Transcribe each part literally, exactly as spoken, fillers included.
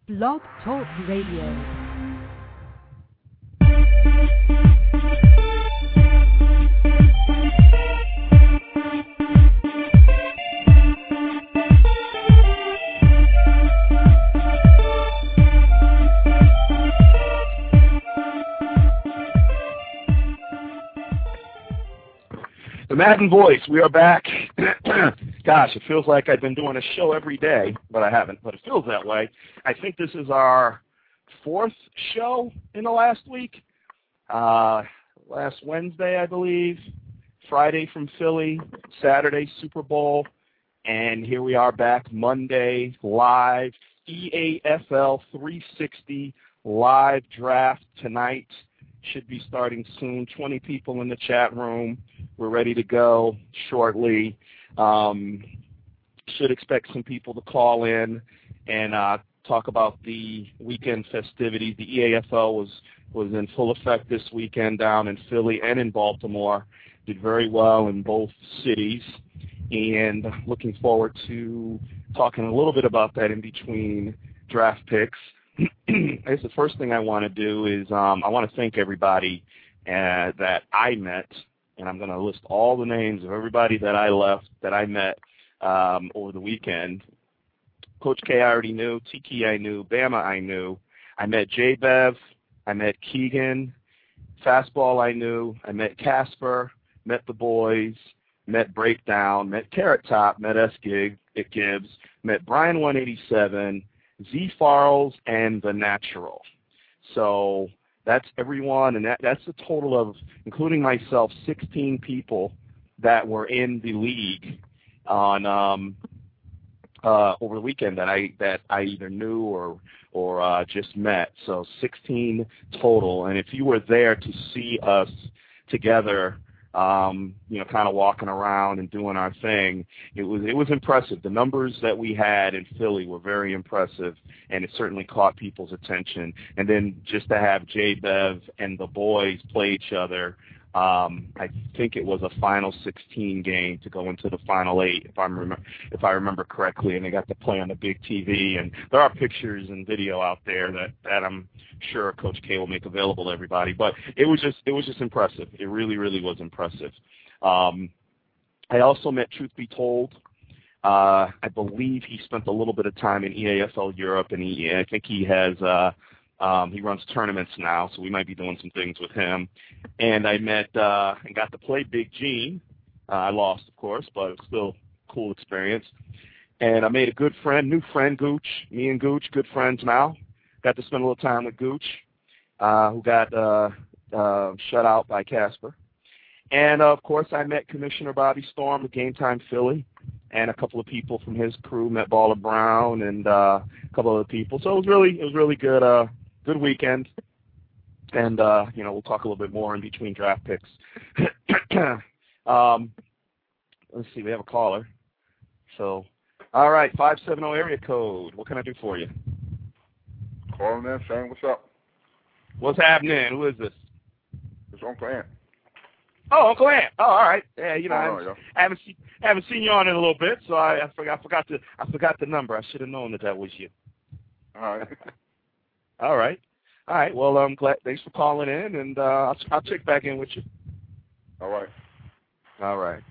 Blog Talk Radio. The Madden Voice, we are back. Gosh, it feels like I've been doing a show every day, but I haven't, but it feels that way. I think this is our fourth show in the last week. Uh, last Wednesday, I believe, Friday from Philly, Saturday Super Bowl, and here we are back Monday, live, E A F L three sixty, live draft tonight. Should be starting soon. twenty people in the chat room. We're ready to go shortly. Um, should expect some people to call in and uh, talk about the weekend festivities. The E A F L was, was in full effect this weekend down in Philly and in Baltimore. Did very well in both cities. And looking forward to talking a little bit about that in between draft picks. I guess the first thing I want to do is um, I want to thank everybody uh, that I met, and I'm going to list all the names of everybody that I left, that I met um, over the weekend. Coach K I already knew, Tiki I knew, Bama I knew. I met J-Bev, I met Keegan, Fastball I knew, I met Casper, met the boys, met Breakdown, met Carrot Top, met S. Gibbs, met Brian one eighty-seven, Z Farrells, and The Natural. So that's everyone, and that, that's a total of, including myself, sixteen people that were in the league on um, uh, over the weekend that I that I either knew or or uh, just met. So sixteen total, and if you were there to see us together, Um, you know, kind of walking around and doing our thing, it was it was impressive. The numbers that we had in Philly were very impressive, and it certainly caught people's attention. And then just to have J-Bev and the boys play each other, um, I think it was a final sixteen game to go into the final eight, if I remember if I remember correctly. And they got to play on the big T V, and there are pictures and video out there that, that I'm sure Coach K will make available to everybody. But it was just it was just impressive. It really really was impressive. Um, I also met Truth Be Told. Uh, I believe he spent a little bit of time in E A F L Europe, and he I think he has. Uh, Um, he runs tournaments now, so we might be doing some things with him. And I met uh, and got to play Big Gene. Uh, I lost, of course, but it was still a cool experience. And I made a good friend, new friend, Gooch. Me and Gooch, good friends now. Got to spend a little time with Gooch, uh, who got uh, uh, shut out by Casper. And, uh, of course, I met Commissioner Bobby Storm of Game Time Philly, and a couple of people from his crew, met Baller Brown and uh, a couple other people. So it was really it was really good. Uh, Good weekend, and, uh, you know, we'll talk a little bit more in between draft picks. um, let's see, we have a caller. So, all right, five seven zero area code. What can I do for you? Calling in, saying what's up. What's happening? Who is this? It's Uncle Ant. Oh, Uncle Ant. Oh, all right. Yeah, you know, I Oh, haven't, yeah. I haven't, seen, haven't seen you on in a little bit, so I, I forgot, I forgot the, I forgot the number. I should have known that that was you. All right. All right. All right. Well, I'm glad. Thanks for calling in, and uh, I'll, I'll check back in with you. All right. All right.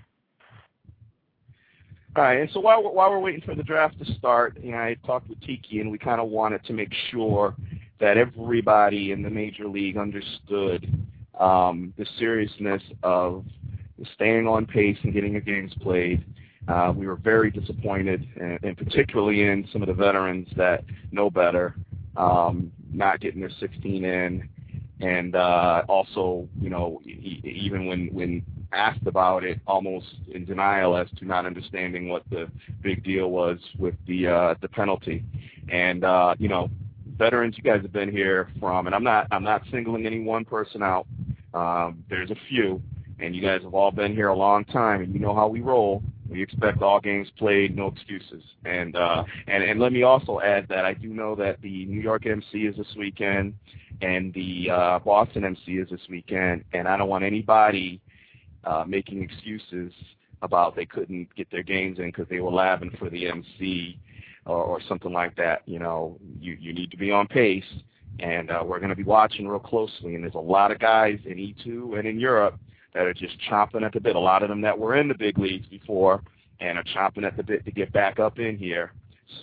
All right. And so while we're, while we're waiting for the draft to start, you know, I talked with Tiki, and we kind of wanted to make sure that everybody in the major league understood um, the seriousness of staying on pace and getting your games played. Uh, we were very disappointed, and, and particularly in some of the veterans that know better. Um, not getting their sixteen in, and uh, also, you know, e- even when, when asked about it, almost in denial as to not understanding what the big deal was with the uh, the penalty. And uh, you know, veterans, you guys have been here from, and I'm not I'm not singling any one person out. Um, there's a few, and you guys have all been here a long time, and you know how we roll. We expect all games played, no excuses. And, uh, and and let me also add that I do know that the New York M C is this weekend, and the uh, Boston M C is this weekend, and I don't want anybody uh, making excuses about they couldn't get their games in because they were labbing for the M C or, or something like that. You know, you, you need to be on pace, and uh, we're going to be watching real closely. And there's a lot of guys in E two and in Europe that are just chomping at the bit. A lot of them that were in the big leagues before and are chomping at the bit to get back up in here.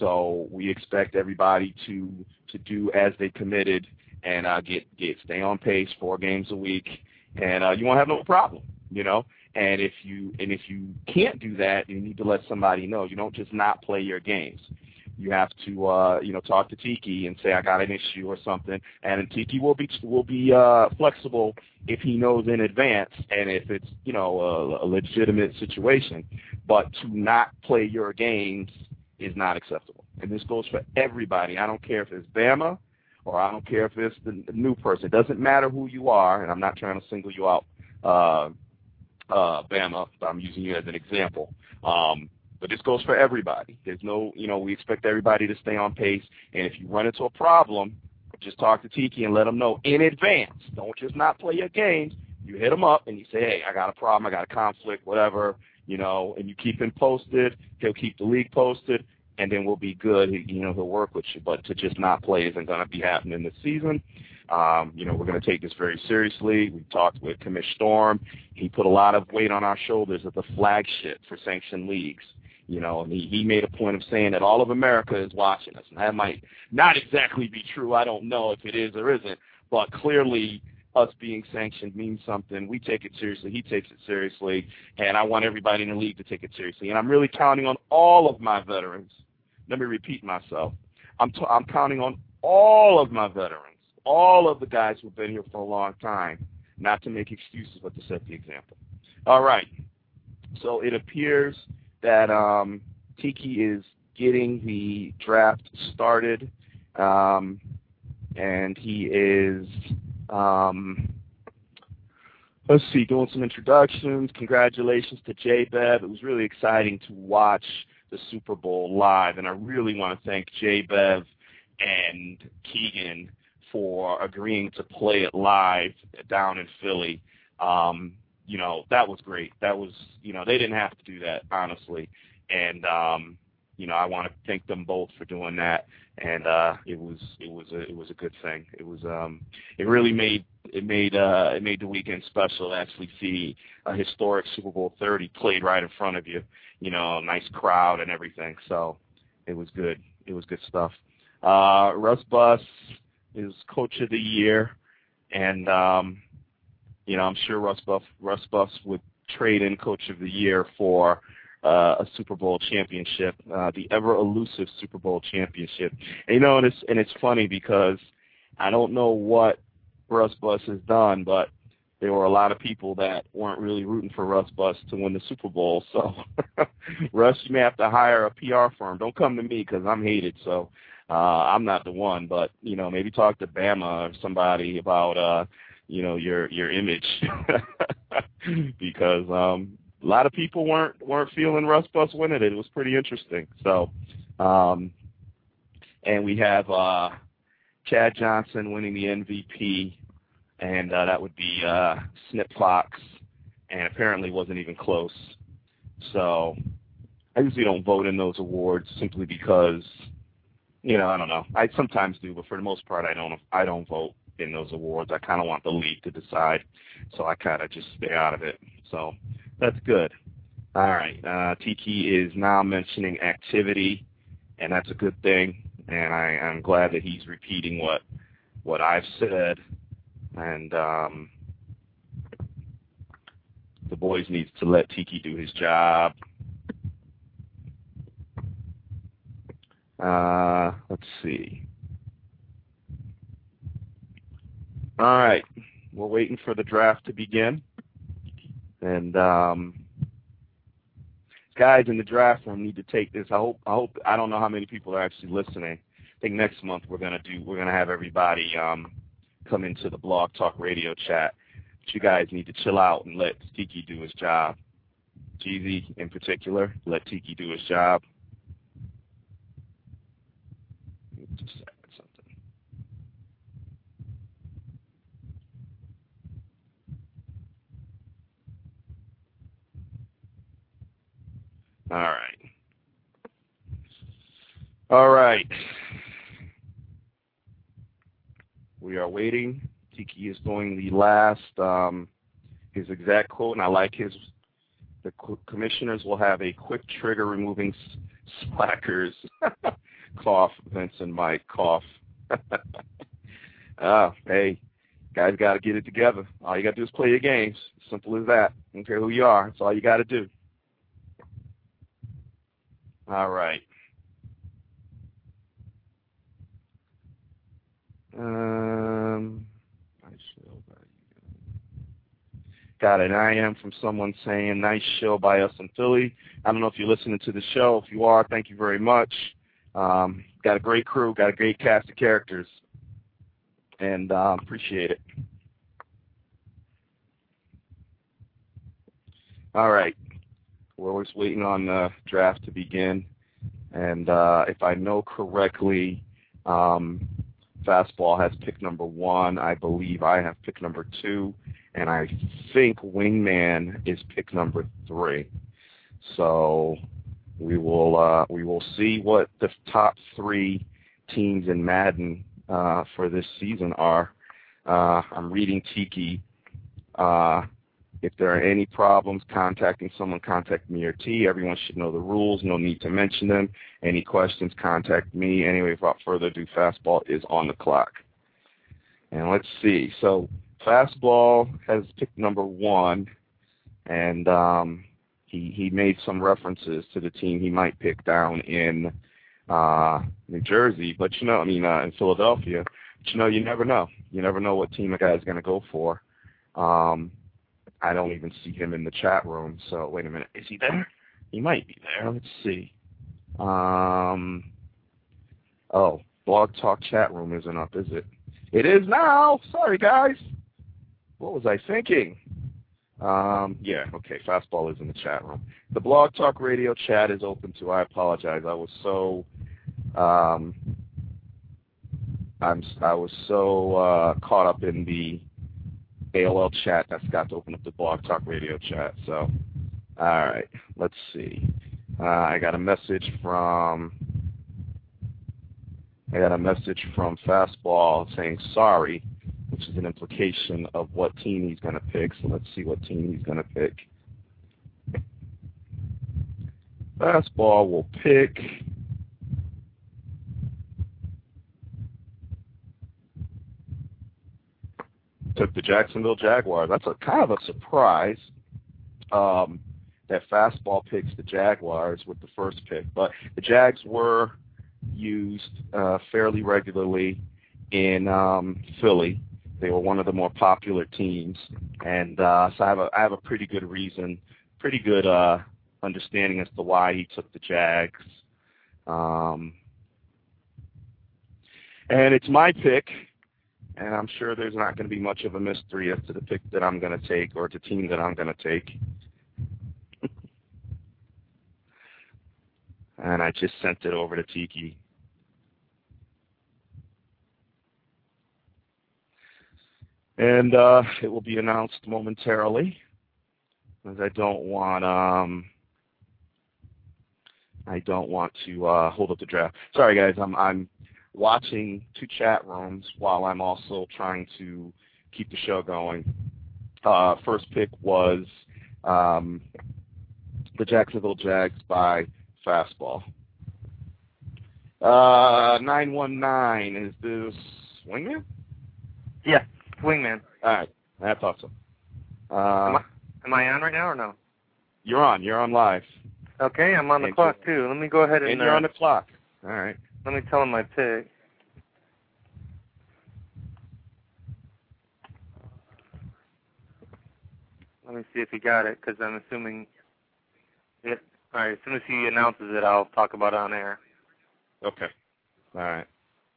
So we expect everybody to to do as they committed and uh, get get stay on pace, four games a week, and uh, you won't have no problem, you know. And if you and if you can't do that, you need to let somebody know. You don't just not play your games. You have to, uh, you know, talk to Tiki and say I got an issue or something, and Tiki will be will be uh, flexible if he knows in advance and if it's, you know, a, a legitimate situation. But to not play your games is not acceptable, and this goes for everybody. I don't care if it's Bama or I don't care if it's the, the new person. It doesn't matter who you are, and I'm not trying to single you out, uh, uh, Bama, but I'm using you as an example. Um, But this goes for everybody. There's no, you know, we expect everybody to stay on pace. And if you run into a problem, just talk to Tiki and let him know in advance. Don't just not play your games. You hit him up and you say, hey, I got a problem, I got a conflict, whatever, you know, and you keep him posted. He'll keep the league posted, and then we'll be good. He, you know, he'll work with you. But to just not play isn't going to be happening this season. Um, you know, we're going to take this very seriously. We talked with Commissioner Storm. He put a lot of weight on our shoulders as the flagship for sanctioned leagues. You know, and he, he made a point of saying that all of America is watching us. And that might not exactly be true. I don't know if it is or isn't. But clearly, us being sanctioned means something. We take it seriously. He takes it seriously. And I want everybody in the league to take it seriously. And I'm really counting on all of my veterans. Let me repeat myself. I'm, t- I'm counting on all of my veterans, all of the guys who've been here for a long time, not to make excuses, but to set the example. All right. So it appears that um, Tiki is getting the draft started, um, and he is, um, let's see, doing some introductions. Congratulations to J-Bev. It was really exciting to watch the Super Bowl live, and I really want to thank J-Bev and Keegan for agreeing to play it live down in Philly. Um, You know, that was great. That was, you know, they didn't have to do that, honestly. And, um, you know, I want to thank them both for doing that. And uh, it was, it was a, it was a good thing. It was, um, it really made, it made, uh, it made the weekend special to actually see a historic Super Bowl thirty played right in front of you. You know, a nice crowd and everything. So it was good. It was good stuff. Uh, Russ Bus is Coach of the Year, and um, you know, I'm sure Russ Buff, Russ Buffs would trade in Coach of the Year for uh, a Super Bowl championship, uh, the ever elusive Super Bowl championship. And, you know, and it's, and it's funny because I don't know what Russ Buss has done, but there were a lot of people that weren't really rooting for Russ Buss to win the Super Bowl. So, Russ, you may have to hire a P R firm. Don't come to me because I'm hated, so uh, I'm not the one. But, you know, maybe talk to Bama or somebody about uh, – you know, your your image, because um, a lot of people weren't weren't feeling Russ Buss winning it. It was pretty interesting. So, um, and we have uh, Chad Johnson winning the M V P, and uh, that would be uh, Snip Fox, and apparently wasn't even close. So, I usually don't vote in those awards simply because, you know, I don't know. I sometimes do, but for the most part, I don't. I don't vote in those awards. I kind of want the league to decide, so I kind of just stay out of it. So that's good. All right. Uh, Tiki is now mentioning activity, and that's a good thing. And I, I'm glad that he's repeating what what I've said. And um, the boys need to let Tiki do his job. Uh, let's see. All right, we're waiting for the draft to begin, and um, guys in the draft room need to take this. I hope. I hope. I don't know how many people are actually listening. I think next month we're gonna do. We're gonna have everybody um, come into the Blog Talk Radio chat. But you guys need to chill out and let Tiki do his job. Jeezy in particular, let Tiki do his job. Just a second, something. All right. All right. We are waiting. Tiki is doing the last, um, his exact quote, and I like his. The commissioners will have a quick trigger removing slackers. Cough, Vince and Mike, cough. Ah, hey, guys got to get it together. All you got to do is play your games. Simple as that. I don't care who you are. That's all you got to do. All right. Um, I show by you. Got an I M from someone saying, nice show by us in Philly. I don't know if you're listening to the show. If you are, thank you very much. Um, got a great crew, got a great cast of characters, and uh, appreciate it. All right. We're just waiting on the draft to begin. And uh, if I know correctly, um, Fastball has pick number one. I believe I have pick number two. And I think Wingman is pick number three. So we will uh, we will see what the top three teams in Madden uh, for this season are. Uh, I'm reading Tiki. Uh, if there are any problems contacting someone, contact me or T. Everyone should know the rules. No need to mention them. Any questions, contact me. Anyway, without further ado, Fastball is on the clock. And let's see. So Fastball has picked number one, and um, he he made some references to the team he might pick down in uh, New Jersey. But, you know, I mean, uh, in Philadelphia. But, you know, you never know. You never know what team a guy's going to go for. Um, I don't even see him in the chat room. So wait a minute. Is he there? He might be there. Let's see. Um, oh, Blog Talk chat room isn't up, is it? It is now. Sorry, guys. What was I thinking? Um, yeah, okay. Fastball is in the chat room. The Blog Talk Radio chat is open too. I apologize. I was so um, I'm I was so uh, caught up in the A O L chat that I forgot to open up the Blog Talk Radio chat. So, all right, let's see. Uh, I got a message from I got a message from Fastball saying sorry, which is an implication of what team he's going to pick. So let's see what team he's going to pick. Fastball will pick took the Jacksonville Jaguars. That's a kind of a surprise um, that Fastball picks the Jaguars with the first pick. But the Jags were used uh, fairly regularly in um, Philly. They were one of the more popular teams, and uh, so I have a I have a pretty good reason, pretty good uh, understanding as to why he took the Jags. Um, and it's my pick. And I'm sure there's not going to be much of a mystery as to the pick that I'm going to take or the team that I'm going to take. And I just sent it over to Tiki. And uh, it will be announced momentarily, because I don't want um, I don't want to uh, hold up the draft. Sorry, guys, I'm I'm. watching two chat rooms while I'm also trying to keep the show going. Uh, first pick was um, the Jacksonville Jags by Fastball. Uh, nine one nine, is this Wingman? Yeah, Wingman. All right, I thought so. Uh, am, I, am I on right now or no? You're on. You're on live. Okay, I'm on the and clock too. Let me go ahead and... And you're uh, on the clock. All right. Let me tell him my pick. Let me see if he got it, because I'm assuming it. All right, as soon as he announces it, I'll talk about it on air. Okay. All right.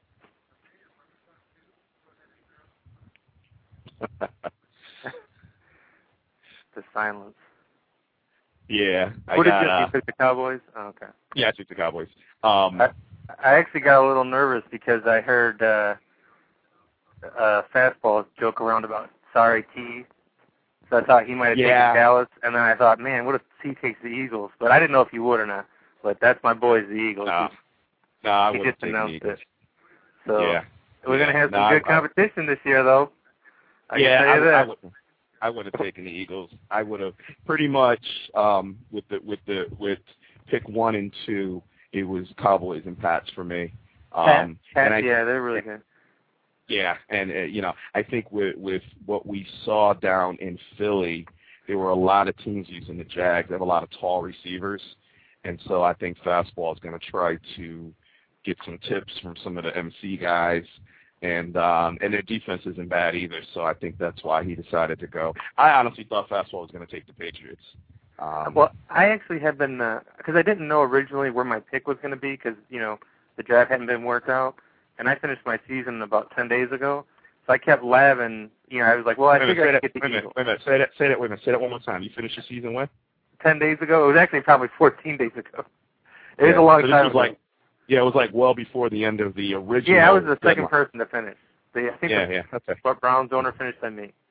The silence. Yeah. I Who did got, you, uh, you pick the Cowboys? Oh, okay. Yeah, I took the Cowboys. Um, I, I actually got a little nervous because I heard uh, uh, Fastball joke around about sorry T. So I thought he might have yeah. taken Dallas, and then I thought, man, what if T takes the Eagles? But I didn't know if he would or not. But that's my boys, the Eagles. Uh, No, I he would have just taken the announced Eagles. it. So Yeah. we're yeah. gonna have some no, good I, competition this year, though. I yeah, can tell you I, that. I would. I would have taken the Eagles. I would have pretty much um, with the with the with pick one and two. It was Cowboys and Pats for me. Um, Pats, and I, yeah, they're really good. Yeah, and uh, you know, I think with with what we saw down in Philly, there were a lot of teams using the Jags. They have a lot of tall receivers, and so I think fastball is going to try to get some tips from some of the M C guys. And um, and their defense isn't bad either, so I think that's why he decided to go. I honestly thought fastball was going to take the Patriots. Um, Well, I actually have been, because uh, I didn't know originally where my pick was going to be because, you know, the draft hadn't been worked out. And I finished my season about ten days ago. So I kept laughing. You know, I was like, well, I figured I'd get the wait a minute, Eagles. wait a minute, say that, say that, wait a minute, say that one more time. You finished your season when? ten days ago? It was actually probably fourteen days ago. It was yeah, a long so time was ago. like, yeah, it was like well before the end of the original. Yeah, I was the second deadline. person to finish. The, I think Yeah, the yeah, okay. Browns owner finished than me.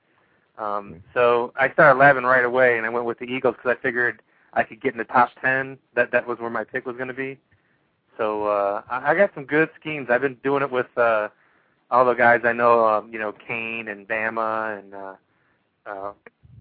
Um, so I started laughing right away, and I went with the Eagles because I figured I could get in the top ten. That that was where my pick was going to be. So uh, I, I got some good schemes. I've been doing it with uh, all the guys I know. Um, you know, Kane and Bama and uh, uh,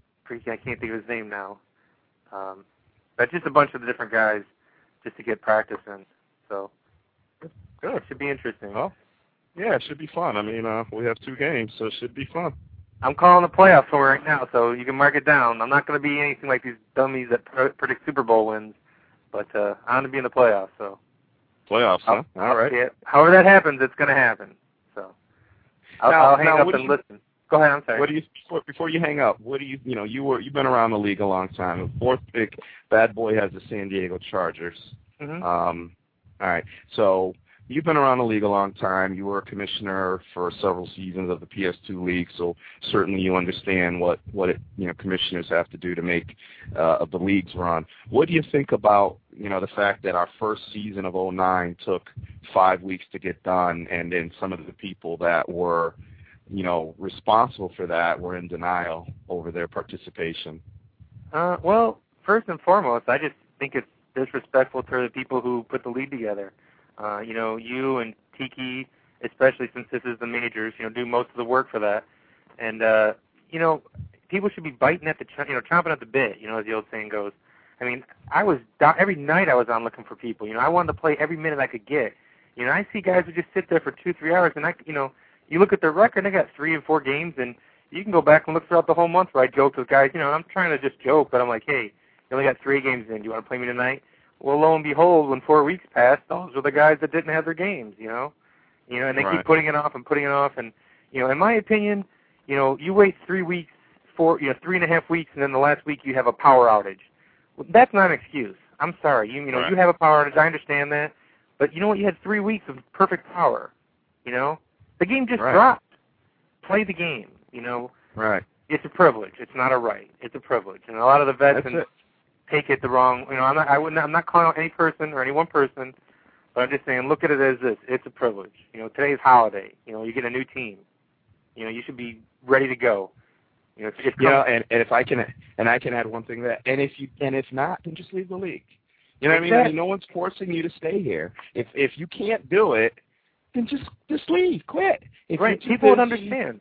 I can't think of his name now. Um, but just a bunch of the different guys just to get practice in. So Good. it should be interesting. Well, yeah, it should be fun. I mean, uh, we have two games, so it should be fun. I'm calling the playoffs for right now, so you can mark it down. I'm not going to be anything like these dummies that pr- predict Super Bowl wins, but uh, I'm going to be in the playoffs. So Playoffs, huh? I'll, All right. Yeah, however that happens, it's going to happen. So I'll, Now- I'll hang now, up what do and you- listen. Go ahead. I'm sorry. What do you before, before you hang up? What do you you know you were you've been around the league a long time. The fourth pick, Bad Boy has the San Diego Chargers. Mm-hmm. Um, all right, so you've been around the league a long time. You were a commissioner for several seasons of the P S two league, so certainly you understand what what it, you know commissioners have to do to make uh, the leagues run. What do you think about you know the fact that our first season of oh nine took five weeks to get done, and then some of the people that were you know, responsible for that were in denial over their participation? Uh, well, first and foremost, I just think it's disrespectful to the people who put the league together. Uh, you know, you and Tiki, especially since this is the majors, you know, do most of the work for that. And, uh, you know, people should be biting at the, ch- you know, chomping at the bit, you know, as the old saying goes. I mean, I was, do- every night I was on looking for people. You know, I wanted to play every minute I could get. You know, I see guys who just sit there for two, three hours, and I, you know, you look at their record, they got three and four games, and you can go back and look throughout the whole month where I joked with guys, you know, I'm trying to just joke, but I'm like, hey, you only got three games in. Do you want to play me tonight? Well, lo and behold, when four weeks passed, those were the guys that didn't have their games, you know? You know, and they Right. keep putting it off and putting it off, and, you know, in my opinion, you know, you wait three weeks, four, you know, three and a half weeks, and then the last week you have a power outage. Well, that's not an excuse. I'm sorry. You, you know, Right. you have a power outage. I understand that. But you know what? You had three weeks of perfect power, you know? The game just Right. dropped. Play the game, you know. Right. It's a privilege. It's not a right. It's a privilege. And a lot of the That's veterans it. take it the wrong. You know, I'm not. I wouldn't. I'm not calling out any person or any one person, but I'm just saying, look at it as this. It's a privilege. You know, today's holiday. You know, you get a new team. You know, you should be ready to go. You know, it's, it's You know, and, and if I can, and I can add one thing to that, and if you, and if not, then just leave the league. You know what I mean? I mean, no one's forcing you to stay here. If if you can't do it, then just just leave, quit. If right. you're too People would busy, understand.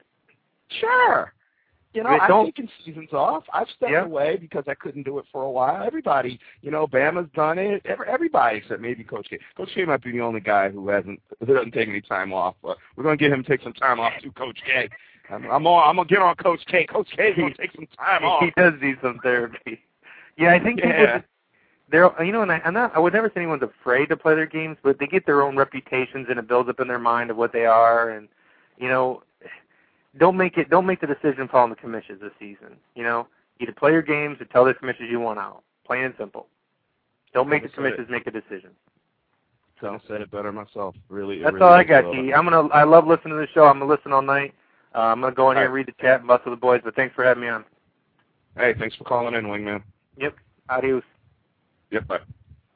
Sure. You know, Right, I've don't- taken seasons off. I've stepped Yeah. away because I couldn't do it for a while. Everybody, you know, Bama's done it. Every, everybody except maybe Coach K. Coach K might be the only guy who hasn't who doesn't take any time off. But we're gonna get him to take some time off too, Coach K. I'm, I'm on. I'm gonna get on Coach K. Coach K's gonna take some time off. He does need some therapy. Yeah, I think people. Yeah. They're, you know, and I, I'm not. I would never say anyone's afraid to play their games, but they get their own reputations, and it builds up in their mind of what they are, and you know, don't make it. Don't make the decision following the commissions this season. You know, either play your games or tell the commissions you want out. Plain and simple. Don't make the Never said commissions make a decision. So I said it better myself. Really. it That's really all I does got, well. T. I'm gonna. I love listening to the show. I'm gonna listen all night. Uh, I'm gonna go in here and read the chat and bust with the boys. But thanks for having me on. Hey, thanks for calling in, Wingman. Yep. Adios. Yep. Bye.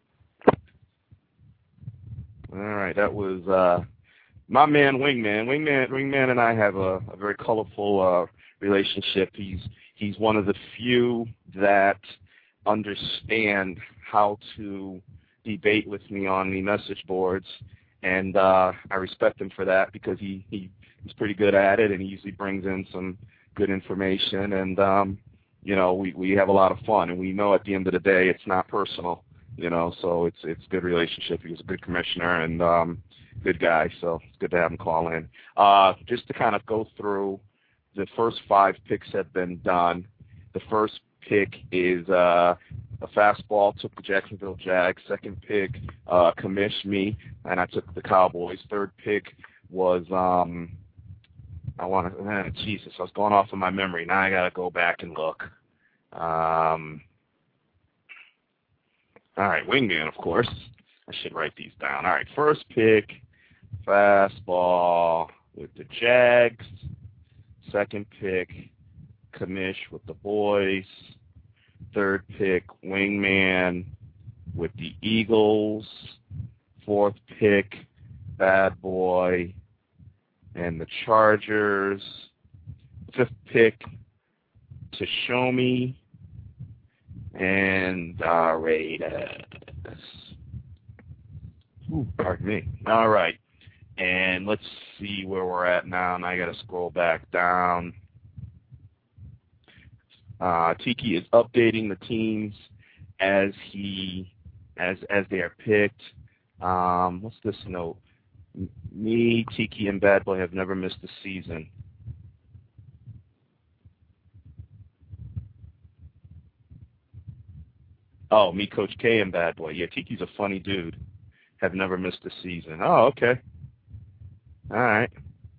All right, that was uh, my man Wingman. Wingman, Wingman, and I have a, a very colorful uh, relationship. He's he's one of the few that understand how to debate with me on the message boards, and uh, I respect him for that because he, he he's pretty good at it, and he usually brings in some good information, and um, you know, we we have a lot of fun, and we know at the end of the day it's not personal, you know, so it's it's a good relationship. He was a good commissioner and um, good guy, so it's good to have him call in. Uh, just to kind of go through, the first five picks have been done. The first pick is uh, a fastball, took the Jacksonville Jags. Second pick, uh, commish me, and I took the Cowboys. Third pick was, um, I want to, eh, Jesus, I was going off of my memory. Now I got to go back and look. Um, all right, wingman, of course. I should write these down. All right, first pick, fastball with the Jags. Second pick, commish with the boys. Third pick, wingman with the Eagles. Fourth pick, bad boy and the Chargers. Fifth pick, to show me and the Raiders. Ooh, pardon me. All right. And let's see where we're at now. And I got to scroll back down. Uh, Tiki is updating the teams as he as as they are picked. Um, what's this note? Me, Tiki, and Bad Boy have never missed a season. Oh, me, Coach K, and Bad Boy. Yeah, Tiki's a funny dude. Have never missed a season. Oh, okay. All right.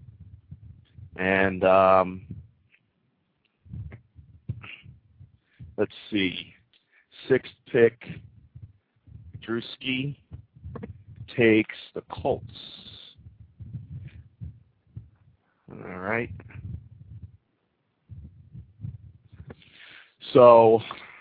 And um, let's see. Sixth pick, Drewski takes the Colts. All right. So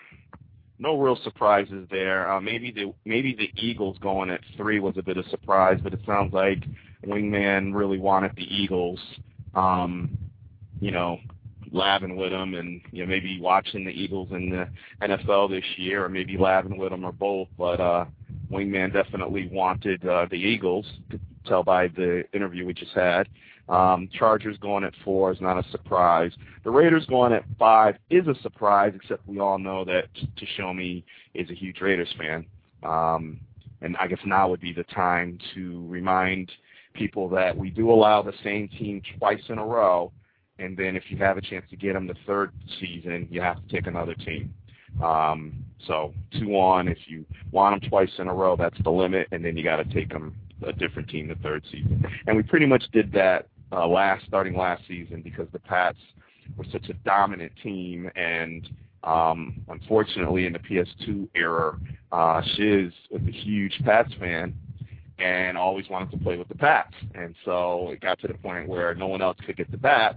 no real surprises there. Uh, maybe the maybe the Eagles going at three was a bit of surprise, but it sounds like Wingman really wanted the Eagles. Um, you know, laughing with them, and you know maybe watching the Eagles in the N F L this year, or maybe laughing with them, or both. But uh, Wingman definitely wanted uh, the Eagles. To tell by the interview we just had. Um, Chargers going at four is not a surprise. The Raiders going at five is a surprise, except we all know that Tashomi is a huge Raiders fan. Um, and I guess now would be the time to remind people that we do allow the same team twice in a row, and then if you have a chance to get them the third season, you have to take another team. Um, so two on, if you want them twice in a row, that's the limit, and then you got to take them a different team the third season. And we pretty much did that uh, last starting last season because the Pats were such a dominant team, and um, unfortunately in the P S two era, uh, Shiz was a huge Pats fan and always wanted to play with the Pats. And so it got to the point where no one else could get the Pats,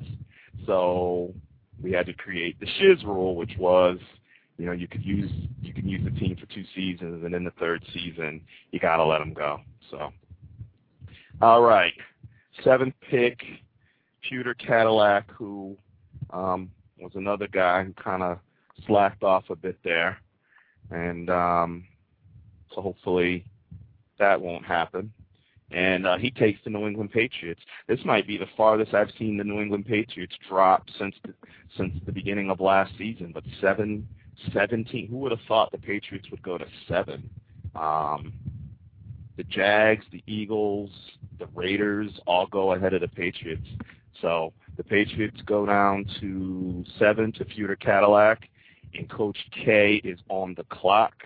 so we had to create the Shiz rule, which was, you know, you could use you can use the team for two seasons, and in the third season you got to let them go. So, all right, seventh pick, Pewter Cadillac, who um, was another guy who kind of slacked off a bit there, and um, so hopefully that won't happen. And uh, he takes the New England Patriots. This might be the farthest I've seen the New England Patriots drop since the, since the beginning of last season. But seven, seventeen. Who would have thought the Patriots would go to seven? Um, the Jags, the Eagles, the Raiders all go ahead of the Patriots. So the Patriots go down to seven to Pewter Cadillac, and Coach K is on the clock.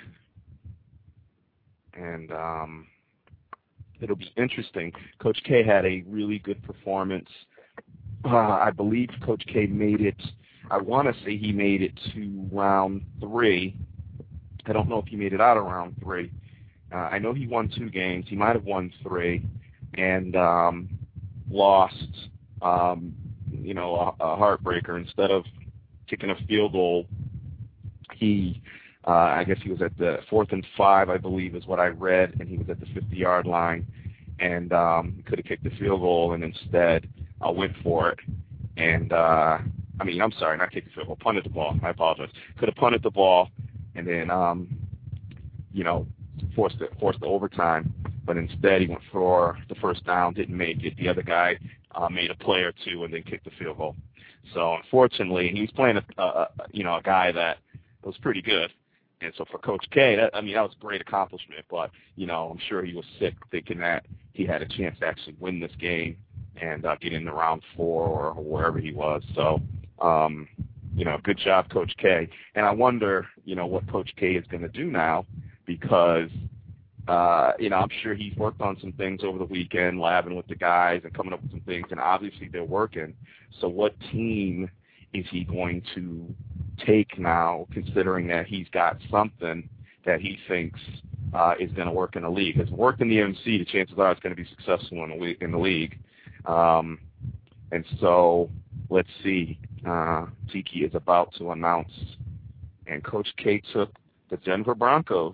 And um, it'll be interesting. Coach K had a really good performance. Uh, I believe Coach K made it, I want to say he made it to round three. I don't know if he made it out of round three. Uh, I know he won two games. He might have won three and um, lost, um, you know, a, a heartbreaker. Instead of kicking a field goal, he, uh, I guess he was at the fourth and five, I believe is what I read, and he was at the fifty-yard line, and um, he could have kicked the field goal, and instead uh, went for it. And, uh, I mean, I'm sorry, not kicked the field goal, punted the ball. I apologize. Could have punted the ball and then, um, you know, forced the, forced the overtime. but instead he went for the first down, didn't make it. The other guy uh, made a play or two and then kicked the field goal. So unfortunately, he was playing a, a you know a guy that was pretty good. And so for Coach K, that, I mean, that was a great accomplishment. But, you know, I'm sure he was sick thinking that he had a chance to actually win this game and uh, get into round four or wherever he was. So, um, you know, good job, Coach K. And I wonder, you know, what Coach K is going to do now because, uh, you know, I'm sure he's worked on some things over the weekend, labbing with the guys and coming up with some things. And obviously they're working. So what team is he going to take now, considering that he's got something that he thinks uh, is going to work in the league? It's worked in the M C. The chances are it's going to be successful in the league. In the league. Um, and so let's see. Uh, Tiki is about to announce, and Coach K took the Denver Broncos.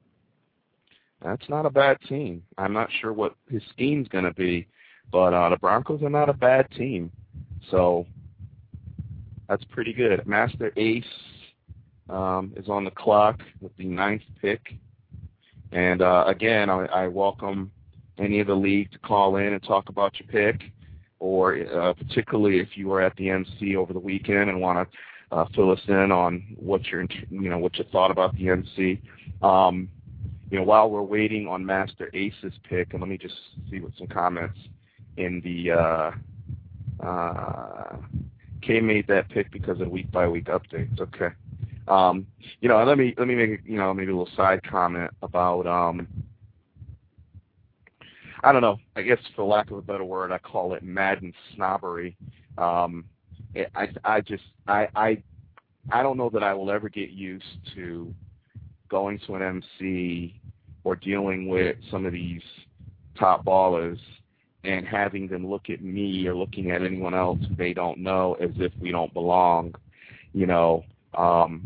That's not a bad team. I'm not sure what his scheme's going to be, but uh, the Broncos are not a bad team. So that's pretty good. Master Ace um, is on the clock with the ninth pick. And, uh, again, I, I welcome any of the league to call in and talk about your pick, or uh, particularly if you were at the M C over the weekend and want to uh, fill us in on what your, you know, what you thought about the M C. Um, you know, while we're waiting on Master Ace's pick, and let me just see what some comments in the uh, uh, K made that pick because of week by week updates. Okay. Um, you know, let me let me make you know maybe a little side comment about um, I don't know. I guess for lack of a better word, I call it Madden snobbery. Um, it, I I just I I I don't know that I will ever get used to going to an M C or dealing with some of these top ballers and having them look at me or looking at anyone else who they don't know as if we don't belong. You know, um,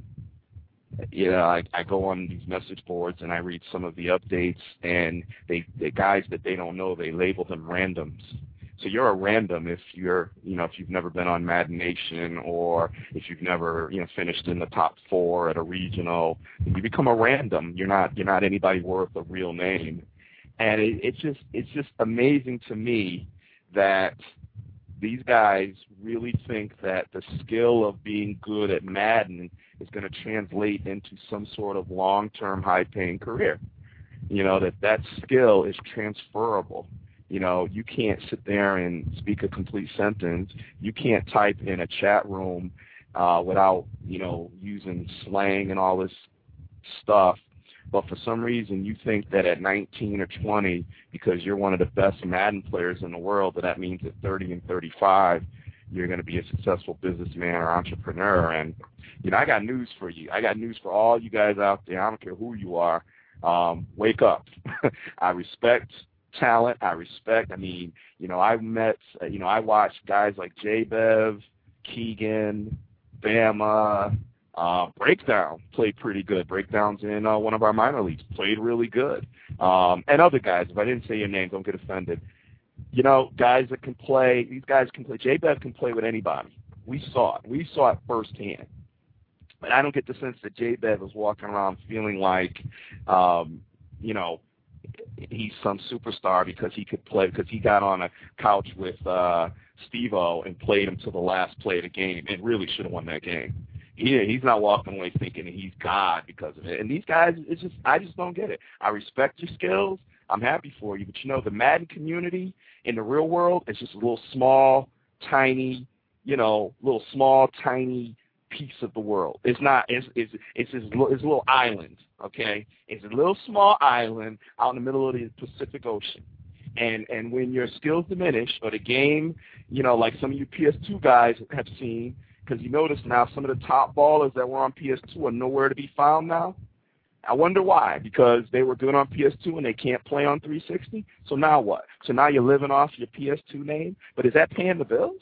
you know, I, I go on these message boards and I read some of the updates, and they, the guys that they don't know, they label them randoms. So you're a random if you're, you know, if you've never been on Madden Nation or if you've never, you know, finished in the top four at a regional. You become a random. You're not, you're not anybody worth a real name. And it, it's just it's just amazing to me that these guys really think that the skill of being good at Madden is going to translate into some sort of long-term high-paying career. You know, that that skill is transferable. You know, you can't sit there and speak a complete sentence. You can't type in a chat room uh, without, you know, using slang and all this stuff. But for some reason, you think that at nineteen or twenty, because you're one of the best Madden players in the world, that that means at thirty and thirty-five, you're going to be a successful businessman or entrepreneur. And, you know, I got news for you. I got news for all you guys out there. I don't care who you are. Um, wake up. I respect talent. I respect, I mean, you know, I've met, uh, you know, I watched guys like J-Bev, Keegan, Bama, Uh, Breakdown played pretty good. Breakdown's in uh, one of our minor leagues. Played really good. Um, and other guys, if I didn't say your name, don't get offended. You know, guys that can play, these guys can play. J-Bev can play with anybody. We saw it. We saw it firsthand. But I don't get the sense that J-Bev is walking around feeling like, um, you know, he's some superstar because he could play, because he got on a couch with uh, Steve-O and played him to the last play of the game and really should have won that game. Yeah, he's not walking away thinking that he's God because of it. And these guys, it's just, I just don't get it. I respect your skills. I'm happy for you. But, you know, the Madden community in the real world is just a little small, tiny, you know, little small, tiny piece of the world. It's not, it's, it's, it's, it's, it's a little island, okay? It's a little small island out in the middle of the Pacific Ocean. And and when your skills diminish or the game, you know, like some of you P S two guys have seen, because you notice now some of the top ballers that were on P S two are nowhere to be found now. I wonder why. Because they were good on P S two and they can't play on three sixty. So now what? So now you're living off your P S two name? But is that paying the bills?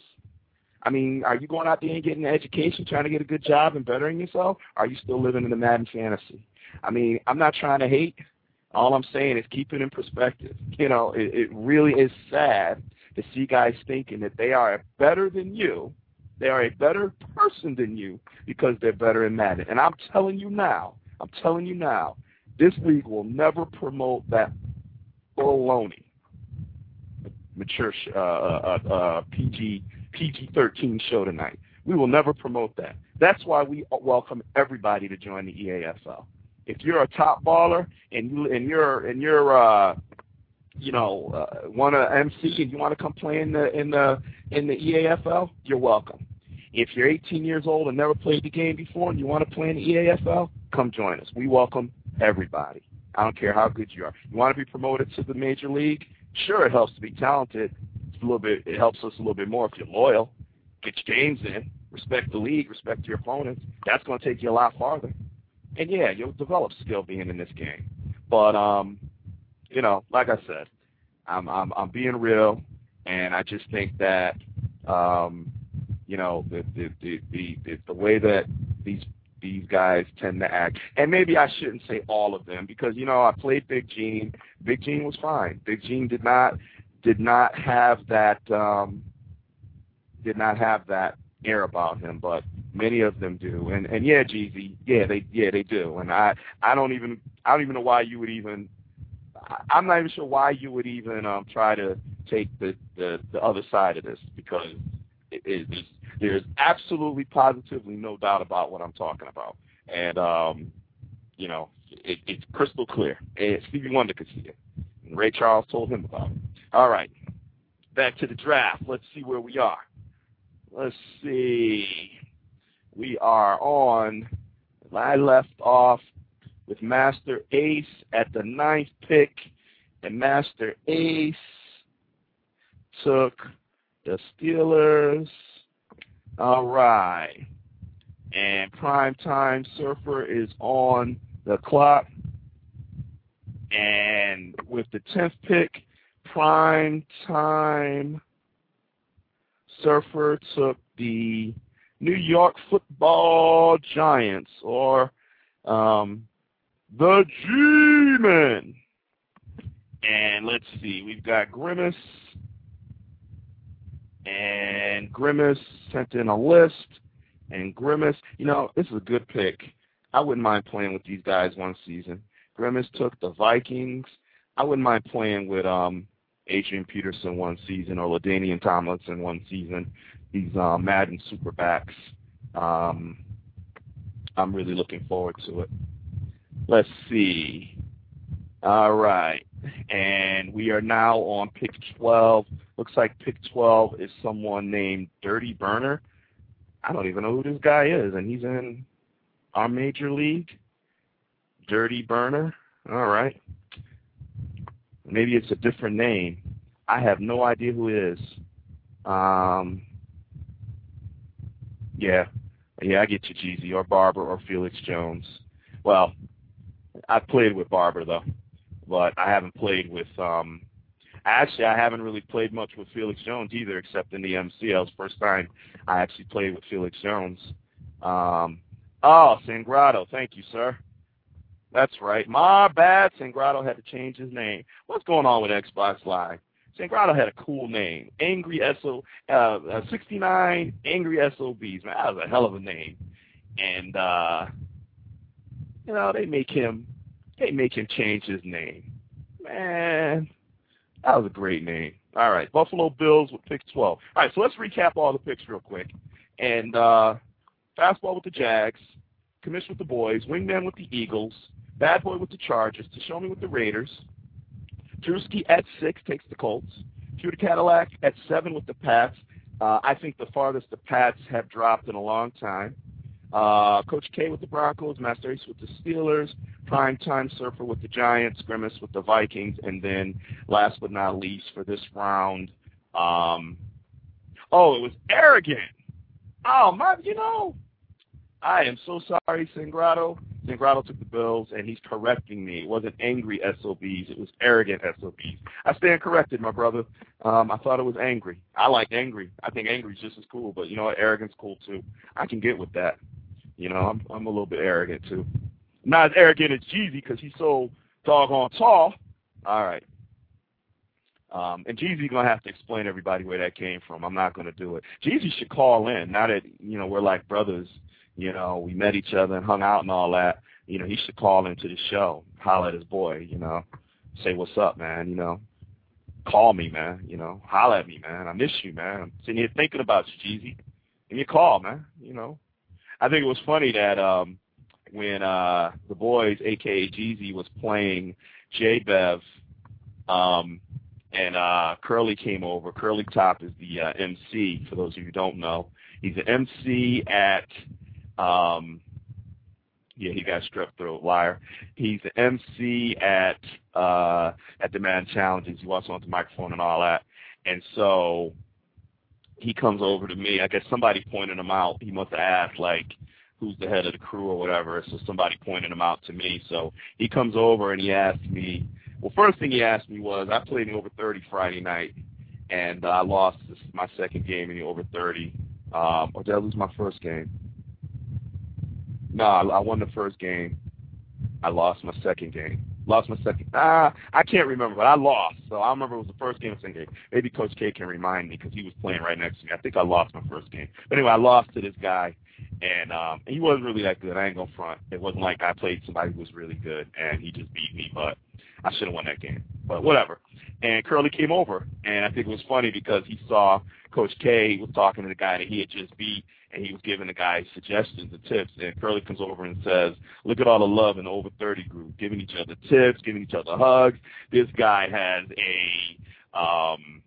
I mean, are you going out there and getting an education, trying to get a good job and bettering yourself? Or are you still living in the Madden fantasy? I mean, I'm not trying to hate. All I'm saying is keep it in perspective. You know, it, it really is sad to see guys thinking that they are better than you. They are a better person than you because they're better in Madden. And I'm telling you now, I'm telling you now, this league will never promote that baloney. Mature sh- uh, uh, uh, P G P G thirteen show tonight. We will never promote that. That's why we welcome everybody to join the E A F L. If you're a top baller and you and you're and you're uh, you know uh, want to M C and you want to come play in the in the in the E A F L, you're welcome. If you're eighteen years old and never played the game before and you want to play in the E A F L, come join us. We welcome everybody. I don't care how good you are. You want to be promoted to the major league? Sure, it helps to be talented. It's a little bit. It helps us a little bit more if you're loyal. Get your games in. Respect the league. Respect your opponents. That's going to take you a lot farther. And yeah, you'll develop skill being in this game. But um, you know, like I said, I'm I'm I'm being real, and I just think that um, you know, the the the the, the, the way that these these guys tend to act. And maybe I shouldn't say all of them because, you know, I played Big Gene. Big Gene was fine. Big Gene did not did not have that um, did not have that air about him, but many of them do. And and yeah, Jeezy, yeah, they yeah, they do. And I, I don't even I don't even know why you would even I'm not even sure why you would even um, try to take the, the, the other side of this because it, it, it's there's absolutely, positively no doubt about what I'm talking about. And, um, you know, it, it's crystal clear. And Stevie Wonder could see it. And Ray Charles told him about it. All right. Back to the draft. Let's see where we are. Let's see. We are on, I left off with Master Ace at the ninth pick. And Master Ace took the Steelers. All right. And Primetime Surfer is on the clock. And with the tenth pick, Primetime Surfer took the New York Football Giants, or um, the G-Men. And let's see, we've got Grimace. And Grimace sent in a list. And Grimace, you know, this is a good pick. I wouldn't mind playing with these guys one season. Grimace took the Vikings. I wouldn't mind playing with um, Adrian Peterson one season or LaDainian Tomlinson one season. These uh, Madden Superbacks. Um, I'm really looking forward to it. Let's see. All right. And we are now on pick twelve. Looks like pick twelve is someone named Dirty Burner. I don't even know who this guy is, and he's in our major league. Dirty Burner. All right. Maybe it's a different name. I have no idea who it is. Um, yeah. Yeah, I get you, Jeezy, or Barber, or Felix Jones. Well, I've played with Barber, though, but I haven't played with um, – actually, I haven't really played much with Felix Jones either, except in the M C L. It's the first time I actually played with Felix Jones. Um, oh, Sangrado. Thank you, sir. That's right. My bad. Sangrado had to change his name. What's going on with Xbox Live? Sangrado had a cool name. Angry S O, uh, sixty-nine Angry S O Bs. Man, that was a hell of a name. And, uh, you know, they make him, they make him change his name. Man, that was a great name. All right, Buffalo Bills with pick twelve. All right, so let's recap all the picks real quick. And uh, fastball with the Jags, Commish with the Boys, Wingman with the Eagles, Bad Boy with the Chargers, Tashomi with the Raiders, Drewski at six takes the Colts, Cuda Cadillac at seven with the Pats. Uh, I think the farthest the Pats have dropped in a long time. Uh, Coach K with the Broncos, Master Ace with the Steelers, Primetime Surfer with the Giants, Grimace with the Vikings, and then last but not least for this round, um, oh, it was Arrogant. Oh, my, you know, I am so sorry, Sangrado. Sangrado took the Bills, and he's correcting me. It wasn't Angry S O Bs. It was Arrogant S O Bs. I stand corrected, my brother. Um, I thought it was Angry. I like Angry. I think Angry's just as cool, but you know what? Arrogant's cool, too. I can get with that. You know, I'm I'm a little bit arrogant, too. Not as arrogant as Jeezy because he's so doggone tall. All right. Um, and Jeezy's going to have to explain everybody where that came from. I'm not going to do it. Jeezy should call in. Now that, you know, we're like brothers, you know, we met each other and hung out and all that, you know, he should call into the show, holler at his boy, you know. say what's up, man. You know, call me, man. You know, holler at me, man. I miss you, man. I'm sitting here thinking about you, Jeezy. Give me a call, man. You know, I think it was funny that um, when uh, the boys, a k a. Jeezy, was playing J-Bev, um, and uh, Curly came over. Curly Top is the uh, M C, for those of you who don't know. He's an M C at, um, yeah, he got strep throat, liar. He's an M C at uh, at the Madden Challenges. He walks on the microphone and all that. And so he comes over to me. I guess somebody pointed him out. He must have asked, like, who's the head of the crew or whatever. So somebody pointed him out to me. So he comes over and he asked me, well, first thing he asked me was, I played in the over thirty Friday night, and uh, I lost this, my second game in the over thirty. Um, or did I lose my first game? No, I, I won the first game. I lost my second game. Lost my second. Ah, I can't remember, but I lost. So I remember it was the first game of the second game. Maybe Coach K can remind me because he was playing right next to me. I think I lost my first game. But anyway, I lost to this guy, and um, he wasn't really that good. I ain't going to front. It wasn't like I played somebody who was really good, and he just beat me, but I should have won that game. But whatever. And Curly came over, and I think it was funny because he saw Coach K was talking to the guy that he had just beat, and he was giving the guy suggestions and tips. And Curly comes over and says, look at all the love in the over thirty group, giving each other tips, giving each other hugs. This guy has a um,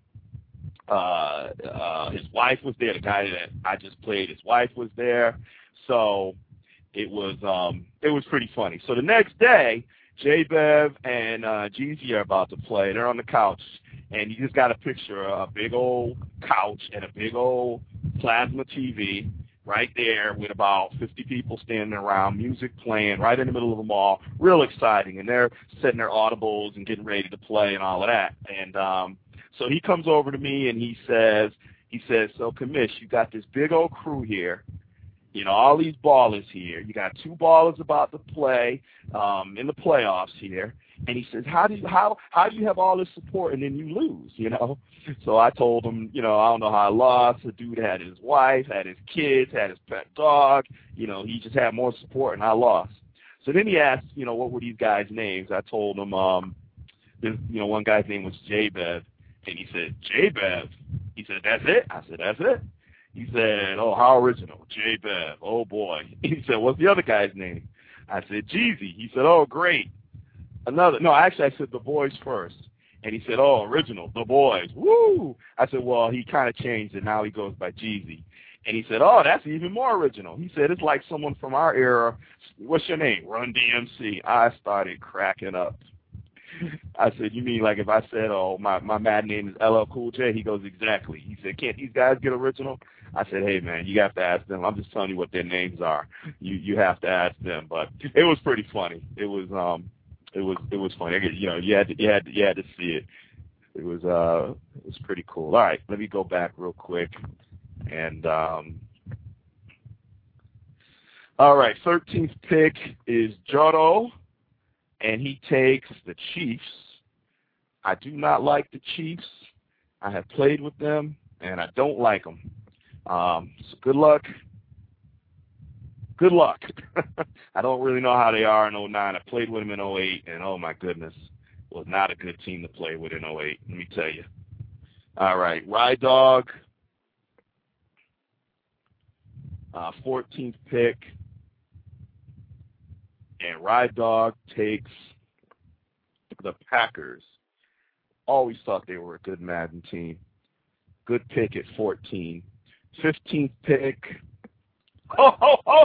uh, uh, his wife was there. The guy that I just played, his wife was there. So it was um, it was pretty funny. So the next day, J-Bev and uh, Jeezy are about to play. They're on the couch, and you just got a picture of a big old couch and a big old plasma T V right there with about fifty people standing around, music playing right in the middle of the mall. Real exciting, and they're setting their audibles and getting ready to play and all of that. And um, so he comes over to me, and he says, he says, so, Commish, you got this big old crew here. You know, all these ballers here. You got two ballers about to play um, in the playoffs here. And he says, how do you how how do you have all this support and then you lose, you know? So I told him, you know, I don't know how I lost. The dude had his wife, had his kids, had his pet dog. You know, he just had more support, and I lost. So then he asked, you know, what were these guys' names? I told him, um, this, you know, one guy's name was J-Bev. And he said, J-Bev? He said, that's it? I said, that's it. He said, oh, how original, J-Bev. Oh, boy. He said, what's the other guy's name? I said, Jeezy. He said, oh, great. Another, no, actually I said the boys first. And he said, oh, original, the boys. Woo! I said, well, he kind of changed it. Now he goes by Jeezy. And he said, oh, that's even more original. He said, it's like someone from our era. What's your name? Run D M C. I started cracking up. I said, you mean like if I said, oh, my, my mad name is L L Cool J? He goes, exactly. He said, can't these guys get original? I said, hey, man, you have to ask them. I'm just telling you what their names are. You you have to ask them. But it was pretty funny. It was um, it was it was funny. You know, you had to, you had to, you had to see it. It was uh, it was pretty cool. All right, let me go back real quick. And um, all right, thirteenth pick is Jotto, and he takes the Chiefs. I do not like the Chiefs. I have played with them, and I don't like them. Um, so good luck. Good luck. I don't really know how they are in oh nine. I played with them in oh eight, and oh my goodness, was not a good team to play with in oh eight, let me tell you. All right, Ride Dog, uh, fourteenth pick, and Ride Dog takes the Packers. Always thought they were a good Madden team. Good pick at fourteen. fifteenth pick. Ho, ho, ho,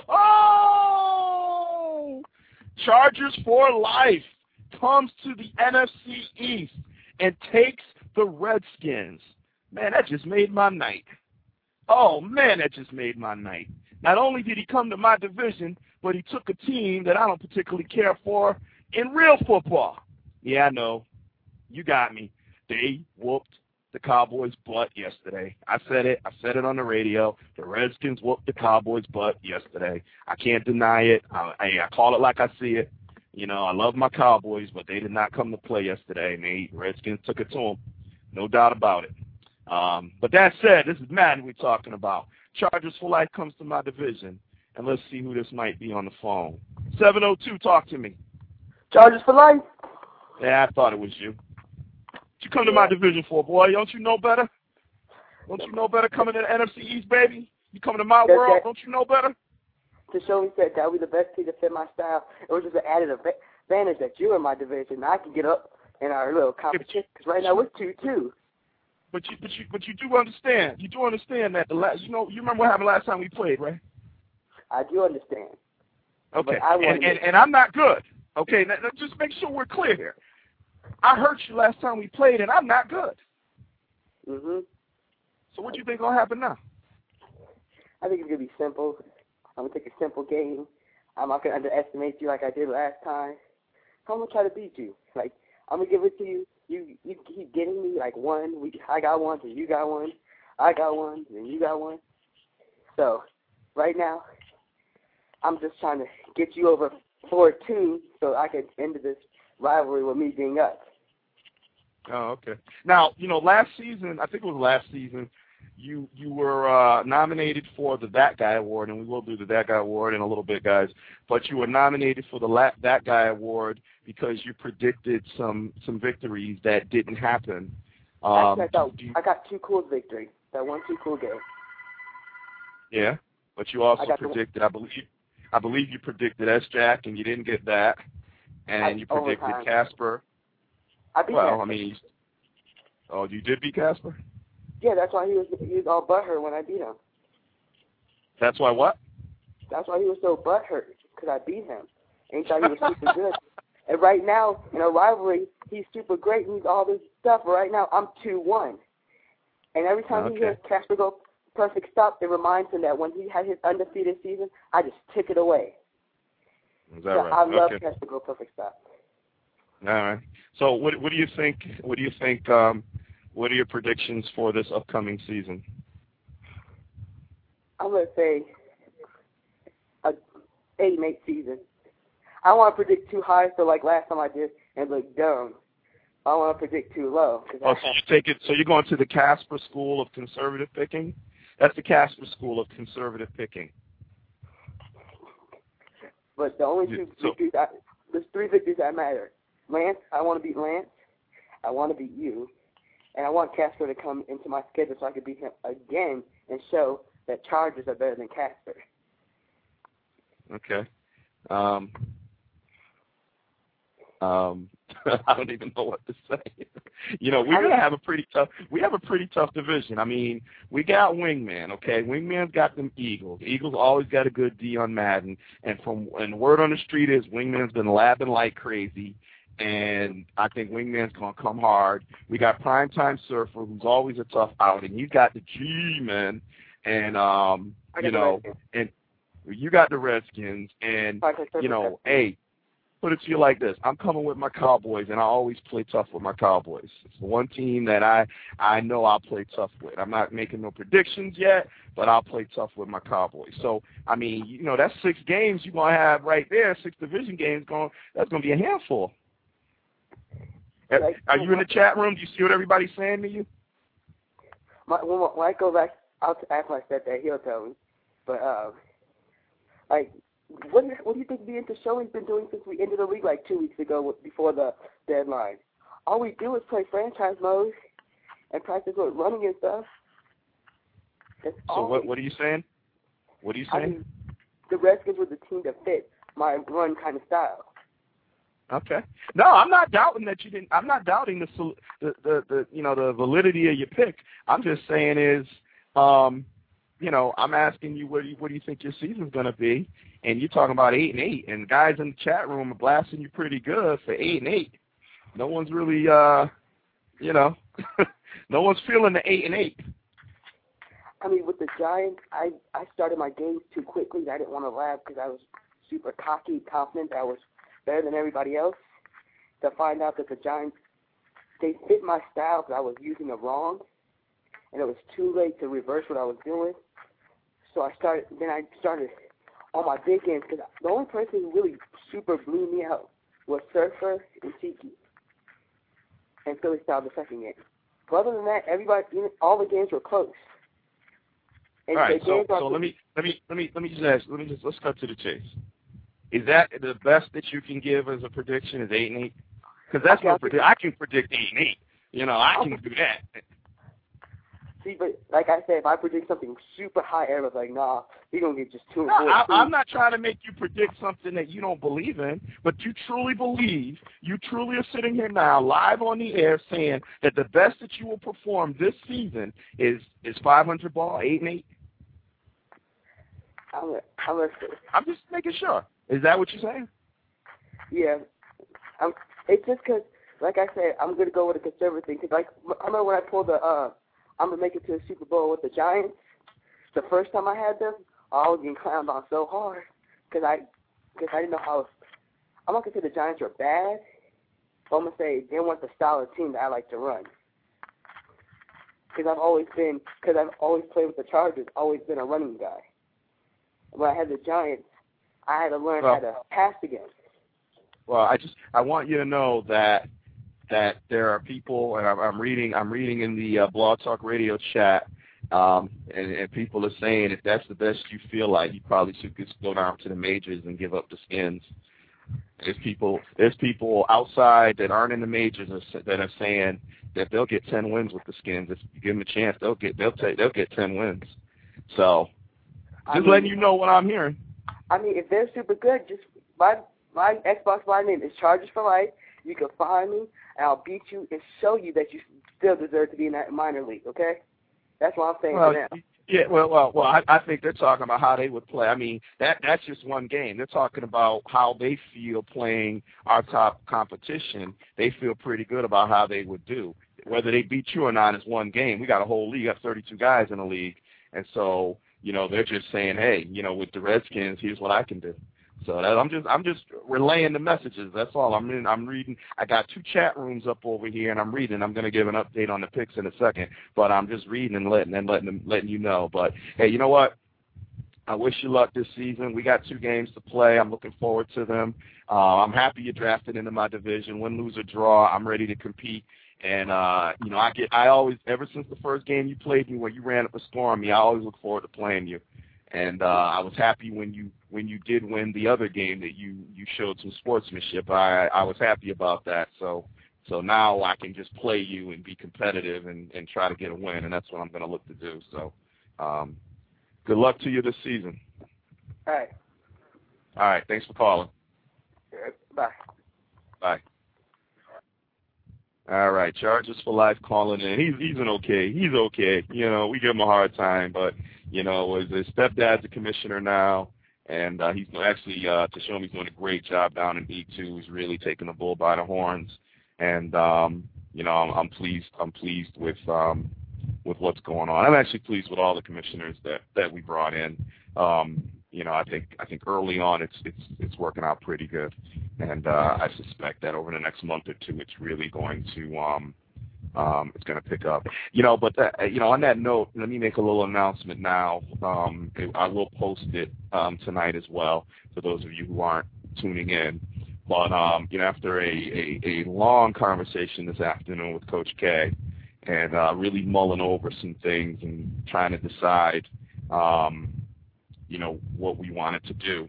ho! Chargers for life comes to the N F C East and takes the Redskins. Man, that just made my night. Oh, man, that just made my night. Not only did he come to my division, but he took a team that I don't particularly care for in real football. Yeah, I know. You got me. They whooped the Cowboys' butt yesterday. I said it. I said it on the radio. The Redskins whooped the Cowboys' butt yesterday. I can't deny it. I, I, I call it like I see it. You know, I love my Cowboys, but they did not come to play yesterday, and the Redskins took it to them. No doubt about it. Um, but that said, this is Madden we're talking about. Chargers for life comes to my division, and let's see who this might be on the phone. seven oh two, talk to me. Chargers for life. Yeah, I thought it was you. You come to my division for, boy. Don't you know better? Don't you know better coming to the N F C East, baby? You coming to my That's world? that, don't you know better? To show me that that would be the best team to fit my style. It was just an added advantage that you're in my division. Now I can get up in our little competition because right now we're two two. But you, but you, but you do understand. You do understand that the last, you know, you remember what happened last time we played, right? I do understand. Okay, I and, and and I'm not good. Okay, now, now just make sure we're clear here. I hurt you last time we played, and I'm not good. Mhm. So what do you think gonna happen now? I think it's gonna be simple. I'm gonna take a simple game. I'm not gonna underestimate you like I did last time. I'm gonna try to beat you. Like I'm gonna give it to you. You you keep getting me like one. We I got one, then you got one. I got one, then you got one. So right now, I'm just trying to get you over four two so I can end this rivalry with me being up. Oh, okay. Now, you know, last season, I think it was last season, you you were uh, nominated for the That Guy Award, and we will do the That Guy Award in a little bit, guys. But you were nominated for the La- That Guy Award because you predicted some some victories that didn't happen. Um, Actually, I, thought, you, I got two cool victories. That one two cool game. Yeah, but you also I predicted, I believe, I believe you predicted S-Jack, and you didn't get that. And I, you predicted overtime. Casper. I beat Well, Casper. I mean, oh, you did beat Casper? Yeah, that's why he was he was all butthurt when I beat him. That's why what? That's why he was so butthurt, because I beat him. And he thought he was super good. And right now, in a rivalry, he's super great and he's all this stuff. But right now, I'm two one. And every time Okay. he hears Casper go perfect stop, it reminds him that when he had his undefeated season, I just took it away. Is that so right? I love Okay. Casper go perfect stop. All right. So what what do you think? What do you think? Um, what are your predictions for this upcoming season? I'm gonna say a eight and eight season. I don't want to predict too high, so like last time I did, and look dumb. I don't want to predict too low. Cause Oh, I so you take it. So you're going to the Casper School of Conservative Picking. That's the Casper School of Conservative Picking. But the only two So- victories, I, there's three victories that matter. Lance, I want to beat Lance. I want to beat you. And I want Casper to come into my schedule so I can beat him again and show that Chargers are better than Casper. Okay. Um, um, I don't even know what to say. You know, we're gonna have a pretty tough. We have a pretty tough division. I mean, we got Wingman. Okay, Wingman's got them Eagles. Eagles always got a good D on Madden, and from and the word on the street is Wingman's been labbing like crazy. And I think Wingman's going to come hard. We got Primetime Surfer, who's always a tough outing. You got the G-Men, and, um, you know, and you got the Redskins. And, you know, hey, put it to you like this. I'm coming with my Cowboys, and I always play tough with my Cowboys. It's the one team that I, I know I'll play tough with. I'm not making no predictions yet, but I'll play tough with my Cowboys. So, I mean, you know, that's six games you're going to have right there, six division games going. That's going to be a handful. Are you in the chat room? Do you see what everybody's saying to you? My, when, when I go back, I'll ask my stepdad. He'll tell me. But, uh, like, what, what do you think the Inter Showing's been doing since we ended the league like two weeks ago before the deadline? All we do is play franchise mode and practice with running and stuff. That's so all what, we, what are you saying? What are you saying? I mean, the Redskins were the team that fit my run kind of style. Okay. No, I'm not doubting that you didn't. I'm not doubting the the the, the you know the validity of your pick. I'm just saying is, um, you know, I'm asking you what do you what do you think your season's going to be, and you're talking about eight and eight, and guys in the chat room are blasting you pretty good for eight and eight. No one's really, uh, you know, no one's feeling the eight and eight. I mean, with the Giants, I I started my games too quickly. I didn't want to laugh because I was super cocky, confident that I was better than everybody else, to find out that the Giants, they fit my style because I was using it wrong, and it was too late to reverse what I was doing. So I started, then I started on my big games because the only person who really super blew me out was Surfer and Tiki, and Philly Style the second game. But other than that, everybody, all the games were close. And all right, the so, games so let me let me let me let me just ask. Let me just let's cut to the chase. Is that the best that you can give as a prediction? Is eight and eight? Because that's Okay, no I'll predict. I can predict eight and eight. You know, I can do that. See, but like I said, if I predict something super high, everyone's like, nah, you're going to get just two and No, four. I, I'm not trying to make you predict something that you don't believe in, but you truly believe, you truly are sitting here now live on the air saying that the best that you will perform this season is is five hundred ball, eight and eight? I'm, a, I'm, a, I'm just making sure. Is that what you're saying? yeah. I'm, it's just because, like I said, I'm going to go with a conservative thing. Because, like, I remember when I pulled the, uh, I'm going to make it to the Super Bowl with the Giants. The first time I had them, I was getting clowned on so hard because I, cause I didn't know how. I'm not going to say the Giants are bad, but I'm going to say they weren't the style of team that I like to run. Because I've always been, because I've always played with the Chargers, always been a running guy. When I had the Giants, I had to learn well, how to pass again. Well, I just I want you to know that that there are people, and I'm, I'm reading I'm reading in the uh, Blog Talk Radio chat, um, and, and people are saying if that's the best you feel like, you probably should just go down to the majors and give up the skins. There's people there's people outside that aren't in the majors that are saying that they'll get ten wins with the skins. If you give them a chance, they'll get they'll take they'll get ten wins. So just I mean, letting you know what I'm hearing. I mean, if they're super good, just my my Xbox Live name is Chargers for Life. You can find me, and I'll beat you and show you that you still deserve to be in that minor league. Okay, that's what I'm saying Well, for now. yeah, well, well, well. I, I think they're talking about how they would play. I mean, that that's just one game. They're talking about how they feel playing our top competition. They feel pretty good about how they would do. Whether they beat you or not is one game. We got a whole league. We got thirty-two guys in the league, and so you know they're just saying, hey, you know, with the Redskins, here's what I can do. So that, I'm just I'm just relaying the messages. That's all. I'm in, I'm reading. I got two chat rooms up over here, and I'm reading. I'm going to give an update on the picks in a second, but I'm just reading and letting and letting them, letting you know. But hey, you know what? I wish you luck this season. We got two games to play. I'm looking forward to them. Uh, I'm happy you drafted into my division. Win, lose, or draw, I'm ready to compete. And uh, you know, I get I always ever since the first game you played me, where you ran up a score on me, I always look forward to playing you. And uh, I was happy when you when you did win the other game that you, you showed some sportsmanship. I I was happy about that. So so now I can just play you and be competitive and, and try to get a win, and that's what I'm going to look to do. So um, good luck to you this season. All right. All right. Thanks for calling. Bye. Bye. All right, Chargers for Life calling in. He's he's an okay. He's okay. You know, we give him a hard time, but you know, his, his stepdad's a commissioner now, and uh, he's actually uh, to show him he's doing a great job down in E two. He's really taking the bull by the horns, and um, you know, I'm, I'm pleased. I'm pleased with um, with what's going on. I'm actually pleased with all the commissioners that, that we brought in. Um, you know, I think I think early on it's it's it's working out pretty good, and uh, I suspect that over the next month or two it's really going to um, um, it's going to pick up. You know, but that, you know, on that note, let me make a little announcement now. Um, I will post it um, tonight as well for those of you who aren't tuning in. But um, you know, after a, a, a long conversation this afternoon with Coach K, and uh, really mulling over some things and trying to decide. Um, you know, what we wanted to do,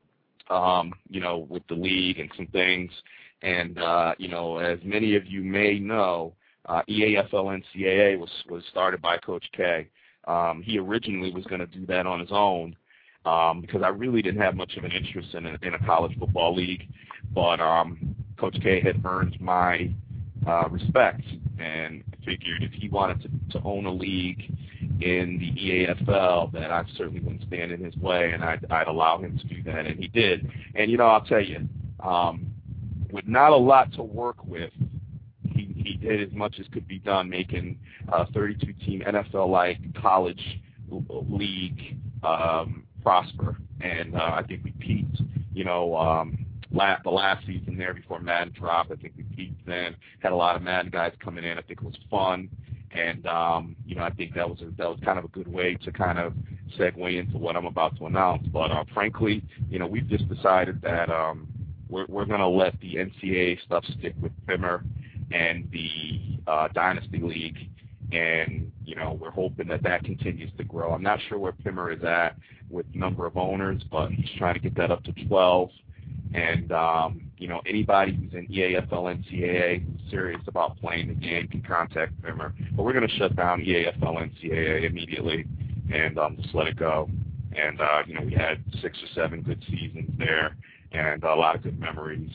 um, you know, with the league and some things. And, uh, you know, as many of you may know, uh, E A F L N C A A was, was started by Coach K. Um, he originally was going to do that on his own um, because I really didn't have much of an interest in a, in a college football league. But um, Coach K had earned my uh, respect and figured if he wanted to, to own a league in the E A F L, that I certainly wouldn't stand in his way, and I'd, I'd allow him to do that, and he did. And, you know, I'll tell you, um, with not a lot to work with, he, he did as much as could be done, making a thirty-two team N F L-like college league um, prosper. And uh, I think we peaked, you know, um, la- the last season there before Madden dropped. I think we peaked then, had a lot of Madden guys coming in. I think it was fun. And, um, you know, I think that was a, that was kind of a good way to kind of segue into what I'm about to announce. But, uh, frankly, you know, we've just decided that um, we're, we're going to let the N C A A stuff stick with Pimmer and the uh, Dynasty League. And, you know, we're hoping that that continues to grow. I'm not sure where Pimmer is at with number of owners, but he's trying to get that up to twelve. And, um, you know, anybody who's in E A F L N C A A who's serious about playing the game can contact Pimmer. But we're going to shut down E A F L N C A A immediately and um, just let it go. And, uh, you know, we had six or seven good seasons there and a lot of good memories.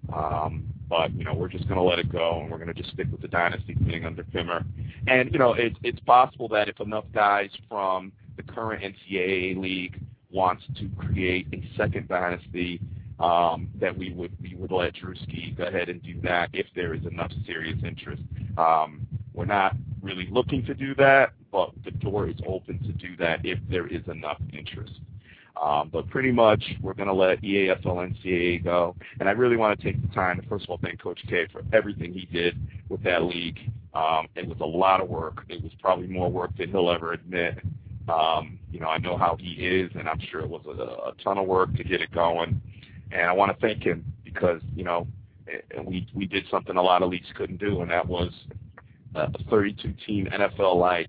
Um, but, you know, we're just going to let it go, and we're going to just stick with the dynasty thing under Pimmer. And, you know, it, it's possible that if enough guys from the current N C A A league wants to create a second dynasty, um, that we would we would let Drewski go ahead and do that if there is enough serious interest. Um, we're not really looking to do that, but the door is open to do that if there is enough interest. Um, but pretty much we're going to let E A F L N C A A go. And I really want to take the time to, first of all, thank Coach K for everything he did with that league. Um, it was a lot of work. It was probably more work than he'll ever admit. Um, you know, I know how he is, and I'm sure it was a, a ton of work to get it going. And I want to thank him because, you know, we we did something a lot of leagues couldn't do, and that was a thirty-two team N F L-like,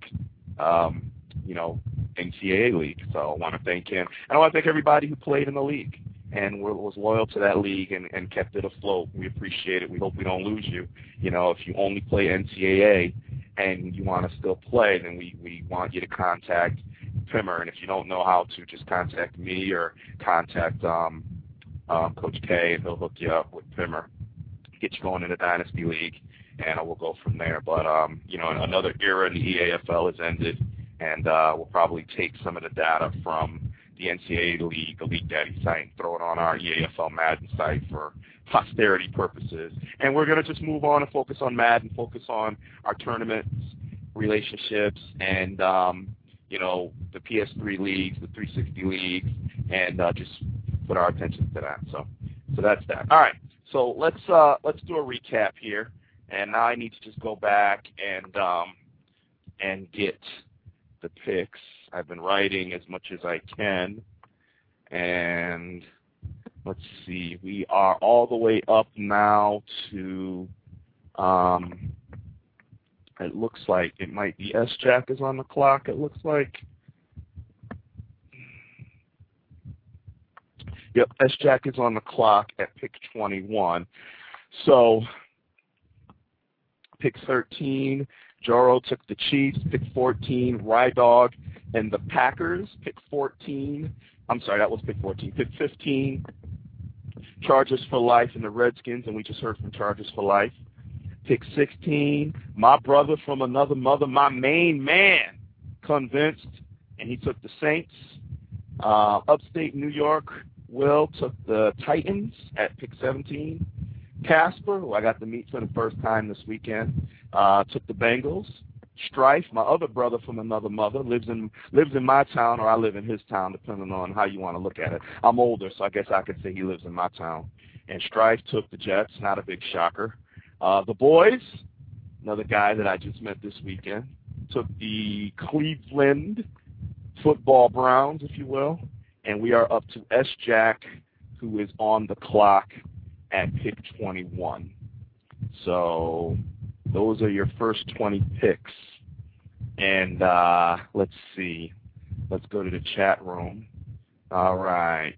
um, you know, N C A A league. So I want to thank him. And I want to thank everybody who played in the league and was loyal to that league and, and kept it afloat. We appreciate it. We hope we don't lose you. You know, if you only play N C A A and you want to still play, then we, we want you to contact Pimmer. And if you don't know how to, just contact me or contact um, um, Coach K, and he'll hook you up with Pimmer, get you going in the Dynasty League, and we'll go from there. But, um, you know, another era in the E A F L has ended, and uh, we'll probably take some of the data from the N C A A League, the League Daddy site, and throw it on our E A F L Madden site for posterity purposes. And we're going to just move on and focus on Madden, focus on our tournaments, relationships, and, um, you know, the P S three leagues, the three sixty leagues, and uh, just put our attention to that. So, so that's that. All right. So let's uh, let's do a recap here. And now I need to just go back and um, and get the picks. I've been writing as much as I can. And let's see. We are all the way up now to, um, it looks like it might be S-Jack is on the clock, it looks like. Yep, S-Jack is on the clock at pick twenty-one. So, pick thirteen, Joro took the Chiefs. Pick fourteen, Rydog and the Packers. Pick fourteen, I'm sorry, that was pick fourteen. Pick fifteen, Chargers for Life and the Redskins, and we just heard from Chargers for Life. Pick sixteen, my brother from another mother, my main man, Convinced, and he took the Saints. Uh, upstate New York, Will took the Titans at pick seventeen. Casper, who I got to meet for the first time this weekend, uh, took the Bengals. Strife, my other brother from another mother, lives in lives in my town, or I live in his town, depending on how you want to look at it. I'm older, so I guess I could say he lives in my town. And Strife took the Jets, not a big shocker. Uh, the Boys, another guy that I just met this weekend, took the Cleveland Football Browns, if you will. And we are up to S-Jack, who is on the clock at pick twenty-one. So those are your first twenty picks. And uh, let's see. Let's go to the chat room. All right.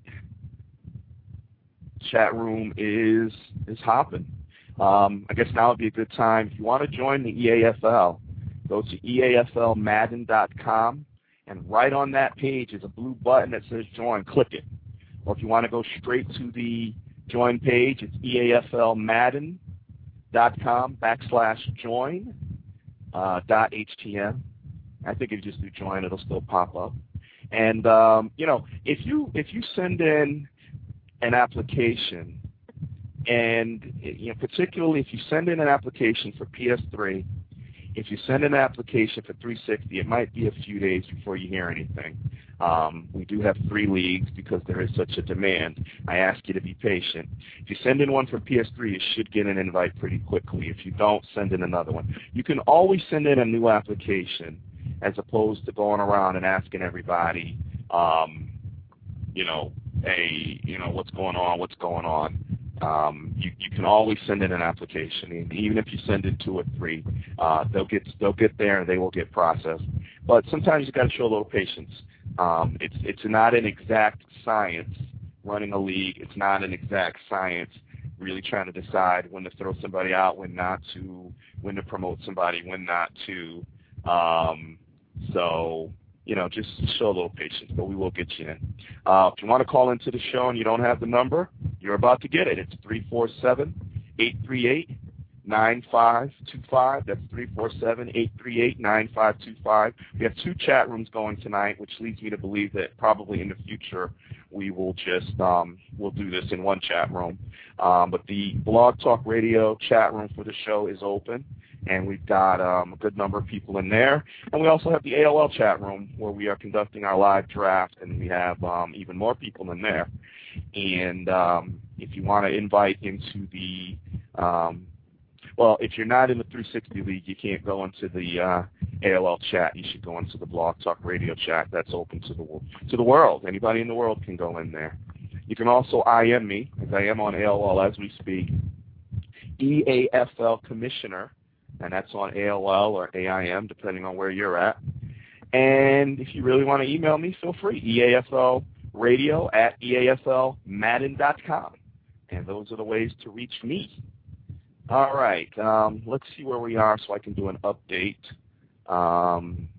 Chat room is is hopping. Um, I guess now would be a good time. If you want to join the E A F L, go to E A F L Madden dot com, and right on that page is a blue button that says join. Click it. Or if you want to go straight to the join page, it's E A F L Madden dot com backslash join uh, dot H T M. I think if you just do join, it'll still pop up. And um, you know, if you if you send in an application, and you know, particularly if you send in an application for P S three, if you send in an application for three sixty, it might be a few days before you hear anything. Um, we do have three leagues because there is such a demand. I ask you to be patient. If you send in one for P S three, you should get an invite pretty quickly. If you don't, send in another one. You can always send in a new application as opposed to going around and asking everybody, um, you know, hey, you know, what's going on, what's going on. Um, you, you can always send in an application, and even if you send in two or three, uh, they'll get they'll get there and they will get processed. But sometimes you got to show a little patience. Um, it's it's not an exact science running a league. It's not an exact science really trying to decide when to throw somebody out, when not to, when to promote somebody, when not to. Um, so, you know, just show a little patience, but we will get you in. Uh, if you want to call into the show and you don't have the number, you're about to get it. It's three four seven, eight three eight, nine five two five. That's three four seven, eight three eight, nine five two five. We have two chat rooms going tonight, which leads me to believe that probably in the future we will just um, we'll do this in one chat room. Um, but the Blog Talk Radio chat room for the show is open, and we've got um, a good number of people in there. And we also have the A O L chat room where we are conducting our live draft, and we have um, even more people in there. And um, if you want to invite into the um, well, if you're not in the three sixty League, you can't go into the uh, A O L chat. You should go into the Blog Talk Radio chat. That's open to the to the world. Anybody in the world can go in there. You can also I M me, as I am on A O L as we speak, E A F L Commissioner, and that's on A O L or A I M, depending on where you're at. And if you really want to email me, feel free, E A F L radio at E A F L madden dot com. And those are the ways to reach me. All right, um, let's see where we are so I can do an update. Um,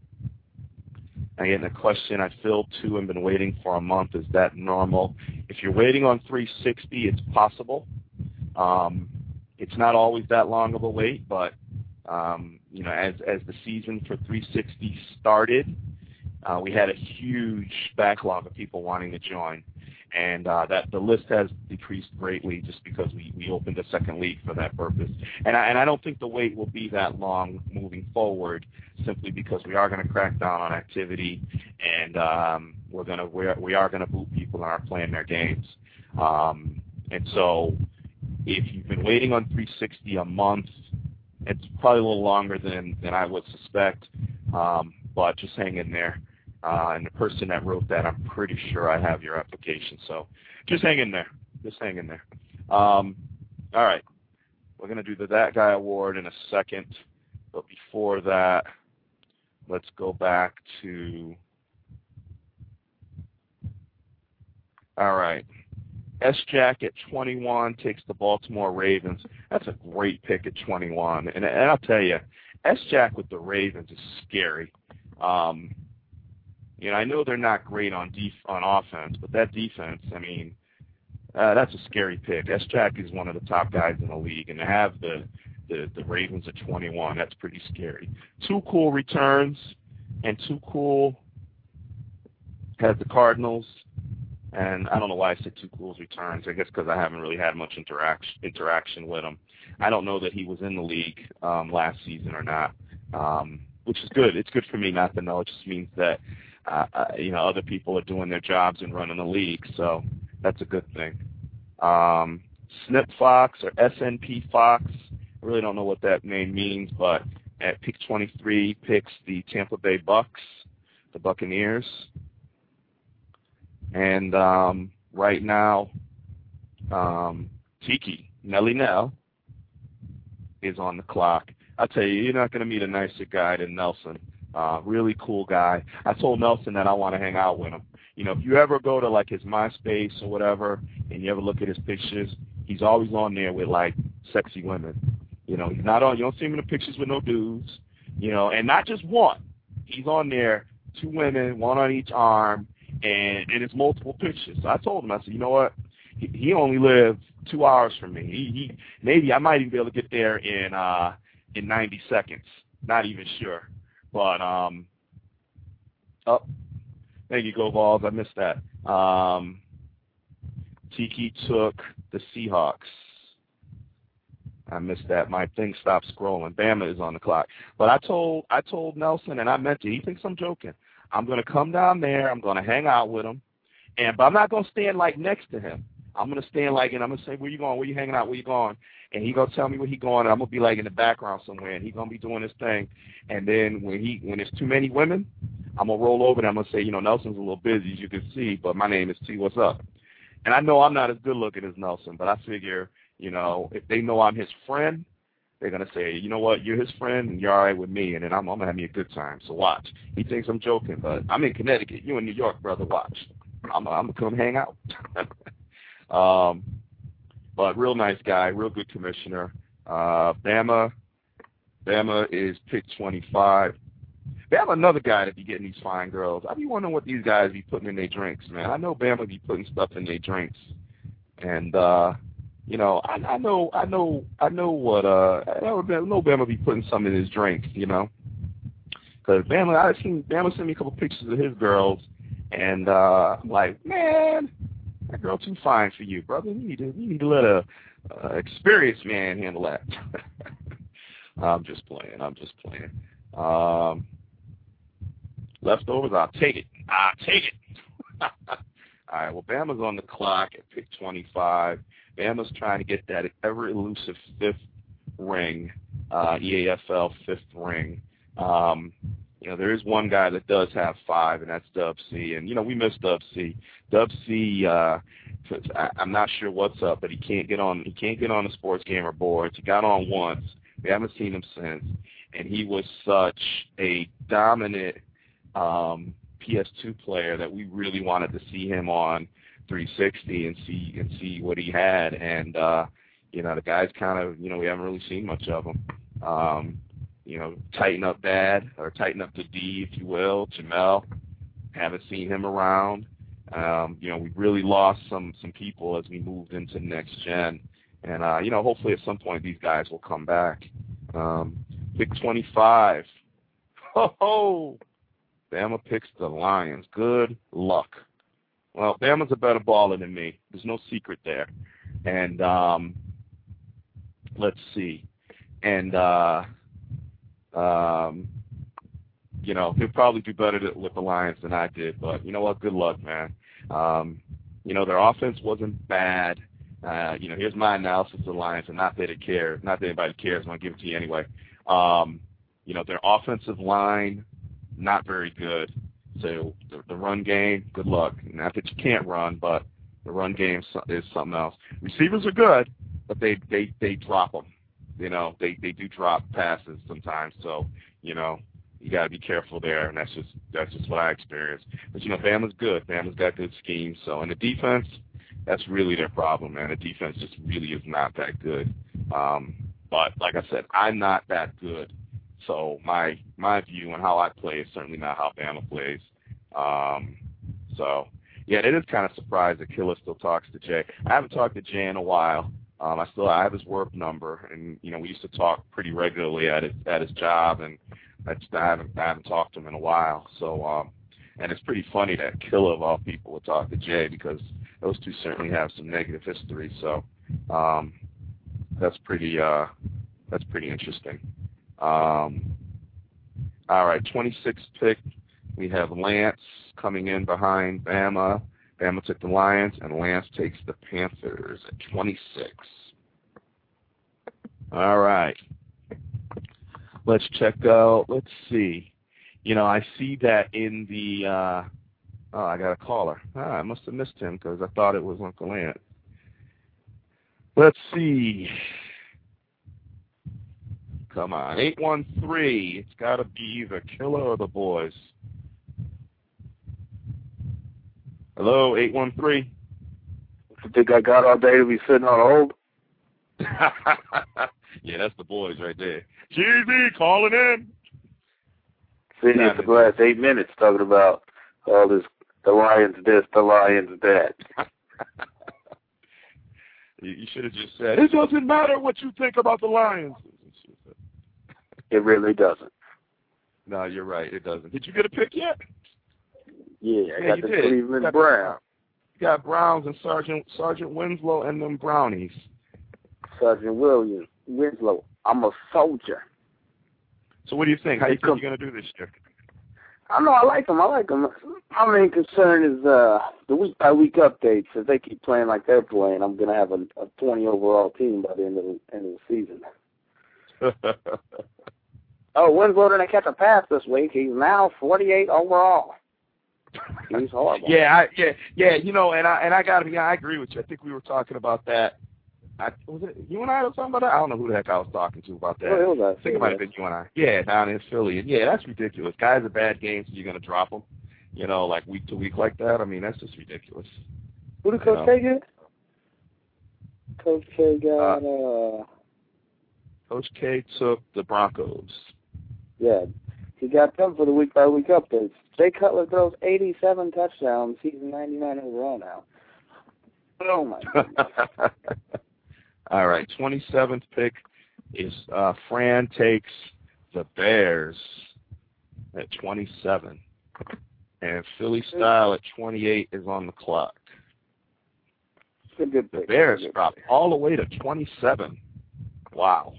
I get a question I filled two and been waiting for a month. Is that normal? If you're waiting on three sixty, it's possible. Um, it's not always that long of a wait, but um, you know, as as the season for three sixty started, uh, we had a huge backlog of people wanting to join. And uh, that the list has decreased greatly just because we, we opened a second league for that purpose. And I, and I don't think the wait will be that long moving forward, simply because we are going to crack down on activity, and um, we're going to we're, we are going to boot people that aren't playing their games. Um, and so, if you've been waiting on three sixty a month, it's probably a little longer than than I would suspect. Um, but just hang in there. Uh, and the person that wrote that, I'm pretty sure I have your application. So just hang in there. Just hang in there. Um, all right. We're going to do the That Guy Award in a second. But before that, let's go back to, all right. S-Jack at twenty-one takes the Baltimore Ravens. That's a great pick at twenty-one. And, and I'll tell you, S-Jack with the Ravens is scary. Um You know, I know they're not great on def- on offense, but that defense, I mean, uh, that's a scary pick. S-Jack is one of the top guys in the league, and to have the, the, the Ravens at twenty-one, that's pretty scary. Too Cool returns, and Too Cool has the Cardinals, and I don't know why I said Too Cool's returns. I guess because I haven't really had much interaction interaction with him. I don't know that he was in the league um, last season or not, um, which is good. It's good for me not to know. It just means that Uh, uh, you know, other people are doing their jobs and running the league, so that's a good thing. Um, Snip Fox or S N P Fox, I really don't know what that name means, but at pick twenty-three picks the Tampa Bay Bucks, the Buccaneers. And um, right now, um, Tiki, Nelly Nell, is on the clock. I'll tell you, you're not going to meet a nicer guy than Nelson. Uh, really cool guy. I told Nelson that I want to hang out with him. You know, if you ever go to, like, his MySpace or whatever, and you ever look at his pictures, he's always on there with, like, sexy women. You know, he's not on, you don't see him in the pictures with no dudes, you know, and not just one. He's on there, two women, one on each arm, and, and it's multiple pictures. So I told him, I said, you know what, he, he only lived two hours from me. He, he maybe I might even be able to get there in, uh, in ninety seconds. Not even sure. But, um, oh, there you go, Balls. I missed that. Um, Tiki took the Seahawks. I missed that. My thing stopped scrolling. Bama is on the clock. But I told I told Nelson, and I meant it. He thinks I'm joking. I'm going to come down there. I'm going to hang out with him. And but I'm not going to stand, like, next to him. I'm going to stand, like, and I'm going to say, where you going? Where you hanging out? Where you going? And he going to tell me where he going, and I'm going to be, like, in the background somewhere, and he going to be doing his thing. And then when he when there's too many women, I'm going to roll over and I'm going to say, you know, Nelson's a little busy, as you can see, but my name is T. What's up? And I know I'm not as good-looking as Nelson, but I figure, you know, if they know I'm his friend, they're going to say, you know what, you're his friend, and you're all right with me, and then I'm, I'm going to have me a good time. So watch. He thinks I'm joking, but I'm in Connecticut. You in New York, brother. Watch. I'm, I'm going to come hang out. um, but real nice guy, real good commissioner. Uh, Bama, Bama is pick twenty-five. Bama, another guy that be getting these fine girls. I be wondering what these guys be putting in their drinks, man. I know Bama be putting stuff in their drinks, and uh, you know, I, I know, I know, I know what. Uh, I know Bama be putting some in his drink, you know, because Bama, I seen Bama send me a couple pictures of his girls, and uh, I'm like, man, that girl too fine for you, brother. You need to, you need to let a uh, experienced man handle that. I'm just playing. I'm just playing. Um, leftovers, I'll take it. I'll take it. All right, well, Bama's on the clock at pick twenty-five. Bama's trying to get that ever-elusive fifth ring, uh, E A F L fifth ring. Um, you know, there is one guy that does have five, and that's Dub C. And, you know, we miss Dub C. Dub C, uh, I, I'm not sure what's up, but he can't get on. He can't get on the Sports Gamer boards. He got on once. We haven't seen him since. And he was such a dominant um, P S two player that we really wanted to see him on three sixty and see and see what he had. And uh, you know, the guy's kind of, you know, we haven't really seen much of him. Um, you know, tighten up bad or tighten up the D, if you will. Jamel, haven't seen him around. Um, you know, we really lost some some people as we moved into next gen. And uh, you know, hopefully at some point these guys will come back. Um, pick twenty-five. Ho ho! Bama picks the Lions. Good luck. Well, Bama's a better baller than me. There's no secret there. And um, let's see. And uh, um, you know, he'll probably do better to, with the Lions than I did. But you know what? Good luck, man. Um, you know, their offense wasn't bad. Uh, you know, here's my analysis of the Lions, and not that it cares, not that anybody cares. I'm gonna give it to you anyway. Um, you know, their offensive line, not very good. So the, the run game, good luck. Not that you can't run, but the run game is something else. Receivers are good, but they they they drop them. You know, they they do drop passes sometimes. So you know, you got to be careful there, and that's just that's just what I experienced. But you know, Bama's good. Bama's got good schemes. So in the defense, that's really their problem, man. The defense just really is not that good. Um, but like I said, I'm not that good. So my my view on how I play is certainly not how Bama plays. Um, so, yeah, it is kind of surprised that Killer still talks to Jay. I haven't talked to Jay in a while. Um, I still I have his work number, and you know we used to talk pretty regularly at his at his job, and I just I haven't I haven't talked to him in a while. So, um, and it's pretty funny that Killer of all people would talk to Jay because those two certainly have some negative history. So, um, that's pretty uh, that's pretty interesting. Um, all right, twenty-sixth pick, we have Lance coming in behind Bama. Bama took the Lions, and Lance takes the Panthers at twenty-six. All right. Let's check out, let's see. You know, I see that in the, uh, oh, I got a caller. Ah, I must have missed him because I thought it was Uncle Lance. Let's see. Come on, eight one three. It's got to be either Killer or the boys. Hello, eight one three. You think I got all day to be sitting on hold? Yeah, that's the boys right there. G Z calling in. Sitting here for the last eight minutes talking about all this, the Lions this, the Lions that. You should have just said, it doesn't matter what you think about the Lions. It really doesn't. No, you're right. It doesn't. Did you get a pick yet? Yeah, I yeah, got you the did. Cleveland got Browns. You got Browns and Sergeant Sergeant Winslow and them Brownies. Sergeant Williams, Winslow. I'm a soldier. So what do you think? How do you think you're going to do this year? I know I like them. I like them. My main concern is uh, the week-by-week updates. If they keep playing like they're playing, I'm going to have a, a twenty overall team by the end of the, end of the season. Oh, Winslow didn't catch a pass this week. He's now forty-eight overall. He's horrible. yeah, I, yeah, yeah. You know, and I and I got to be. I agree with you. I think we were talking about that. I, was it you and I were talking about that? I don't know who the heck I was talking to about that. Well, it was I think it might have been you and I. Yeah, down in Philly. And yeah, that's ridiculous. Guys are bad games, so you're going to drop them, you know, like week to week like that. I mean, that's just ridiculous. Who did Coach K get? Coach K got, uh, uh... Coach K took the Broncos. Yeah, he got them for the week-by-week updates. Jay Cutler throws eighty-seven touchdowns. He's ninety-nine overall now. Oh, my goodness. All right, twenty-seventh pick is uh, Fran takes the Bears at twenty-seven. And Philly Style at twenty-eight is on the clock. It's a good pick. The Bears dropped all the way to twenty-seven. Wow.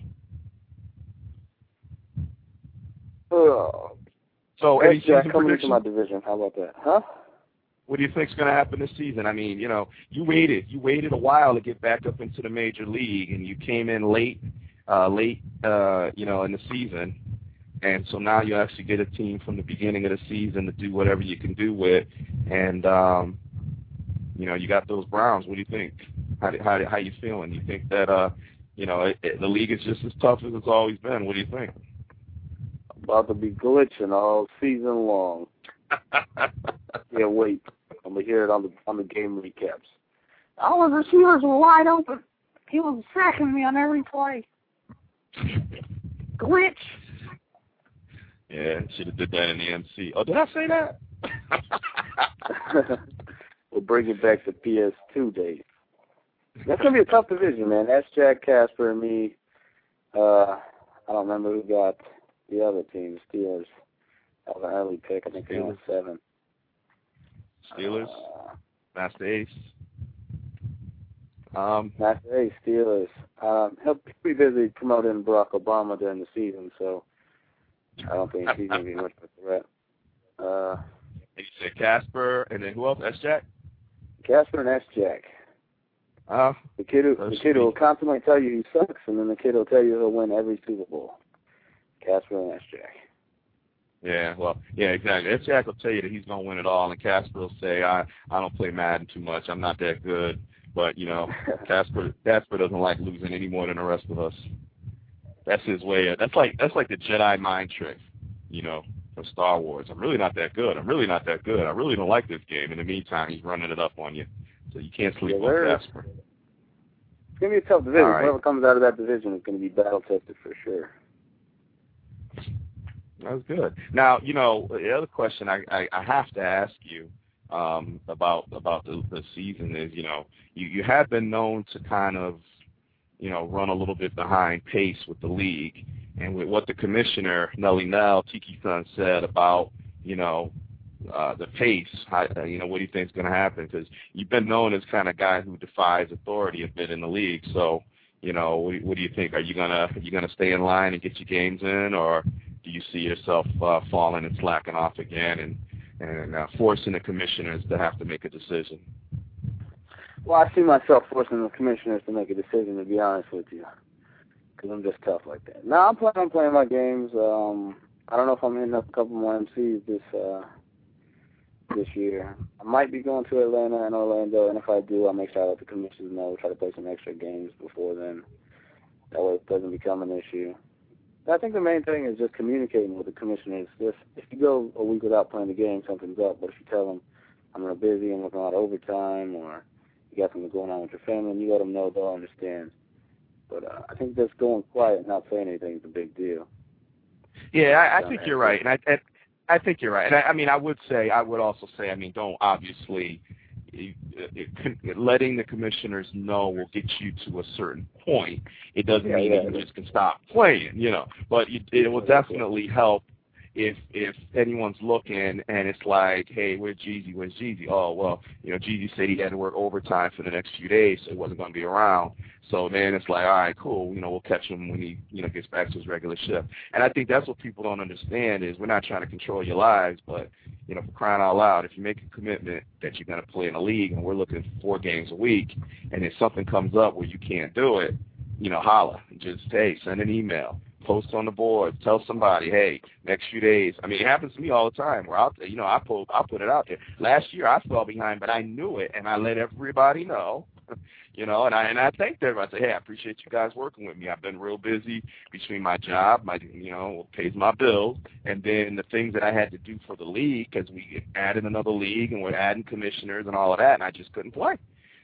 Oh. So, Hey, any Jack, season coming prediction? into my division. How about that? Huh? What do you think's going to happen this season? I mean, you know, you waited. You waited a while to get back up into the major league, and you came in late, uh, late, uh, you know, in the season. And so now you actually get a team from the beginning of the season to do whatever you can do with. And, um, you know, you got those Browns. What do you think? How do, how, do, how you feeling? You think that, uh, you know, it, it, the league is just as tough as it's always been? What do you think? About to be glitching all season long. Yeah, wait. I'm gonna hear it on the on the game recaps. All the receivers were wide open. He was sacking me on every play. Glitch. Yeah, should have did that in the M C. Oh, did I say that? We'll bring it back to P S two days. That's gonna be a tough division, man. That's Jack, Casper, and me. Uh, I don't remember who got the other team, Steelers. That was an early pick. I think they went seven. Steelers, Uh, Master Ace. Um, Master Ace, Steelers. Um, he'll be busy promoting Barack Obama during the season, so I don't think he's going to be much of a threat. Uh, you said Casper, and then who else? S-Jack? Casper and S-Jack. Uh, the kid who, the kid who will constantly tell you he sucks, and then the kid will tell you he'll win every Super Bowl. Casper and S-Jack. Yeah, well, yeah, exactly. S-Jack will tell you that he's going to win it all, and Casper will say, I, I don't play Madden too much. I'm not that good. But, you know, Casper Casper doesn't like losing any more than the rest of us. That's his way. Of, that's like that's like the Jedi mind trick, you know, for Star Wars. I'm really not that good. I'm really not that good. I really don't like this game. In the meantime, he's running it up on you. So you can't sleep yeah, on Casper. It's going to be a tough division. All right. Whoever comes out of that division is going to be battle-tested for sure. That was good. Now, you know, the other question I, I, I have to ask you um, about about the, the season is, you know, you, you have been known to kind of, you know, run a little bit behind pace with the league. And with what the commissioner, Nelly Nell, Tiki-san, said about, you know, uh, the pace, how, you know, what do you think is going to happen? Because you've been known as kind of guy who defies authority a bit in the league. So, you know, what, what do you think? Are you gonna are you gonna stay in line and get your games in, or do you see yourself uh, falling and slacking off again and and uh, forcing the commissioners to have to make a decision? Well, I see myself forcing the commissioners to make a decision, to be honest with you, because I'm just tough like that. No, I'm planning on playing my games. Um, I don't know if I'm hitting up a couple more M Cs this uh, this year. I might be going to Atlanta and Orlando, and if I do, I'll make sure I let the commissioners know, try to play some extra games before then. That way it doesn't become an issue. I think the main thing is just communicating with the commissioners. If, if you go a week without playing the game, something's up. But if you tell them, I'm real busy and working a lot of overtime, or you got something going on with your family, and you let them know, they'll understand. But uh, I think just going quiet and not saying anything is a big deal. Yeah, I, I think you're right. And I, I, I think you're right. And I, I mean, I would say, I would also say, I mean, don't obviously, it, it, letting the commissioners know will get you to a certain point. It doesn't yeah, mean yeah, that you yeah. just can stop playing, you know. But it, it will definitely help if if anyone's looking and it's like, hey, where's Jeezy? Where's Jeezy? Oh, well, you know, Jeezy said he had to work overtime for the next few days, so he wasn't going to be around. So then it's like, all right, cool, you know, we'll catch him when he, you know, gets back to his regular shift. And I think that's what people don't understand is we're not trying to control your lives, but, you know, for crying out loud, if you make a commitment that you're going to play in a league and we're looking for four games a week, and if something comes up where you can't do it, you know, holla. Just, hey, send an email. Post on the board. Tell somebody, hey, next few days. I mean, it happens to me all the time. Where I'll, you know, I put, I put it out there. Last year I fell behind, but I knew it, and I let everybody know. You know, and I and I thanked everybody. I said, hey, I appreciate you guys working with me. I've been real busy between my job, my, you know, pays my bills, and then the things that I had to do for the league because we added another league and we're adding commissioners and all of that, and I just couldn't play.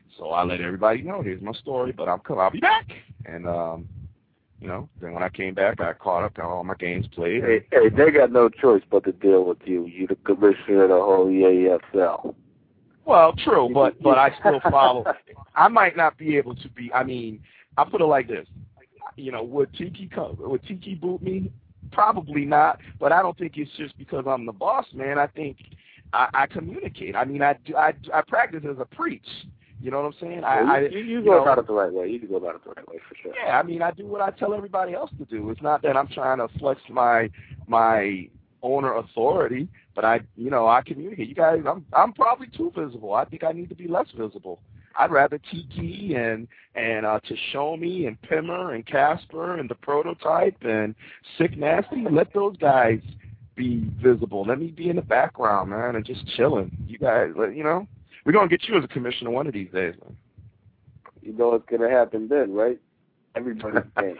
So I let everybody know, here's my story, but I'm I'll be back. And um, you know, then when I came back, I caught up, got all my games played. Hey, hey, they got no choice but to deal with you. You the commissioner of the whole E A F L. Well, true, but but I still follow. I might not be able to be. I mean, I'll put it like this. You know, would Tiki come, would Tiki boot me? Probably not. But I don't think it's just because I'm the boss, man. I think I, I communicate. I mean, I do. I, I practice as a preach. You know what I'm saying? I, Well, I you, you, you you go know, about it the right way. You can go about it the right way for sure. Yeah, I mean, I do what I tell everybody else to do. It's not that I'm trying to flex my my owner authority, but I, you know, I communicate. You guys, I'm I'm probably too visible. I think I need to be less visible. I'd rather Tiki and and uh, Tashomi and Pimmer and Casper and the Prototype and Sick Nasty. Let those guys be visible. Let me be in the background, man, and just chilling. You guys, you know, we're gonna get you as a commissioner one of these days, man. You know what's going to happen then, right? Everybody's game.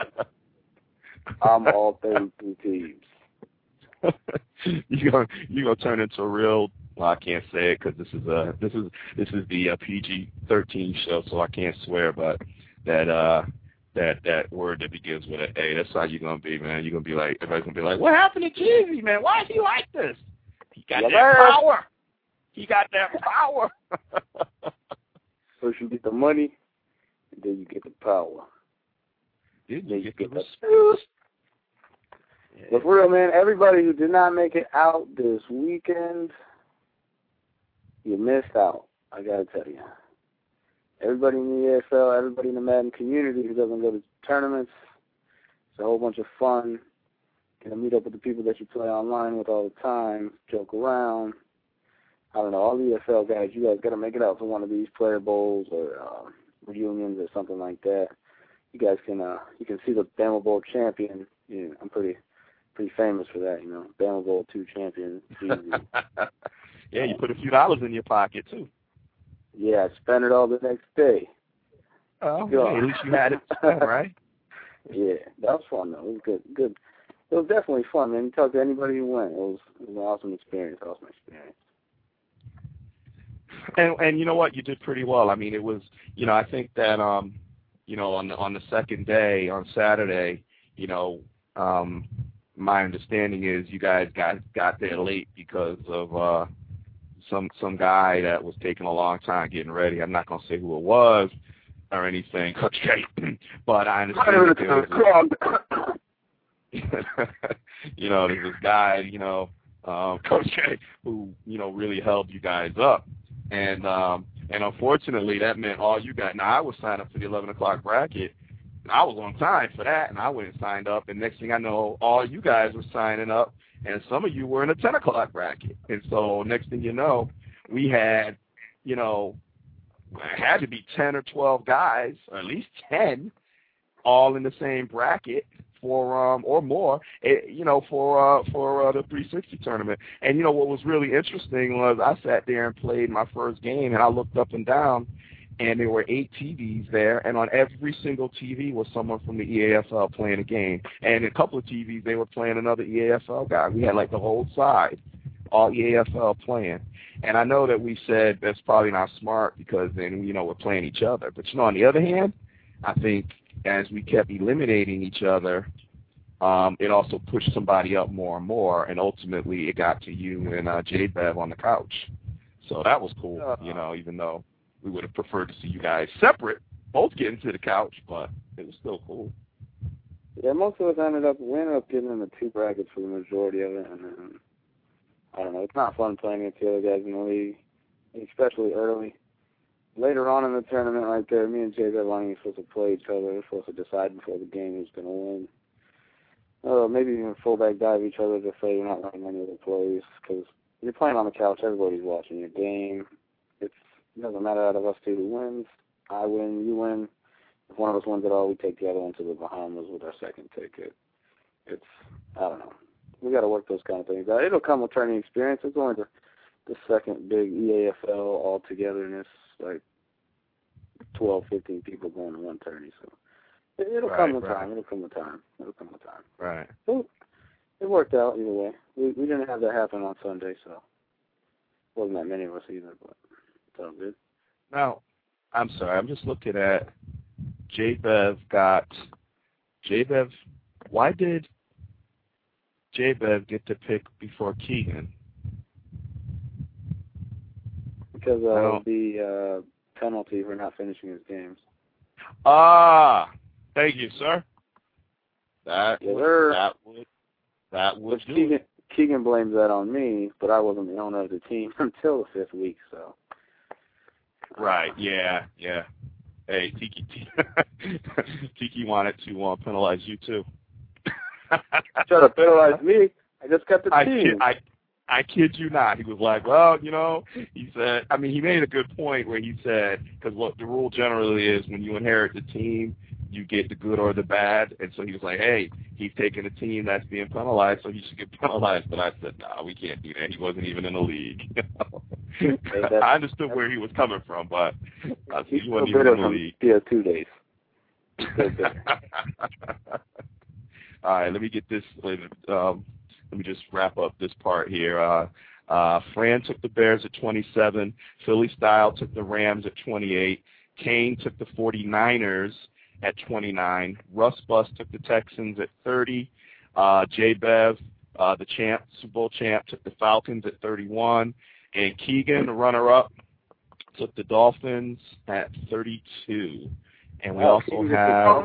I'm all thirty-two teams. you're gonna you're gonna turn into a real. Well, I can't say it because this is a this is this is the uh, P G thirteen show, so I can't swear. But that uh that that word that begins with an A, that's how you're gonna be, man. You're gonna be like, everybody's gonna be like, what happened to Jeezy, man? Why is he like this? He got Yeah, that man. power. He got that power. First you get the money, and then you get the power. Then Then you you get get the the respect. But for real, man, everybody who did not make it out this weekend, you missed out. I gotta tell you. Everybody in the E A F L, everybody in the Madden community who doesn't go to tournaments, it's a whole bunch of fun. Gonna meet up with the people that you play online with all the time, joke around. I don't know, all the E A F L guys, you guys gotta make it out to one of these player bowls or uh, reunions or something like that. You guys can uh, you can see the Bama Bowl champion. Yeah, I'm pretty pretty famous for that, you know. Bama Bowl two champion. Yeah, you put a few dollars in your pocket too. Yeah, I spent it all the next day. Oh, hey, at least you had it spent, right? Yeah, that was fun though. It was good. Good. It was definitely fun, man. You talk to anybody who went. It was, it was an awesome experience. Awesome experience. And and you know what? You did pretty well. I mean, it was, you know, I think that um, you know, on the on the second day on Saturday, you know, um, my understanding is you guys got got there late because of uh, some some guy that was taking a long time getting ready. I'm not gonna say who it was or anything, okay? But I understand that there was a, you know, there's this guy, you know, um, Coach K, who you know really held you guys up, and um, and unfortunately that meant all you got. Now I was signed up for the eleven o'clock bracket. And I was on time for that, and I went and signed up. And next thing I know, all you guys were signing up, and some of you were in a ten o'clock bracket. And so next thing you know, we had, you know, it had to be ten or twelve guys, or at least ten, all in the same bracket for um or more, it, you know, for uh, for uh, the three sixty tournament. And you know what was really interesting was I sat there and played my first game, and I looked up and down, and there were eight T Vs there, and on every single T V was someone from the E A F L playing a game. And a couple of T Vs, they were playing another E A F L guy. We had like the whole side, all E A F L playing. And I know that we said that's probably not smart because then, you know, we're playing each other. But, you know, on the other hand, I think as we kept eliminating each other, um, it also pushed somebody up more and more, and ultimately it got to you and uh, J-Bev on the couch. So that was cool, you know, even though we would have preferred to see you guys separate, both getting to the couch, but it was still cool. Yeah, most of us ended up, we ended up getting in the two brackets for the majority of it, and then, I don't know, it's not fun playing against the other guys in the league, especially early. Later on in the tournament right there, me and Jay weren't even supposed to play each other. We were supposed to decide before the game who's going to win. Uh, maybe even fullback dive each other to say you're not running any of the plays, because you're playing on the couch, everybody's watching your game. It's, it doesn't matter out of us two who wins. I win, you win. If one of us wins it all, we take the other one to the Bahamas with our second ticket. It's, I don't know. We got to work those kind of things out. It'll come with tourney experience. It's only the, the second big E A F L all together, and it's like twelve, fifteen people going to one tourney. So it, it'll right, come with right. time. It'll come with time. It'll come with time. Right. So it worked out either way. We we didn't have that happen on Sunday, so wasn't that many of us either, but it's all good. Now, I'm sorry. I'm just looking at J-Bev got J-Bev. Why did J-Bev get to pick before Keegan? Because of the uh, penalty for not finishing his games. Ah, thank you, sir. That Yes, would, sir. that would that would Which do Keegan, it. Keegan blames that on me, but I wasn't the owner of the team until the fifth week, so. Right, yeah, yeah. Hey, Tiki, Tiki wanted to uh, penalize you, too. Try to penalize me. I just got the I team. kid, I, I kid you not. He was like, well, you know, he said, I mean, he made a good point where he said, because what the rule generally is when you inherit the team, you get the good or the bad. And so he was like, hey, he's taking a team that's being penalized, so he should get penalized. But I said, no, nah, we can't do that. He wasn't even in the league. Hey, I understood where he was coming from, but uh, he's he wasn't still even bitter in the from league. yeah, two days. All right, let me get this. Um, let me just wrap up this part here. Uh, uh, Fran took the Bears at twenty-seven. Philly Style took the Rams at twenty-eight. Kane took the forty-niners at twenty-nine. Russ Bus took the Texans at thirty. Uh, J-Bev, uh, the champ, Super Bowl champ, took the Falcons at thirty-one. And Keegan, the runner-up, took the Dolphins at thirty-two. And we Oh, also have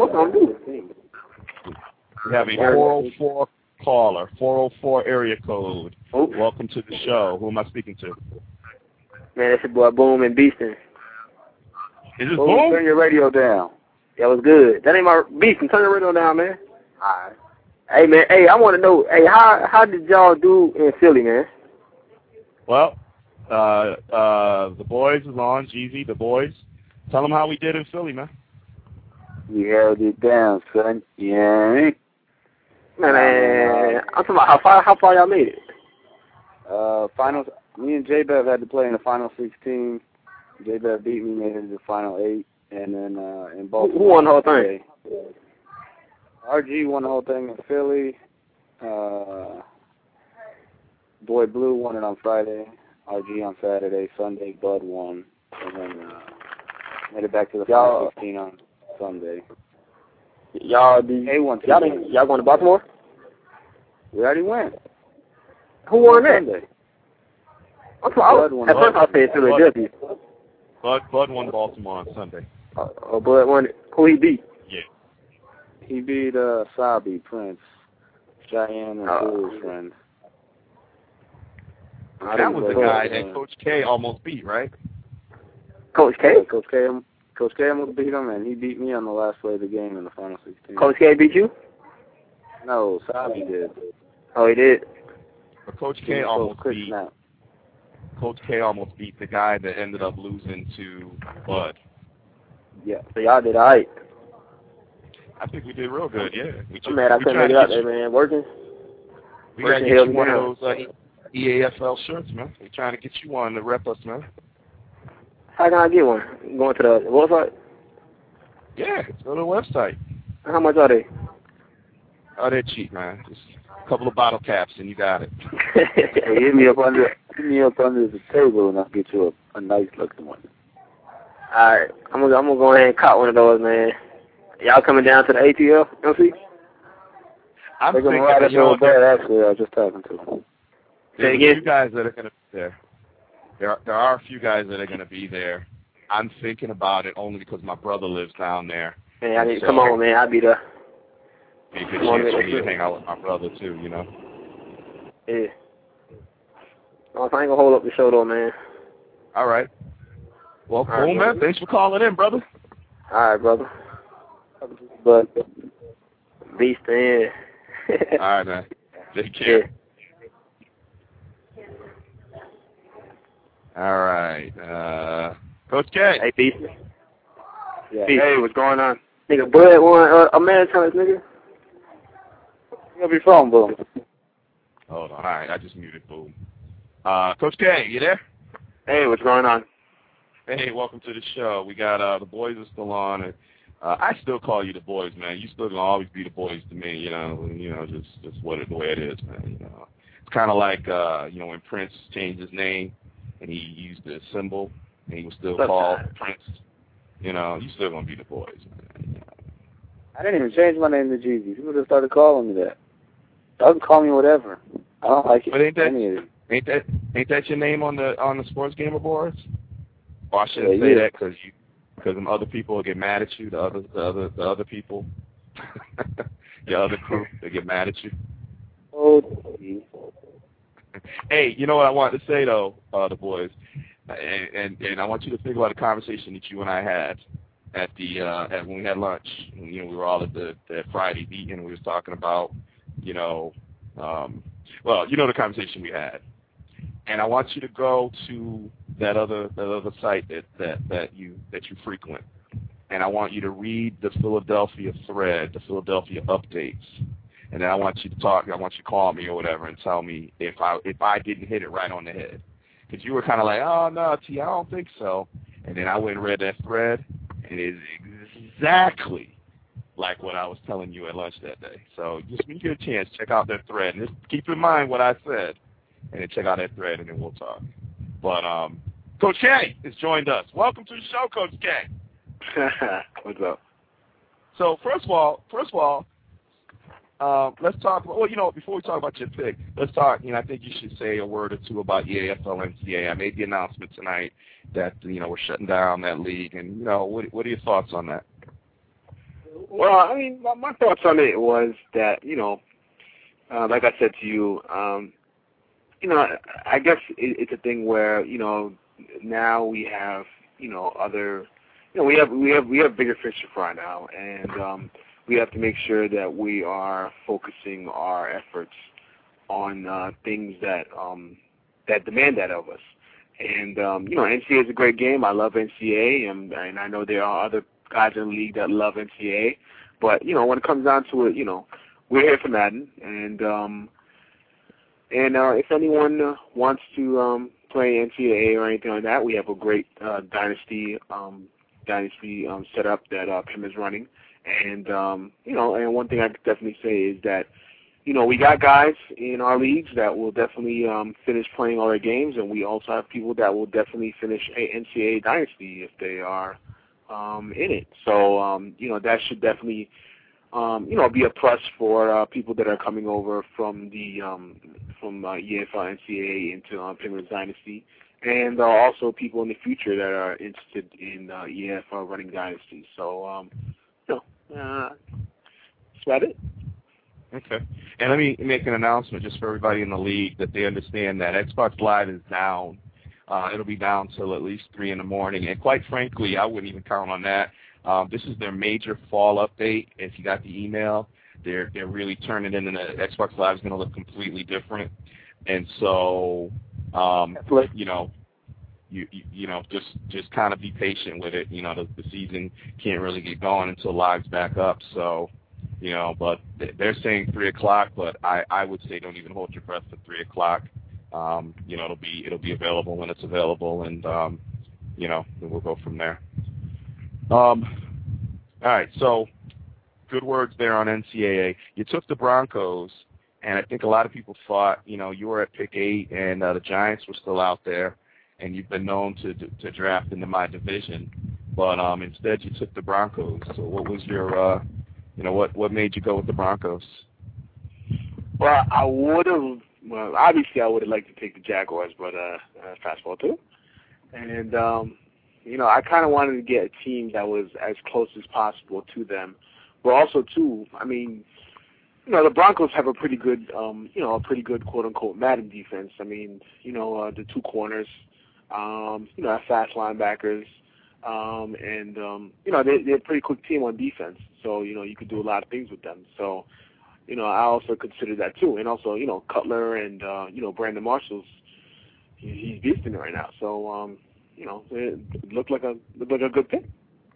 we have a four oh four caller, four oh four area code. Oh. Welcome to the show. Who am I speaking to? Man, that's your boy Boom and Beastin. Is this Boom, Boom? turn your radio down. That was good. That ain't my Beastin. Turn your radio down, man. All right. Hey, man. Hey, I want to know. Hey, how how did y'all do in Philly, man? Well, uh, uh, the boys is on, Jeezy, the boys. Tell them how we did in Philly, man. We held it down, son. Yeah. Man, man, I'm talking about how far how far y'all made it. Uh, finals. Me and J-Bev had to play in the final sixteen. J-Bev beat me, made it to the final eight, and then uh, in Baltimore. Who won the whole thing? R G won the whole thing in Philly. Uh, Boy Blue won it on Friday. R G on Saturday. Sunday, Bud won, and then uh, made it back to the final sixteen on Sunday. Y'all do A won. Y'all didn't, y'all going to Baltimore? We already went. Who won that? Sunday. I'm talking, Bud won. at first I said Philadelphia. Bud, Bud won Baltimore on Sunday. Uh, oh, Bud won it. Who he beat? Yeah. He beat uh, Sabi, Prince, Cheyenne, and Uh, Blue's friend. That was the guy that Coach K almost beat, right? Coach K? Yeah, Coach K. Coach K almost beat him, and he beat me on the last play of the game in the final sixteen. Coach K beat you? No, Sabi did. Oh, he did? But Coach K almost Chris beat. Snap. Coach K almost beat the guy that ended up losing to Bud. Yeah. So y'all did all right. I think we did real good, yeah. We I'm mad I couldn't make it out there, man. Working? We got to Working get held you me one down. of those uh, E A F L shirts, man. We're trying to get you one to rep us, man. How can I get one? Going to the website? Yeah, go to the website. How much are they? Oh, they're cheap, man. Just a couple of bottle caps and you got it. Hey, hit me up under, hit me up under the table, and I'll get you a, a nice looking one. All right, I'm gonna I'm gonna go ahead and cop one of those, man. Y'all coming down to the A T L, M C? I'm They're gonna thinking ride that, us you know, real bad. Actually, I was just talking to them. there's Say a again? few guys that are going to be there. There are, there are a few guys that are going to be there. I'm thinking about it only because my brother lives down there. Man, I need to So- come on, man. I'll be there. Be a good Come on, chance for man. me to hang out with my brother too, you know. Yeah. Oh, so I ain't gonna hold up the show though, man. All right. Well, All right, cool, brother. man. Thanks for calling in, brother. All right, brother. But Beast in. All right, man. Take care. Yeah. All right. Uh, Coach K. Hey, Beast. yeah, Beast. Hey, what's going on? Nigga, Bud won uh, a man chance, nigga. where be from, Boom? Hold on. All right. I just muted. Boom. Uh, Coach K, you there? Hey, what's going on? Hey, welcome to the show. We got uh, the boys are still on, and uh, I still call you the boys, man. You still gonna always be the boys to me, you know. You know, just just what it, the way it is, man. You know, it's kind of like uh, you know when Prince changed his name and he used the symbol, and he was still Left called side. Prince. You know, you still gonna be the boys, man. I didn't even change my name to Jeezy. People just started calling me that. Y'all can call me whatever. I don't like it. But ain't that any of it. ain't that ain't that your name on the on the Sports Gamer boards? Or I shouldn't Yeah, say yeah. that because you because them other people will get mad at you. The other the other the other people, your other crew, they get mad at you. Oh, Hey, you know what I wanted to say though, uh, the boys, and, and and I want you to think about a conversation that you and I had at the uh, at when we had lunch. You know, we were all at the, the Friday meeting. And we was talking about, you know, um, well, you know the conversation we had. And I want you to go to that other that other site that, that, that you that you frequent, and I want you to read the Philadelphia thread, the Philadelphia updates, and then I want you to talk. I want you to call me or whatever and tell me if I if I didn't hit it right on the head, because you were kind of like, oh no, T, I don't think so, and then I went and read that thread, and it's exactly like what I was telling you at lunch that day. So just when you get a chance, check out that thread, and just keep in mind what I said. And then check out that thread, and then we'll talk. But um, Coach K has joined us. Welcome to the show, Coach K. What's up? So first of all, first of all, um, let's talk about. Well, you know, before we talk about your pick, let's talk. You know, I think you should say a word or two about E A F L N C A A. I made the announcement tonight that you know we're shutting down that league, and you know, what what are your thoughts on that? Well, I mean, my, my thoughts on it was that you know, uh, like I said to you. Um, You know, I guess it's a thing where you know now we have you know other, you know we have we have we have bigger fish to fry now, and um, we have to make sure that we are focusing our efforts on uh, things that um, that demand that of us. And um, you know, N C A A is a great game. I love N C A A, and, and I know there are other guys in the league that love N C A A. But you know, when it comes down to it, you know, we're here for Madden, and um, And uh, if anyone uh, wants to um, play N C A A or anything like that, we have a great uh, dynasty um, dynasty um, setup that uh, Pim is running. And um, you know, and one thing I could definitely say is that you know we got guys in our leagues that will definitely um, finish playing all their games, and we also have people that will definitely finish a N C A A dynasty if they are um, in it. So um, you know that should definitely. Um, you know, be a plus for uh, people that are coming over from the um, from uh, E A F L N C A A into uh, Penguins Dynasty, and uh, also people in the future that are interested in uh, E A F L running dynasties. So, um, you know, uh, that's about it. Okay. And let me make an announcement just for everybody in the league that they understand that Xbox Live is down. Uh, it'll be down till at least three in the morning, and quite frankly, I wouldn't even count on that. Um, this is their major fall update. If you got the email, they're they're really turning it into Xbox Live is going to look completely different. And so, um, you know, you, you you know just just kind of be patient with it. You know, the, the season can't really get going until Live's back up. So, you know, but they're saying three o'clock, but I I would say don't even hold your breath for three o'clock. Um, you know, it'll be it'll be available when it's available, and um, you know, we'll go from there. Um, all right, so good words there on N C A A. You took the Broncos, and I think a lot of people thought, you know, you were at pick eight, and uh, the Giants were still out there, and you've been known to to draft into my division, but um, instead you took the Broncos. So what was your, uh, you know, what what made you go with the Broncos? Well, I would have. Well, obviously, I would have liked to take the Jaguars, but uh, uh fast forward too, and um. You know, I kind of wanted to get a team that was as close as possible to them, but also too, I mean, you know, the Broncos have a pretty good, um, you know, a pretty good quote unquote Madden defense. I mean, you know, uh, the two corners, um, you know, fast linebackers, um, and um, you know, they, they're a pretty quick team on defense. So you know, you could do a lot of things with them. So, you know, I also consider that too, and also, you know, Cutler and uh, you know, Brandon Marshall's, he, he's beasting it right now. So. Um, You know, it looked like a looked like a good pick.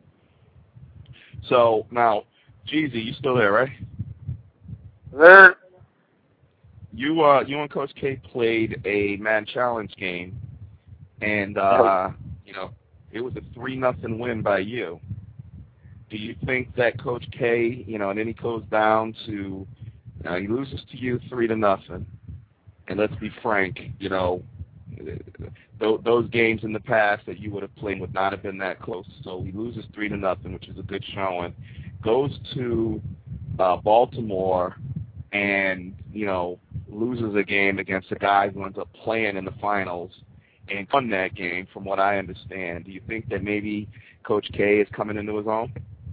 So now, Jeezy, you still there, right? There. You uh, you and Coach K played a Madden Challenge game, and uh, you know, it was a three nothing win by you. Do you think that Coach K, you know, and then he goes down to, you know, he loses to you three to nothing, and let's be frank, you know, th- those games in the past that you would have played would not have been that close. So he loses three to nothing, which is a good showing. Goes to uh, Baltimore and, you know, loses a game against a guy who ends up playing in the finals and won that game, from what I understand. Do you think that maybe Coach K is coming into his own?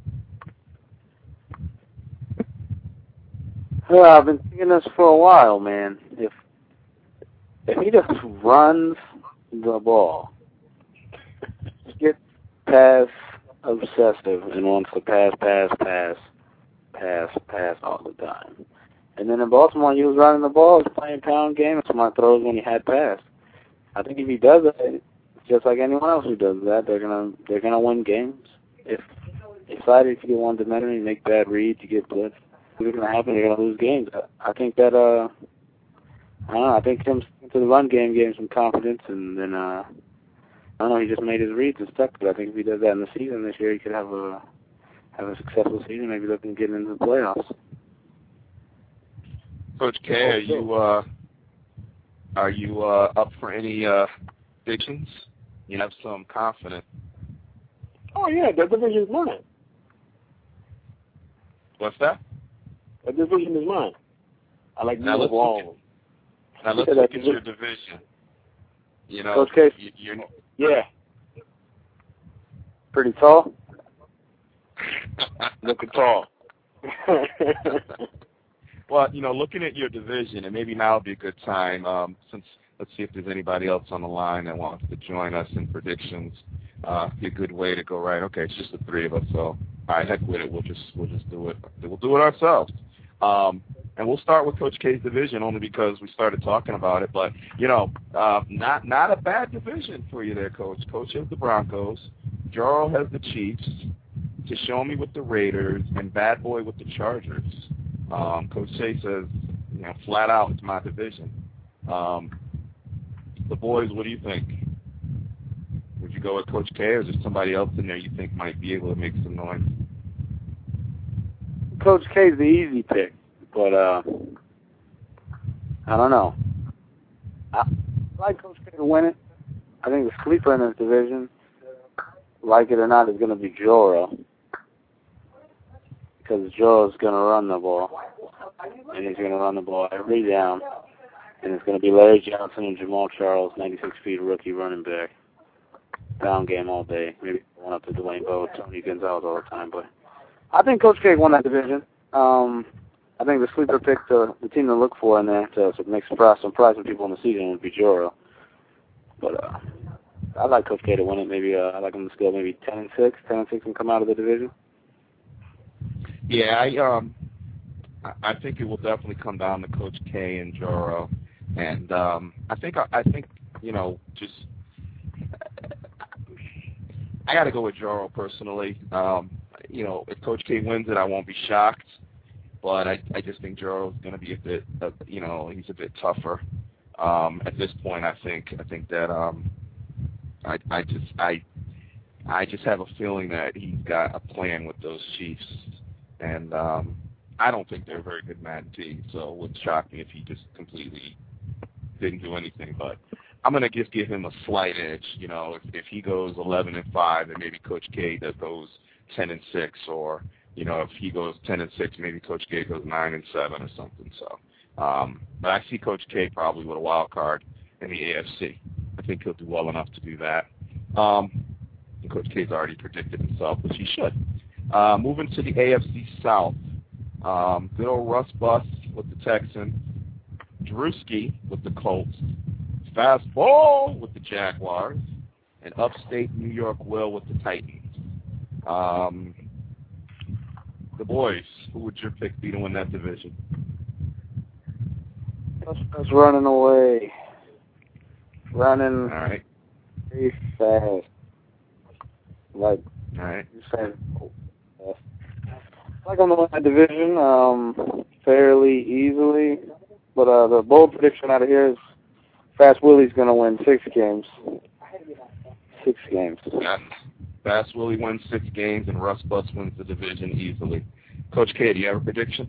Well, I've been thinking this for a while, man. If if he just runs the ball, gets pass obsessive and wants to pass, pass, pass, pass, pass all the time. And then in Baltimore, he was running the ball, he was playing pound game, and smart throws when he had pass. I think if he does it, just like anyone else who does that, they're gonna they're gonna win games. If excited, if you get one dimension, you make bad reads, you get blitzed. What's going to happen? You're going to lose games. I think that, uh, I don't know, I think him to the run game gave him some confidence, and then, uh, I don't know, he just made his reads and stuck to it. I think if he does that in the season this year, he could have a, have a successful season, maybe looking to get into the playoffs. Coach K, are you, uh, are you, uh, up for any, uh, predictions? You have some confidence. Oh, yeah, the division's mine. What's that? The division is mine. I like now let's all look at, now let's look at your division. You know, Coach K, you, you're yeah, pretty tall. looking tall. Well, you know, looking at your division, and maybe now would be a good time, um, since let's see if there's anybody else on the line that wants to join us in predictions. Uh, be a good way to go right. Okay, it's just the three of us, so all right, heck with it. We'll just we'll just do it. We'll do it ourselves. Um, and we'll start with Coach K's division only because we started talking about it. But you know, uh, not not a bad division for you there, Coach. Coach has the Broncos, Joro has the Chiefs, Tashomi with the Raiders, and Bad Boy with the Chargers. Um, Coach K says, you know, flat out, it's my division. Um, the boys, what do you think? Would you go with Coach K, or is there somebody else in there you think might be able to make some noise? Coach K's the easy pick, but uh, I don't know. I like Coach K to win it. I think the sleeper in this division, like it or not, is going to be Joro, because Joro's going to run the ball, and he's going to run the ball every down, and it's going to be Larry Johnson and Jamal Charles, ninety-six feet rookie running back. Down game all day. Maybe one up to Dwayne Bowe, Tony Gonzalez all the time. But I think Coach K won that division. Um, I think the sleeper pick, to, the team to look for in there to, to make surprise, surprise some people in the season would be Joro. But uh, I like Coach K to win it. Maybe uh, I like him to go maybe ten and six, ten and six, and come out of the division. Yeah, I um, I think it will definitely come down to Coach K and Joro, and um, I think I think you know just. I got to go with Joro personally. Um, you know, if Coach K wins it, I won't be shocked. But I, I just think Joro's going to be a bit, uh, you know, he's a bit tougher. Um, at this point, I think, I think that um, I, I just, I, I just have a feeling that he's got a plan with those Chiefs, and um, I don't think they're a very good Madden team. So it would shock me if he just completely didn't do anything. But I'm gonna just give him a slight edge. You know, if, if he goes eleven and five, then maybe Coach K does goes ten and six, or you know, if he goes ten and six, maybe Coach K goes nine and seven or something. So, um, but I see Coach K probably with a wild card in the A F C. I think he'll do well enough to do that. Um, and Coach K's already predicted himself, which he should. Uh, moving to the A F C South, um, good old Russ Bus with the Texans, Drewski with the Colts, Fastball with the Jaguars, and Upstate New York Will with the Titans. Um, the boys, who would your pick be to win that division? That's, that's running away. Running All right. very fast. Like, All right. you said, fast. Like I'm going to win that division um, fairly easily. But uh, the bold prediction out of here is Fast Willie's going to win six games. Six games. Yeah. Fast Willie wins six games, and Russ Bus wins the division easily. Coach K, do you have a prediction?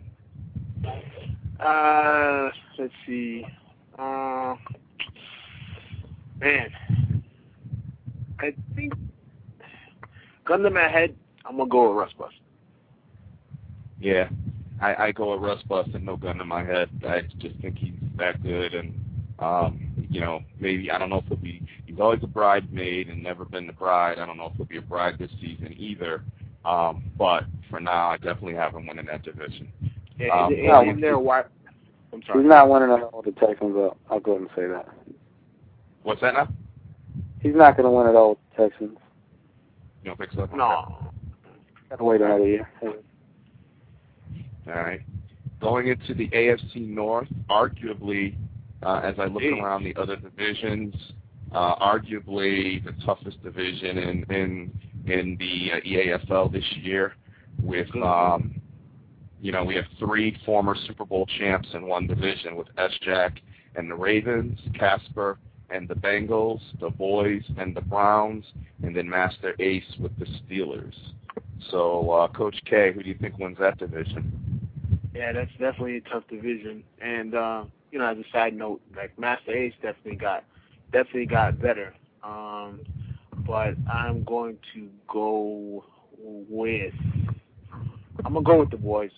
Uh, let's see. Uh, Man, I think gun to my head, I'm gonna go with Russ Bust. Yeah, I, I go with Russ Bust and no gun to my head. I just think he's that good, and um, you know, maybe I don't know if he'll be. He's always a bridesmaid and never been the bride. I don't know if he'll be a bride this season either. Um, but for now, I definitely have him winning that division. Yeah, Um, and, no, and, and they're wide. I'm sorry. He's not winning on all the Texans, but I'll go ahead and say that. What's that now? He's not going to win it all with the Texans. You don't think so? No. Got to wait another year. All right. Going into the A F C North, arguably, uh, as I look Jeez. around the other divisions, uh, arguably the toughest division in in, in the uh, E A F L this year. With um, you know, we have three former Super Bowl champs in one division with S-Jack and the Ravens, Casper and the Bengals, the Boys and the Browns, and then Master Ace with the Steelers. So, uh, Coach K, who do you think wins that division? Yeah, that's definitely a tough division. And uh, you know, as a side note, like Master Ace definitely got definitely got better. Um, but I'm going to go with I'm gonna go with the Boys.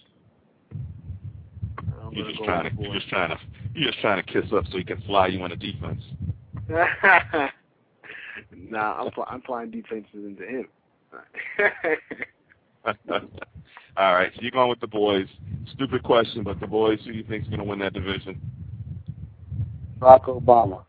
I'm You're gonna just go trying with to the you're Boys. just trying to you're just trying to kiss up so he can fly you on a defense. Nah, I'm I'm flying defenses into him. All right, so you're going with the Boys. Stupid question, but the Boys, who do you think is going to win that division? Barack Obama.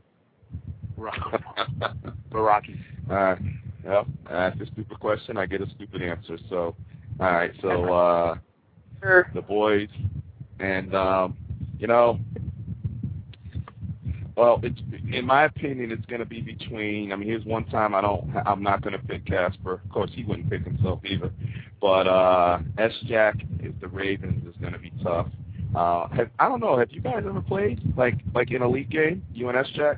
Rocky. All right. Yep. That's a stupid question. I get a stupid answer. So, all right. So, uh, Sure. the Boys, and um, you know, well, it's in my opinion, it's going to be between. I mean, here's one time I don't. I'm not going to pick Casper. Of course, he wouldn't pick himself either. But uh, S-Jack is the Ravens is going to be tough. Uh, have, I don't know. Have you guys ever played like like in a league game? You and S-Jack?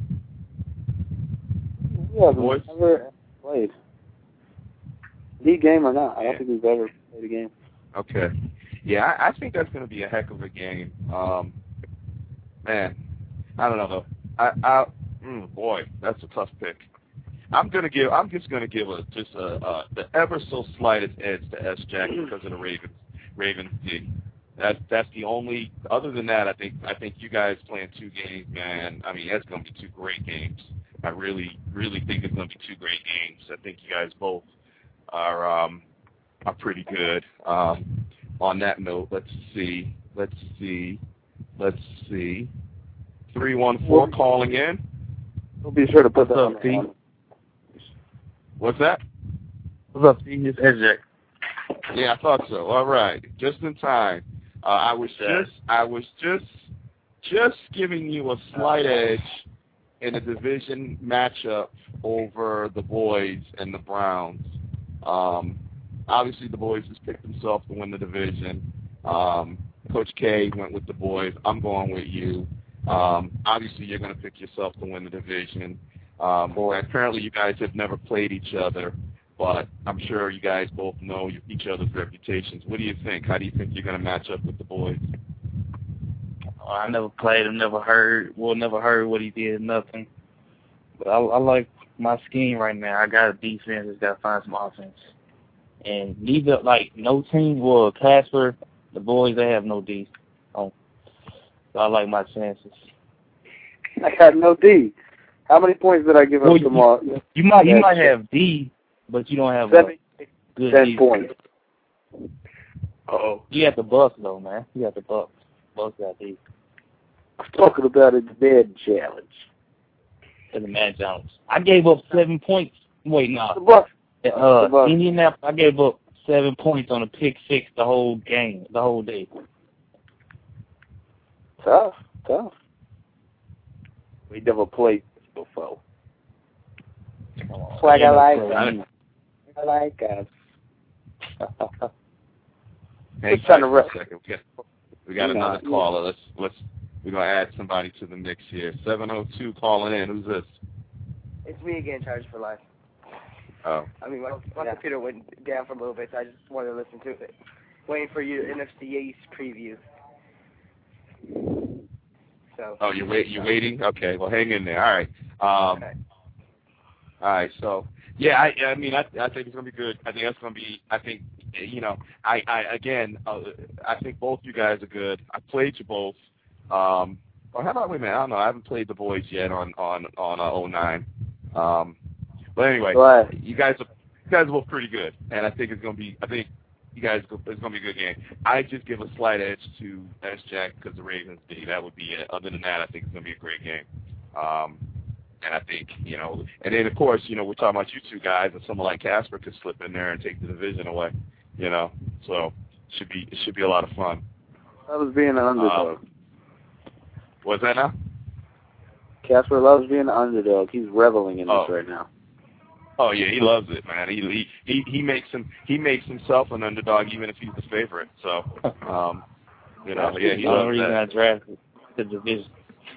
Yeah, Boys? we've never played. League game or not, I don't Yeah. think we've ever played a game. Okay. Yeah, I, I think that's going to be a heck of a game. Um, man, I don't know. I, I mm, boy, that's a tough pick. I'm gonna give. I'm just gonna give a just a, a the ever so slightest edge to S-Jack because of the Ravens. Ravens D. That's that's the only. Other than that, I think I think you guys playing two games, man. I mean, that's gonna be two great games. I really really think it's gonna be two great games. I think you guys both are um, are pretty good. Um, on that note, let's see. Let's see. Let's see. Three one four calling in. We'll be sure to put that What's on up, the T? on. What's that? What's up, T? It's S-Jack. Yeah, I thought so. All right, just in time. Uh, I was just, I was just, just giving you a slight edge in a division matchup over the Boys and the Browns. Um, obviously, the Boys just picked themselves to win the division. Um, Coach K went with the Boys. I'm going with you. Um, obviously, you're going to pick yourself to win the division. Um, apparently, you guys have never played each other, but I'm sure you guys both know each other's reputations. What do you think? How do you think you're going to match up with the Boys? Oh, I never played him, never heard, well, never heard what he did, nothing. But I, I like my scheme right now. I got a defense, just got to find some offense. And neither, like, no team, well, Casper, the Boys, they have no D. Oh, so I like my chances. I got no D. How many points did I give Well, up tomorrow? You, you might, you Yeah. might have D, but you don't have Seven, a good ten D. points. Uh-oh. You got the Bucks, though, man. You got the Bucks. Bucks got D. I'm talking about a bed challenge. To the Matt Jones. I gave up seven points. Wait, no. The Bucks. Uh, The Bucks. Indianapolis, I gave up seven points on a pick six the whole game, the whole day. Tough, tough. We never played before. Swag I like us. I like us. Hey, Just trying to for a rep- second. We got, we got You know, another yeah. caller. Let's let's we're gonna add somebody to the mix here. seven oh two calling in. Who's this? It's me again, Charged for Life. Oh, I mean, my, my Yeah. computer went down for a little bit, so I just wanted to listen to it. Waiting for your N F C East preview. So. Oh, you're wait. You're waiting. Okay. Well, hang in there. All right. Um, okay. All right. So yeah, I I mean I I think it's gonna be good. I think that's gonna be. I think you know I I again uh, I think both you guys are good. I played you both. Um, or how about wait a minute? I don't know. I haven't played the boys yet on on on uh, oh nine. Um, but anyway, Right. you guys are you guys are both pretty good, and I think it's gonna be. I think you guys it's gonna be a good game. I just give a slight edge to S Jack because the Ravens beat. That would be it. Other than that, I think it's gonna be a great game. Um, And I think, you know, and then, of course, you know, we're talking about you two guys, and someone like Casper could slip in there and take the division away, you know. So it should be, it should be a lot of fun. I was being an underdog. Um, what's that now? Casper loves being an underdog. He's reveling in oh. this right now. Oh, yeah, he loves it, man. He, he, he, he, makes him, he makes himself an underdog even if he's the favorite. So, um, you know, yeah, he the loves only reason that. I drafted the division.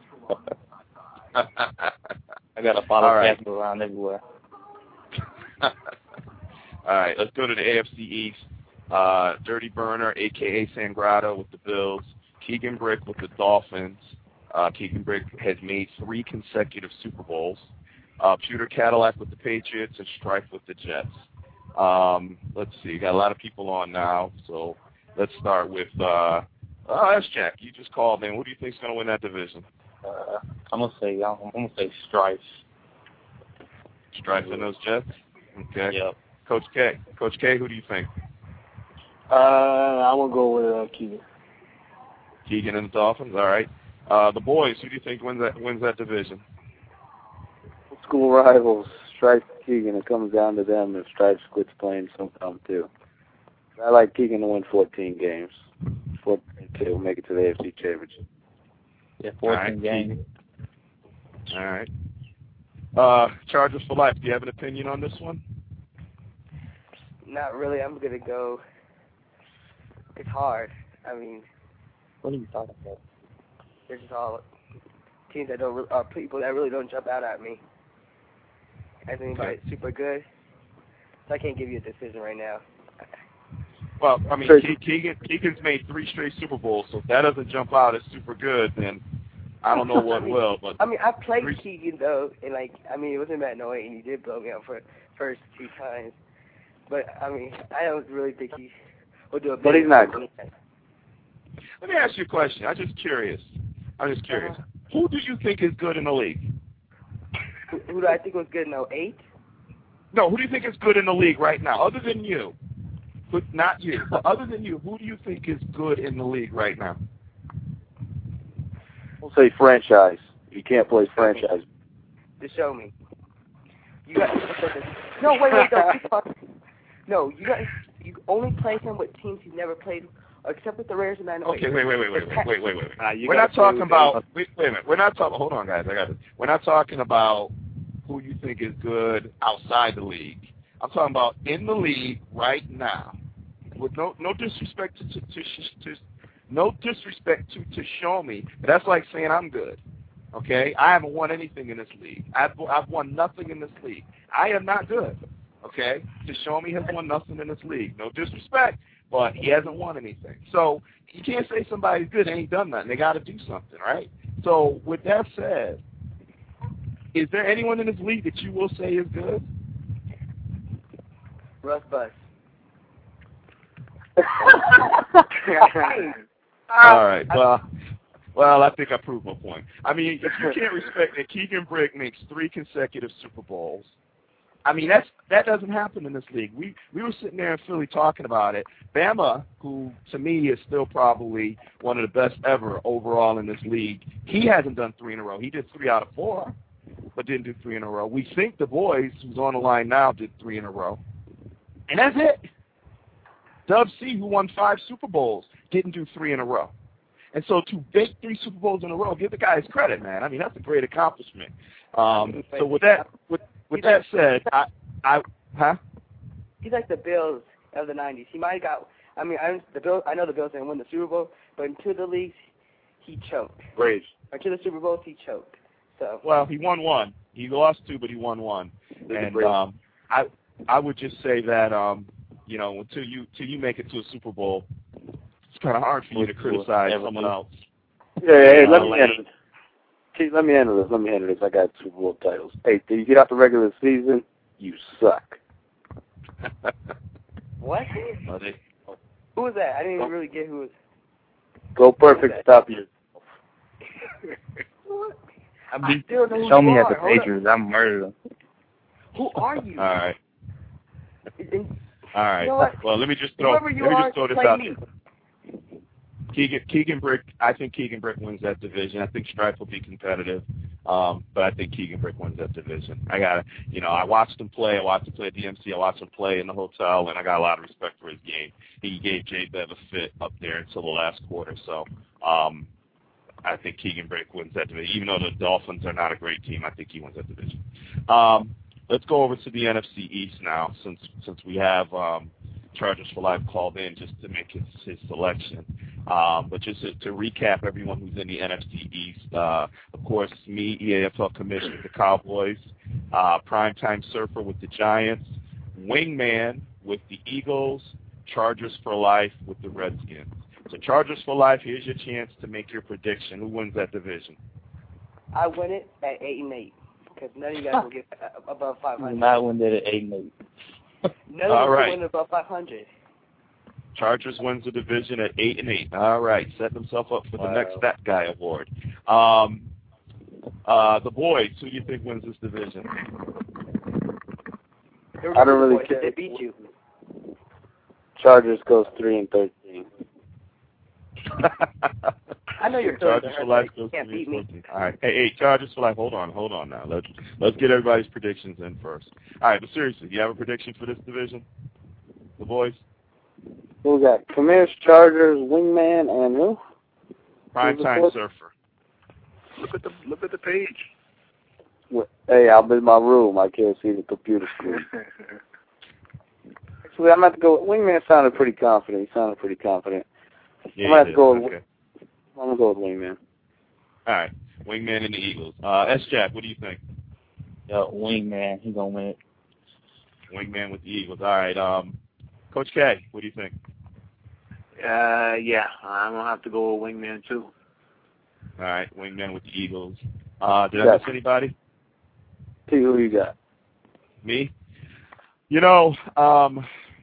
I got to follow right. Casper around everywhere. All right, let's go to the A F C East. Uh, Dirty Burner, a k a. Sangrado with the Bills. Keegan Brick with the Dolphins. Uh, Keegan Brick has made three consecutive Super Bowls. Uh, Pewter Cadillac with the Patriots and Strife with the Jets. Um, let's see, got a lot of people on now, so let's start with uh, oh, that's Jack. You just called in. Who do you think's going to win that division? Uh, I'm gonna say I'm, I'm gonna say Strife. Strife and those Jets. Okay. Yep. Coach K. Coach K. Who do you think? Uh, I'm gonna go with uh, Keegan. Keegan and the Dolphins. All right. Uh, the boys. Who do you think wins that wins that division? School rivals, Stripe Keegan. It comes down to them if Stripe quits playing sometime too. I like Keegan to win fourteen games. fourteen two, make it to the A F C Championship. Yeah, fourteen All right. games. All right. Uh, Chargers for life. Do you have an opinion on this one? Not really. I'm gonna go. It's hard. I mean, What are you talking about? they're just all teams that don't, re- uh, people that really don't jump out at me. As anybody's super good, so I can't give you a decision right now. Well, I mean, Ke- Keegan Keegan's made three straight Super Bowls, so if that doesn't jump out as super good, then I don't know what I mean, will. But I mean, I played three... Keegan though, and like, I mean, it wasn't that annoying, and he did blow me out for first two times. But I mean, I don't really think he will do a. But he's not good. Let me ask you a question. I'm just curious. I'm just curious. Uh-huh. Who do you think is good in the league? Who, who do I think was good in oh eight? No, who do you think is good in the league right now, other than you? But not you. But other than you, who do you think is good in the league right now? We'll say franchise. You can't play franchise. To show me. You got no wait wait no no you got you only play him with teams he's never played except with the Raiders and nine oh eight. Okay, wait wait wait wait wait wait wait wait. Uh, We're not talking about wait wait a minute. We're not talking. Hold on, guys. I got it. We're not talking about who you think is good outside the league. I'm talking about in the league right now. With no no disrespect to to, to, to no disrespect to to show me. But that's like saying I'm good. Okay, I haven't won anything in this league. I've I've won nothing in this league. I am not good. Okay, to show me has won nothing in this league. No disrespect, but he hasn't won anything. So you can't say somebody's good and ain't done nothing. They got to do something, right? So with that said, is there anyone in this league that you will say is good? Russ Bus. All right. Well, well, I think I proved my point. I mean, if you can't respect that Keegan Brick makes three consecutive Super Bowls, I mean that's that doesn't happen in this league. We we were sitting there in Philly talking about it. Bama, who to me is still probably one of the best ever overall in this league, he hasn't done three in a row. He did three out of four, but didn't do three in a row. We think the boys, who's on the line now, did three in a row, and that's it. Dub C, who won five Super Bowls, didn't do three in a row. And so to make three Super Bowls in a row, give the guy his credit, man. I mean, that's a great accomplishment. Um, so with that, with with that said, I, I, huh? He's like the Bills of the nineties. He might have got. I mean, I the Bills. I know the Bills didn't win the Super Bowl, but into the leagues, he choked. Braves. Or to the Super Bowls, he choked. So. Well, he won one. He lost two, but he won one. And um, I, I would just say that um, you know, until you until you make it to a Super Bowl, it's kind of hard for you to criticize someone else. Yeah, hey, let me end it. See, let me handle this. Let me handle this. I got Super Bowl titles. Hey, did you get out the regular season? You suck. What? Well, they, Who was that? I didn't even really get who was. Go perfect. Stop you. I beat, still know who show you me at are. the Hold Patriots. I'm murder them. Who are you? all right. And All right. You know what? Well, let me just throw. whoever you let me are, just throw this play out me. there. Keegan, Keegan Brick. I think Keegan Brick wins that division. I think Stripe will be competitive, um, but I think Keegan Brick wins that division. I got, you know, I watched him play. I watched him play at D M C. I watched him play in the hotel, and I got a lot of respect for his game. He gave J Bev a fit up there until the last quarter. So, um, I think Keegan Brick wins that division. Even though the Dolphins are not a great team, I think he wins that division. Um, let's go over to the N F C East now, since since we have um, Chargers for Life called in just to make his, his selection. Um, but just to, to recap everyone who's in the N F C East, uh, of course, me, E A F L Commissioner with the Cowboys, uh, Primetime Surfer with the Giants, Wingman with the Eagles, Chargers for Life with the Redskins. So Chargers for Life, here's your chance to make your prediction. Who wins that division? I win it at eight and eight because none of you guys will get above five hundred. Not win that at eight and eight. None of All us right. will win above five hundred. Chargers wins the division at eight and eight. All right, set themselves up for the Wow. next Fat Guy Award. Um, uh, the boys, who do you think wins this division? I don't really Boys, care. They beat you. Chargers goes three and thirteen. I know you're Chargers for Life You goes can't three beat me. and fourteen. All right, hey, hey, Chargers for Life. Hold on, hold on now. Let's let's get everybody's predictions in first. All right, but seriously, do you have a prediction for this division? The boys? Who we got? Commanders, Chargers, Wingman, and who? Primetime Surfer. Look at the look at the page. What- Hey, I'm in my room. I can't see the computer screen. Actually, I'm going to go with Wingman. Sounded pretty confident. He sounded pretty confident. Yeah, I'm going to have to go with, okay. I'm going to go with Wingman. All right, Wingman and the Eagles. Uh, S-Jack, what do you think? Yo, Wingman, he gonna win it. Wingman with the Eagles. All right, um, Coach K, what do you think? Uh, yeah, I'm gonna have to go with Wingman too. All right, Wingman with the Eagles. Uh, did I Yeah. miss anybody? T, who you got? Me? You know, um,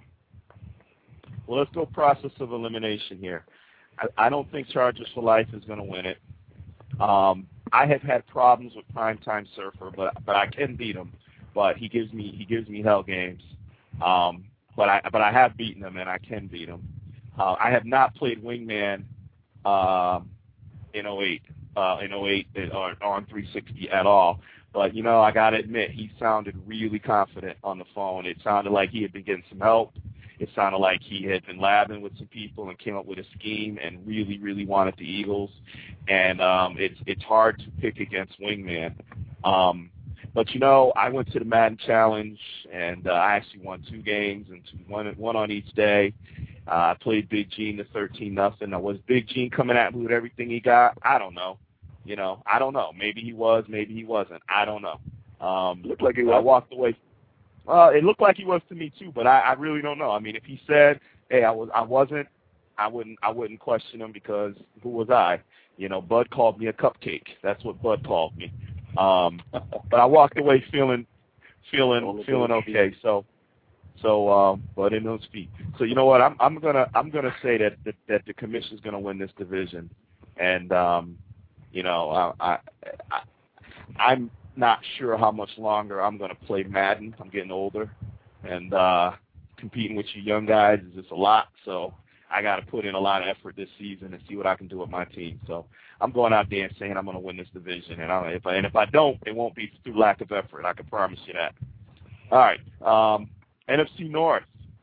well, let's go process of elimination here. I, I don't think Chargers for Life is going to win it. Um, I have had problems with Primetime Surfer, but but I can beat him. But he gives me he gives me hell games. Um, but I but I have beaten him and I can beat him. Uh, I have not played Wingman um, in oh eight uh, in oh eight or on three sixty at all. But, you know, I got to admit, he sounded really confident on the phone. It sounded like he had been getting some help. It sounded like he had been labbing with some people and came up with a scheme and really, really wanted the Eagles. And um, it's it's hard to pick against Wingman. Um, but, you know, I went to the Madden Challenge, and uh, I actually won two games, and two, one, one on each day. Uh, I played Big Gene to thirteen nothing. Now, was Big Gene coming at me with everything he got? I don't know. You know, I don't know. Maybe he was, maybe he wasn't. I don't know. Um, Looked like he I was. walked away. Well, it looked like he was to me too, but I, I really don't know. I mean, if he said, "Hey, I was, I wasn't," I wouldn't, I wouldn't question him because who was I? You know, Bud called me a cupcake. That's what Bud called me. Um, but I walked away feeling, feeling, feeling okay. So, so, um, but in those feet. So you know what? I'm, I'm gonna, I'm gonna say that that, that the commission's gonna win this division, and um, you know, I, I, I, I'm not sure how much longer I'm going to play Madden. I'm getting older, and uh, competing with you young guys is just a lot. So I got to put in a lot of effort this season and see what I can do with my team. So I'm going out there and saying I'm going to win this division, and I, if I, and if I don't, it won't be through lack of effort. I can promise you that. All right, um, N F C North.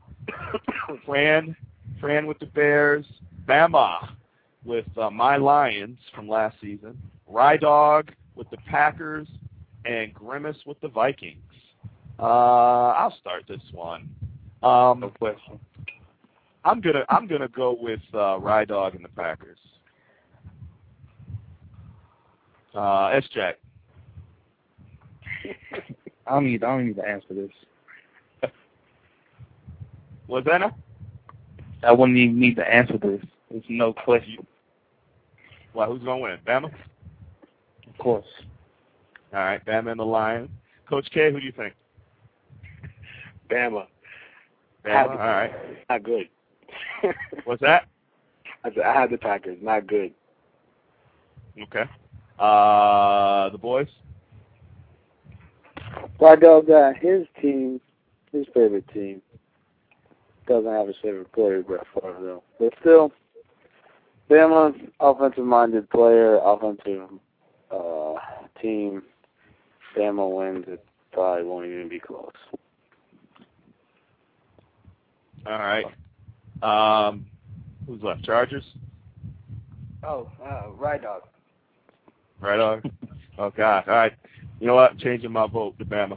Fran, Fran with the Bears. Bama with uh, my Lions from last season. Rye Dog with the Packers. And Grimace with the Vikings. Uh, I'll start this one. Um, No question. I'm gonna I'm gonna go with uh, Rye Dog and the Packers. Uh, S-Jack. I don't need. I don't need to answer this. Was that a? I wouldn't even need to answer this. There's no question. Well, who's gonna win? Bama. Of course. All right, Bama and the Lions. Coach K, who do you think? Bama. Bama, all right. Not good. What's that? I said I had the Packers. Not good. Okay. Uh, the boys? Black Dog got his team, his favorite team. Doesn't have his favorite player, Brett Favre, though. But still, Bama, offensive-minded player, offensive uh, team. Bama wins. It probably won't even be close. All right. Um, who's left? Chargers? Oh, uh, Right Dog. Right on. Oh, God. All right. You know what? I'm changing my vote to Bama.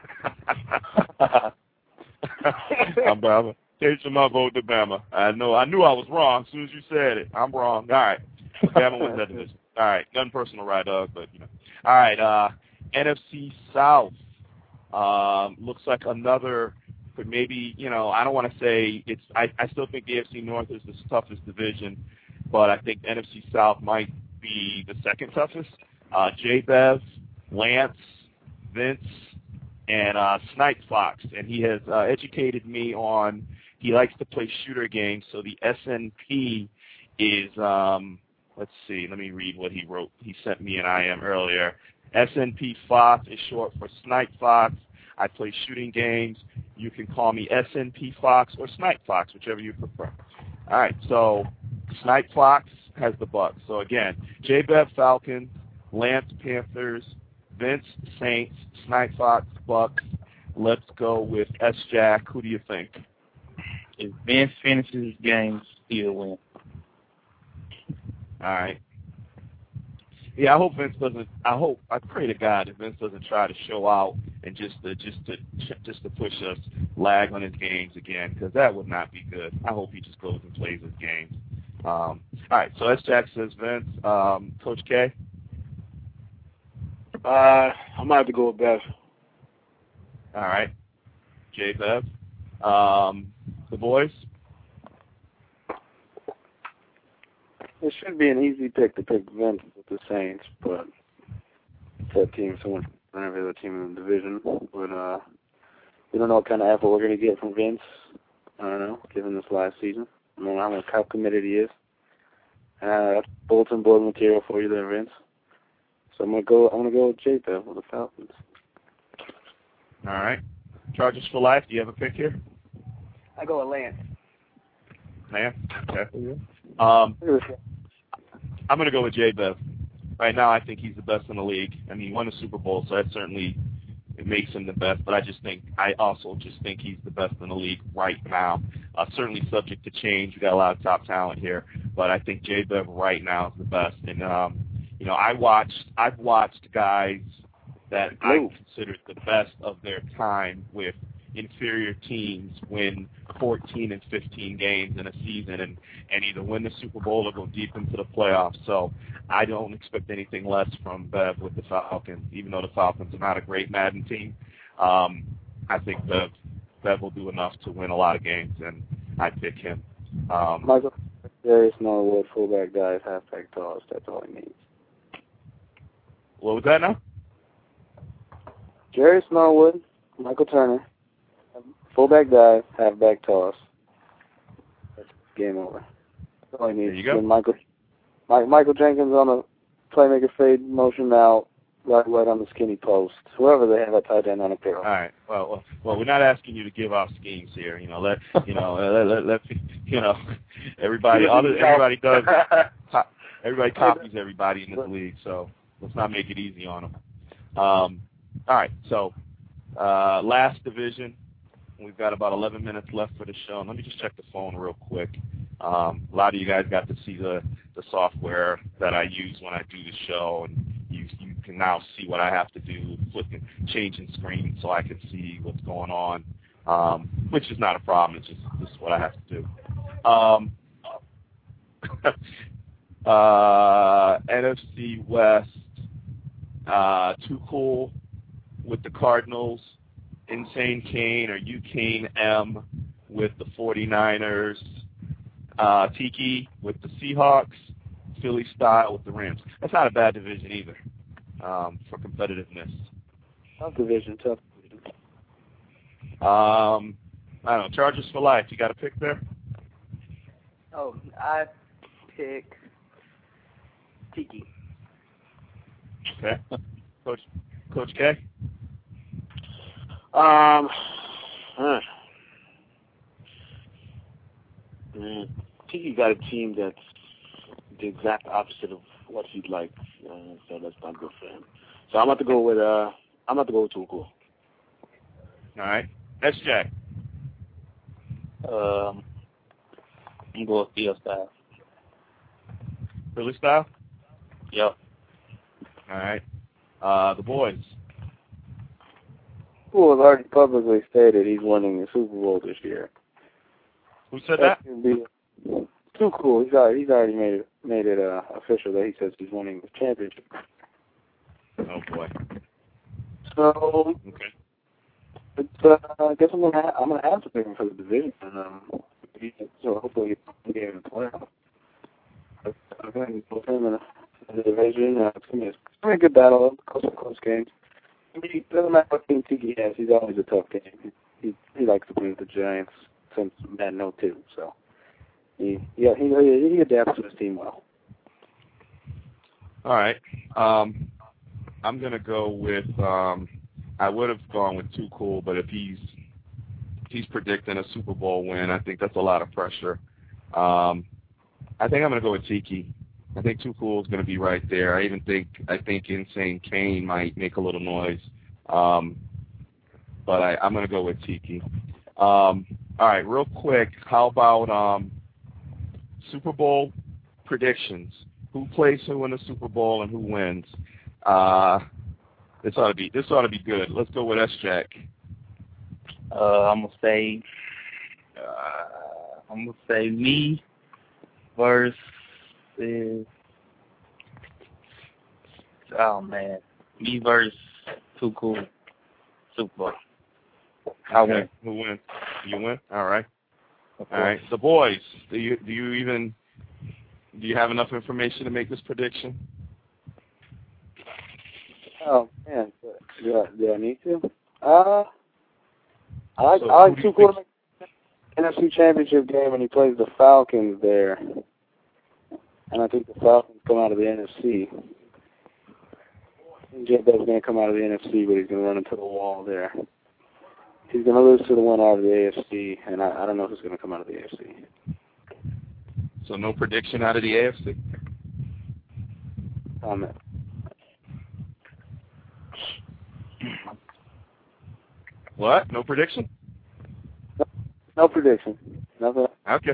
I'm Bama. Changing my vote to Bama. I know. I knew I was wrong as soon as you said it. I'm wrong. All right. Bama wins that division. All right. Nothing personal, Right Dog, but, you know. All right. Uh, N F C South. Um, looks like another, but maybe, you know, I don't want to say it's, I, I still think the A F C North is the toughest division, but I think N F C South might be the second toughest. Uh, J-Bev, Lance, Vince, and uh, Snipe Fox. And he has uh, educated me on, he likes to play shooter games, so the S N P is, um, let's see, let me read what he wrote. He sent me an I M earlier. S N P Fox is short for Snipe Fox. I play shooting games. You can call me S N P Fox or Snipe Fox, whichever you prefer. All right, so Snipe Fox has the Bucks. So again, J-Bev Falcons, Lance Panthers, Vince Saints, Snipe Fox Bucks. Let's go with S-Jack. Who do you think? If Vince finishes his games, he'll win. All right. Yeah, I hope Vince doesn't. I hope. I pray to God that Vince doesn't try to show out and just to just to just to push us lag on his games again, because that would not be good. I hope he just goes and plays his games. Um, all right. So S. Jack says Vince. Um, Coach K. Uh, I'm gonna have to go with Bev. All right. J. Bev. Um, the boys. It should be an easy pick to pick Vince with the Saints, but that team so much than every other team in the division. But uh, we don't know what kind of effort we're going to get from Vince. I don't know, given this last season. I don't know how committed he is. Uh, that's bulletin board material for you there, Vince. So I'm gonna go. I'm gonna go with J. Bev with the Falcons. All right. Chargers for life. Do you have a pick here? I go with Lance. Lance. Okay. Um, I'm going to go with J-Bev. Right now, I think he's the best in the league. I mean, he won a Super Bowl, so that certainly it makes him the best. But I just think, I also just think he's the best in the league right now. Uh, certainly subject to change. We got a lot of top talent here, but I think J-Bev right now is the best. And um, you know, I watched, I've watched guys that I considered the best of their time with inferior teams win fourteen and fifteen games in a season and, and either win the Super Bowl or go deep into the playoffs. So I don't expect anything less from Bev with the Falcons, even though the Falcons are not a great Madden team. Um, I think Bev, Bev will do enough to win a lot of games, and I pick him. Um, Michael, Darius Norwood, fullback guys, halfback toss. That's all he needs. What was that now? Darius Norwood, Michael Turner. Fullback dive, halfback toss. That's game over. That's all he needs. There you go. Michael, Mike, Michael Jenkins on the playmaker fade motion out, right, right on the skinny post. Whoever they have at tight end on a pair. All right. Well, well, well, we're not asking you to give off schemes here. You know, let you know, let, let, let you know, everybody, other, everybody does. Everybody copies everybody in this league, so let's not make it easy on them. Um, all right. So, uh, last division. We've got about eleven minutes left for the show. And let me just check the phone real quick. Um, a lot of you guys got to see the, the software that I use when I do the show, and you you can now see what I have to do, flipping, changing screens so I can see what's going on, um, which is not a problem. It's just, just what I have to do. Um, uh, N F C West, uh, Too Cool with the Cardinals. Insane Kane or Ukane M with the forty-niners, uh, Tiki with the Seahawks, Philly Style with the Rams. That's not a bad division either. um, for competitiveness. Tough division, tough division. Um, I don't know. Chargers for life. You got a pick there? Oh, I pick Tiki. Okay. Coach Coach K? Um, huh. Man, Tiki got a team that's the exact opposite of what he'd like, uh, so that's not good for him. So I'm about to go with uh, I'm about to go with Too Cool. All right. S J. Um, I'm going with Phil style. Philly style? Yep. All right. Uh, the boys. Cool has already publicly stated he's winning the Super Bowl this year. Who said that? Be Too Cool. He's already, he's already made it made it uh, official that he says he's winning the championship. Oh boy. So, Okay. but, uh, I guess I'm gonna ha- I'm gonna have to pick him for the division. Um, so hopefully he can get in the playoffs. I'm going to put him in the, in the division. Uh, it's gonna be a, it's gonna be a good battle, close close games. I mean, it doesn't matter what team Tiki has. He's always a tough game. He he, he likes to play with the Giants since Madden oh two. So he yeah he he adapts to his team well. All right. Um, I'm gonna go with. Um, I would have gone with Too Cool, but if he's if he's predicting a Super Bowl win, I think that's a lot of pressure. Um, I think I'm gonna go with Tiki. I think Too Cool is gonna be right there. I even think I think Insane Kane might make a little noise, um, but I, I'm gonna go with Tiki. Um, all right, real quick. How about um, Super Bowl predictions? Who plays who in the Super Bowl and who wins? Uh, this ought to be this ought to be good. Let's go with S-Jack. Uh, I'm gonna say, uh, I'm gonna say me versus. Oh man, me versus Too Cool. Super Bowl. I Okay. win. Who wins? You win. All right. Of All right. course. The boys. Do you do you even do you have enough information to make this prediction? Oh man, do I, do I need to? Uh, I like So I like who do Too you Cool to think- make N F C Championship game when he plays the Falcons there, and I think the Falcons come out of the N F C. J-Dub's going to come out of the N F C, but he's going to run into the wall there. He's going to lose to the one out of the A F C, and I, I don't know who's going to come out of the A F C. So no prediction out of the A F C? Comment. What? No prediction? No, no prediction. Nothing. Okay.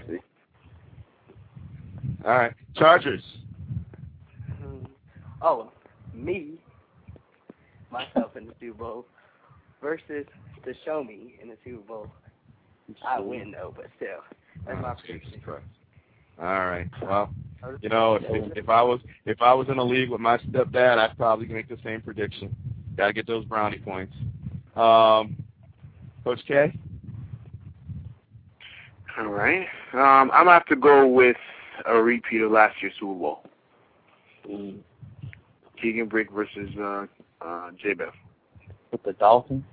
All right. Chargers. Hmm. Oh, me, myself in the Super Bowl versus the Show Me in the Super Bowl. I win though, but still, that's Oh, my Jesus prediction. Christ. All right. Well, you know, if, if if I was if I was in a league with my stepdad, I'd probably make the same prediction. Got to get those brownie points. Um, Coach K. All right. Um, I'm gonna have to go with a repeat of last year's Super Bowl. Mm. Keegan Brick versus uh, uh, J-Bev. With the Dolphins.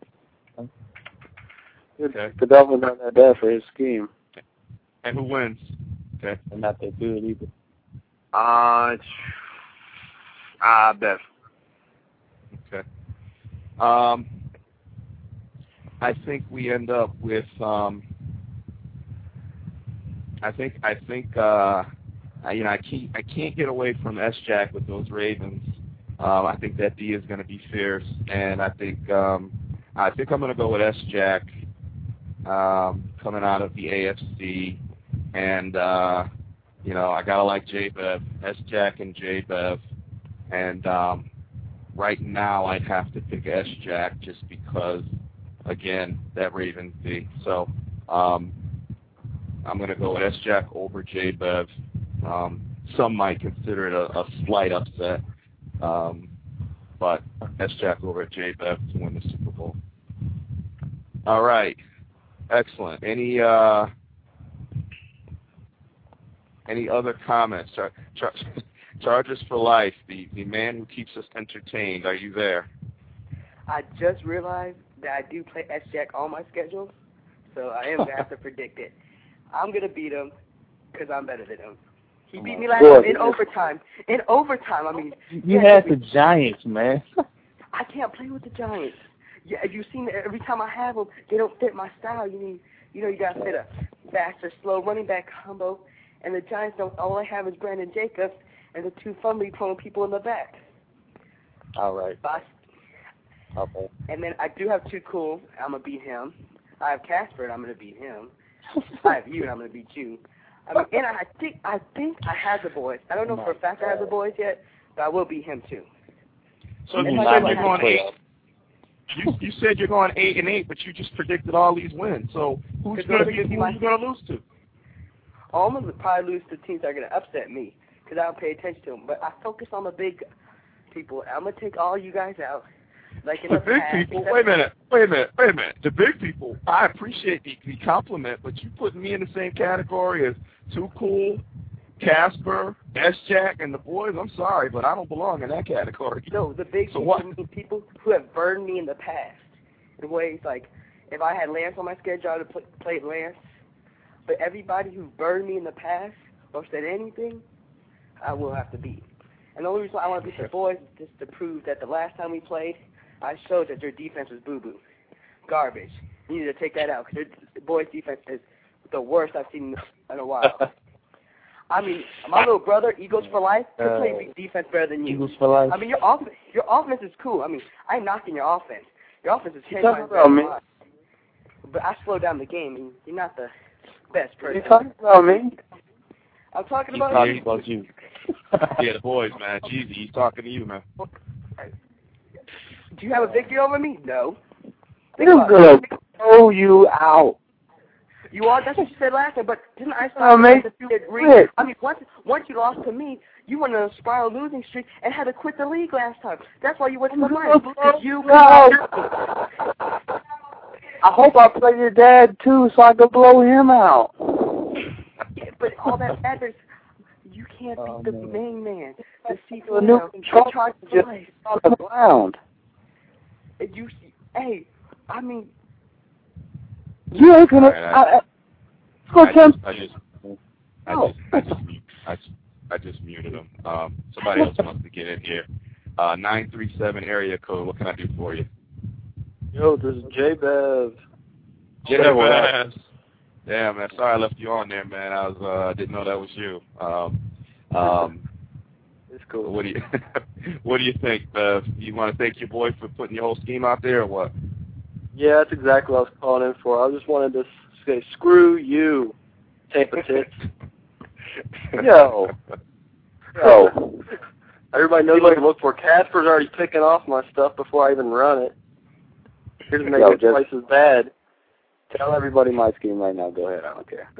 Okay. The Dolphins aren't that bad for his scheme. And who wins? Okay. They're not that good either. Uh, uh, Bev. Okay. Um, I think we end up with. Um, I think I think uh, I, you know I can't I can't get away from S-Jack with those Ravens. Um, I think that D is going to be fierce, and I think um, I think I'm going to go with S-Jack um, coming out of the A F C, and uh, you know I gotta like J-Bev, S-Jack and J-Bev, and um, right now I'd have to pick S-Jack just because, again, that Ravens D. So um, I'm going to go with S-Jack over J-Bev. Um, some might consider it a, a slight upset, um, but S-Jack over at J-Bev to win the Super Bowl. All right. Excellent. Any uh, any other comments? Char- Char- Chargers for life, the, the man who keeps us entertained. Are you there? I just realized that I do play S-Jack on my schedule, so I am going to have to predict it. I'm going to beat him because I'm better than him. He beat me last time in overtime. In overtime, I mean. You yeah, had the Giants, man. I can't play with the Giants. Yeah, you've seen it every time I have them, they don't fit my style. You need, you know, you got to fit a faster, slow running back combo, and the Giants don't. All I have is Brandon Jacobs and the two fumbly prone people in the back. All right. But I, Okay. and then I do have Too Cool. I'm gonna beat him. I have Casper, and I'm gonna beat him. I have you, and I'm gonna beat you. I mean, and I think I think I have the boys. I don't know for a fact I have the boys yet, but I will beat him too. So you And said like you're going eight. You, you said you're going eight and eight, but you just predicted all these wins. So who's going to be who's you going to lose to? I'm going to probably lose to teams that are going to upset me because I don't pay attention to them. But I focus on the big people. I'm going to take all you guys out. Like in The the big past, people. except- Wait a minute. Wait a minute. Wait a minute. The big people. I appreciate the, the compliment, but you putting me in the same category as Too Cool, Casper, S-Jack, and the boys. I'm sorry, but I don't belong in that category. No, the big So people what? mean people who have burned me in the past. In ways like, if I had Lance on my schedule, I would have pl- played Lance. But everybody who burned me in the past or said anything, I will have to beat. And the only reason I want to beat the boys is just to prove that the last time we played, I showed that their defense was boo-boo. Garbage. You need to take that out because the boys' defense is the worst I've seen in a while. I mean, my little brother, Eagles for life, can Uh, play defense better than you. Eagles for life. I mean, your offense, your offense is cool. I mean, I'm knocking your offense. Your offense is ten talking times about better me? than mine. But I slow down the game, and you're not the best person. You talking about me? I'm talking He's about talking you. about you. Yeah, the boys, man. Jeezy, he's talking to you, man. Do you have a victory over me? No. Think He's about gonna it. throw you out. You are. That's what you said last time. But didn't I Oh, stop man. the defeated Quit. Reed? I mean, once once you lost to me, you went on a spiral losing streak and had to quit the league last time. That's why you went to the minors. Because you No. could I hope I play your dad too, so I can blow him out. Yeah, but all that matters. You can't Oh, beat the man. main man. The C A new control charge just life. on the ground. And you, hey, I mean, You ain't gonna. All right, I- I, I, I go just, Tim. I just, I No. just, I just, mute- I just, I just muted him. Um, somebody else wants to get in here. Uh, nine three seven area code. What can I do for you? Yo, this is J-Bev. Yeah, man. Yeah, man. Sorry I left you on there, man. I was, uh, didn't know that was you. Um, um, It's cool. what do you, what do you think, Bev? You want to thank your boy for putting your whole scheme out there, or what? Yeah, that's exactly what I was calling in for. I just wanted to say, screw you, Tampa Tits. Yo. Yo. Everybody knows what to look for. Casper's already picking off my stuff before I even run it. Here's to make Yo, it just- twice as bad. Tell everybody my scheme right now. Go ahead. I don't care.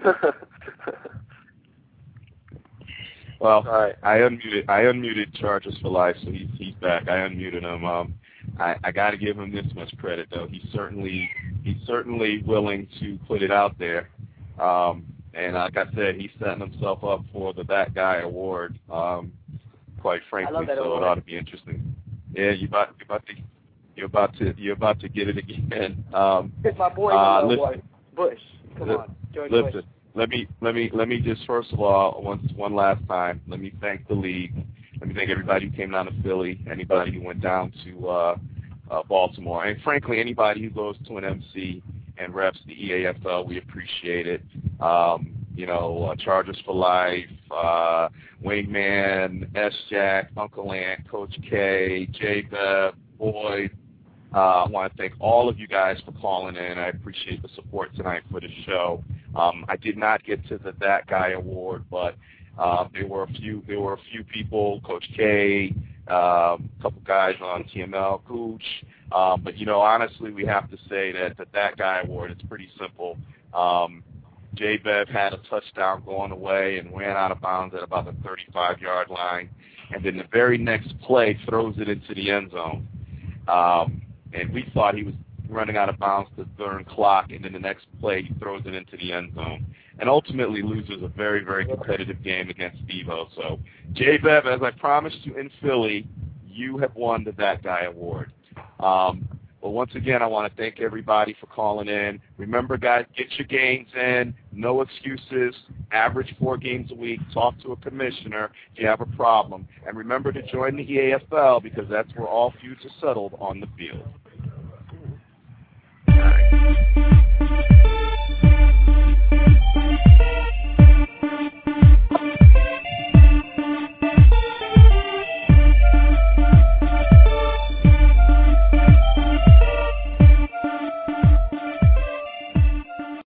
Well, All right. I unmuted. I unmuted Chargers for life, so he's he's back. I unmuted him. Um, I, I got to give him this much credit, though. He's certainly he's certainly willing to put it out there. Um, and like I said, he's setting himself up for the That Guy Award. Um, quite frankly, love that so award. it ought to be interesting. Yeah, you about you about to you're about to you're about to get it again. Um, it's my boy, uh, uh, listen, Bush. Come li- on, George listen. Bush. Let me let me let me just first of all, once one last time, let me thank the league. Let me thank everybody who came down to Philly, anybody who went down to uh, uh, Baltimore, and frankly, anybody who goes to an M C and reps the E A F L. We appreciate it. Um, you know, uh, Chargers for Life, uh, Wingman, S-Jack, Uncle Ant, Coach K, J-Bev, Boyd. Uh, I want to thank all of you guys for calling in. I appreciate the support tonight for the show. Um, I did not get to the That Guy Award, but uh, there were a few. There were a few people, Coach K, um, a couple guys on T M L, Gooch. Um, but you know, honestly, we have to say that the That Guy Award is pretty simple. Um, J-Bev had a touchdown going away and ran out of bounds at about the thirty-five yard line, and then the very next play throws it into the end zone. Um, and we thought he was running out of bounds to burn clock, and then the next play he throws it into the end zone, and ultimately loses a very, very competitive game against Steve-O. So, J-Bev, as I promised you in Philly, you have won the That Guy Award. Um, but once again, I want to thank everybody for calling in. Remember, guys, get your games in. No excuses. Average four games a week. Talk to a commissioner if you have a problem. And remember to join the E A F L because that's where all feuds are settled on the field. All right.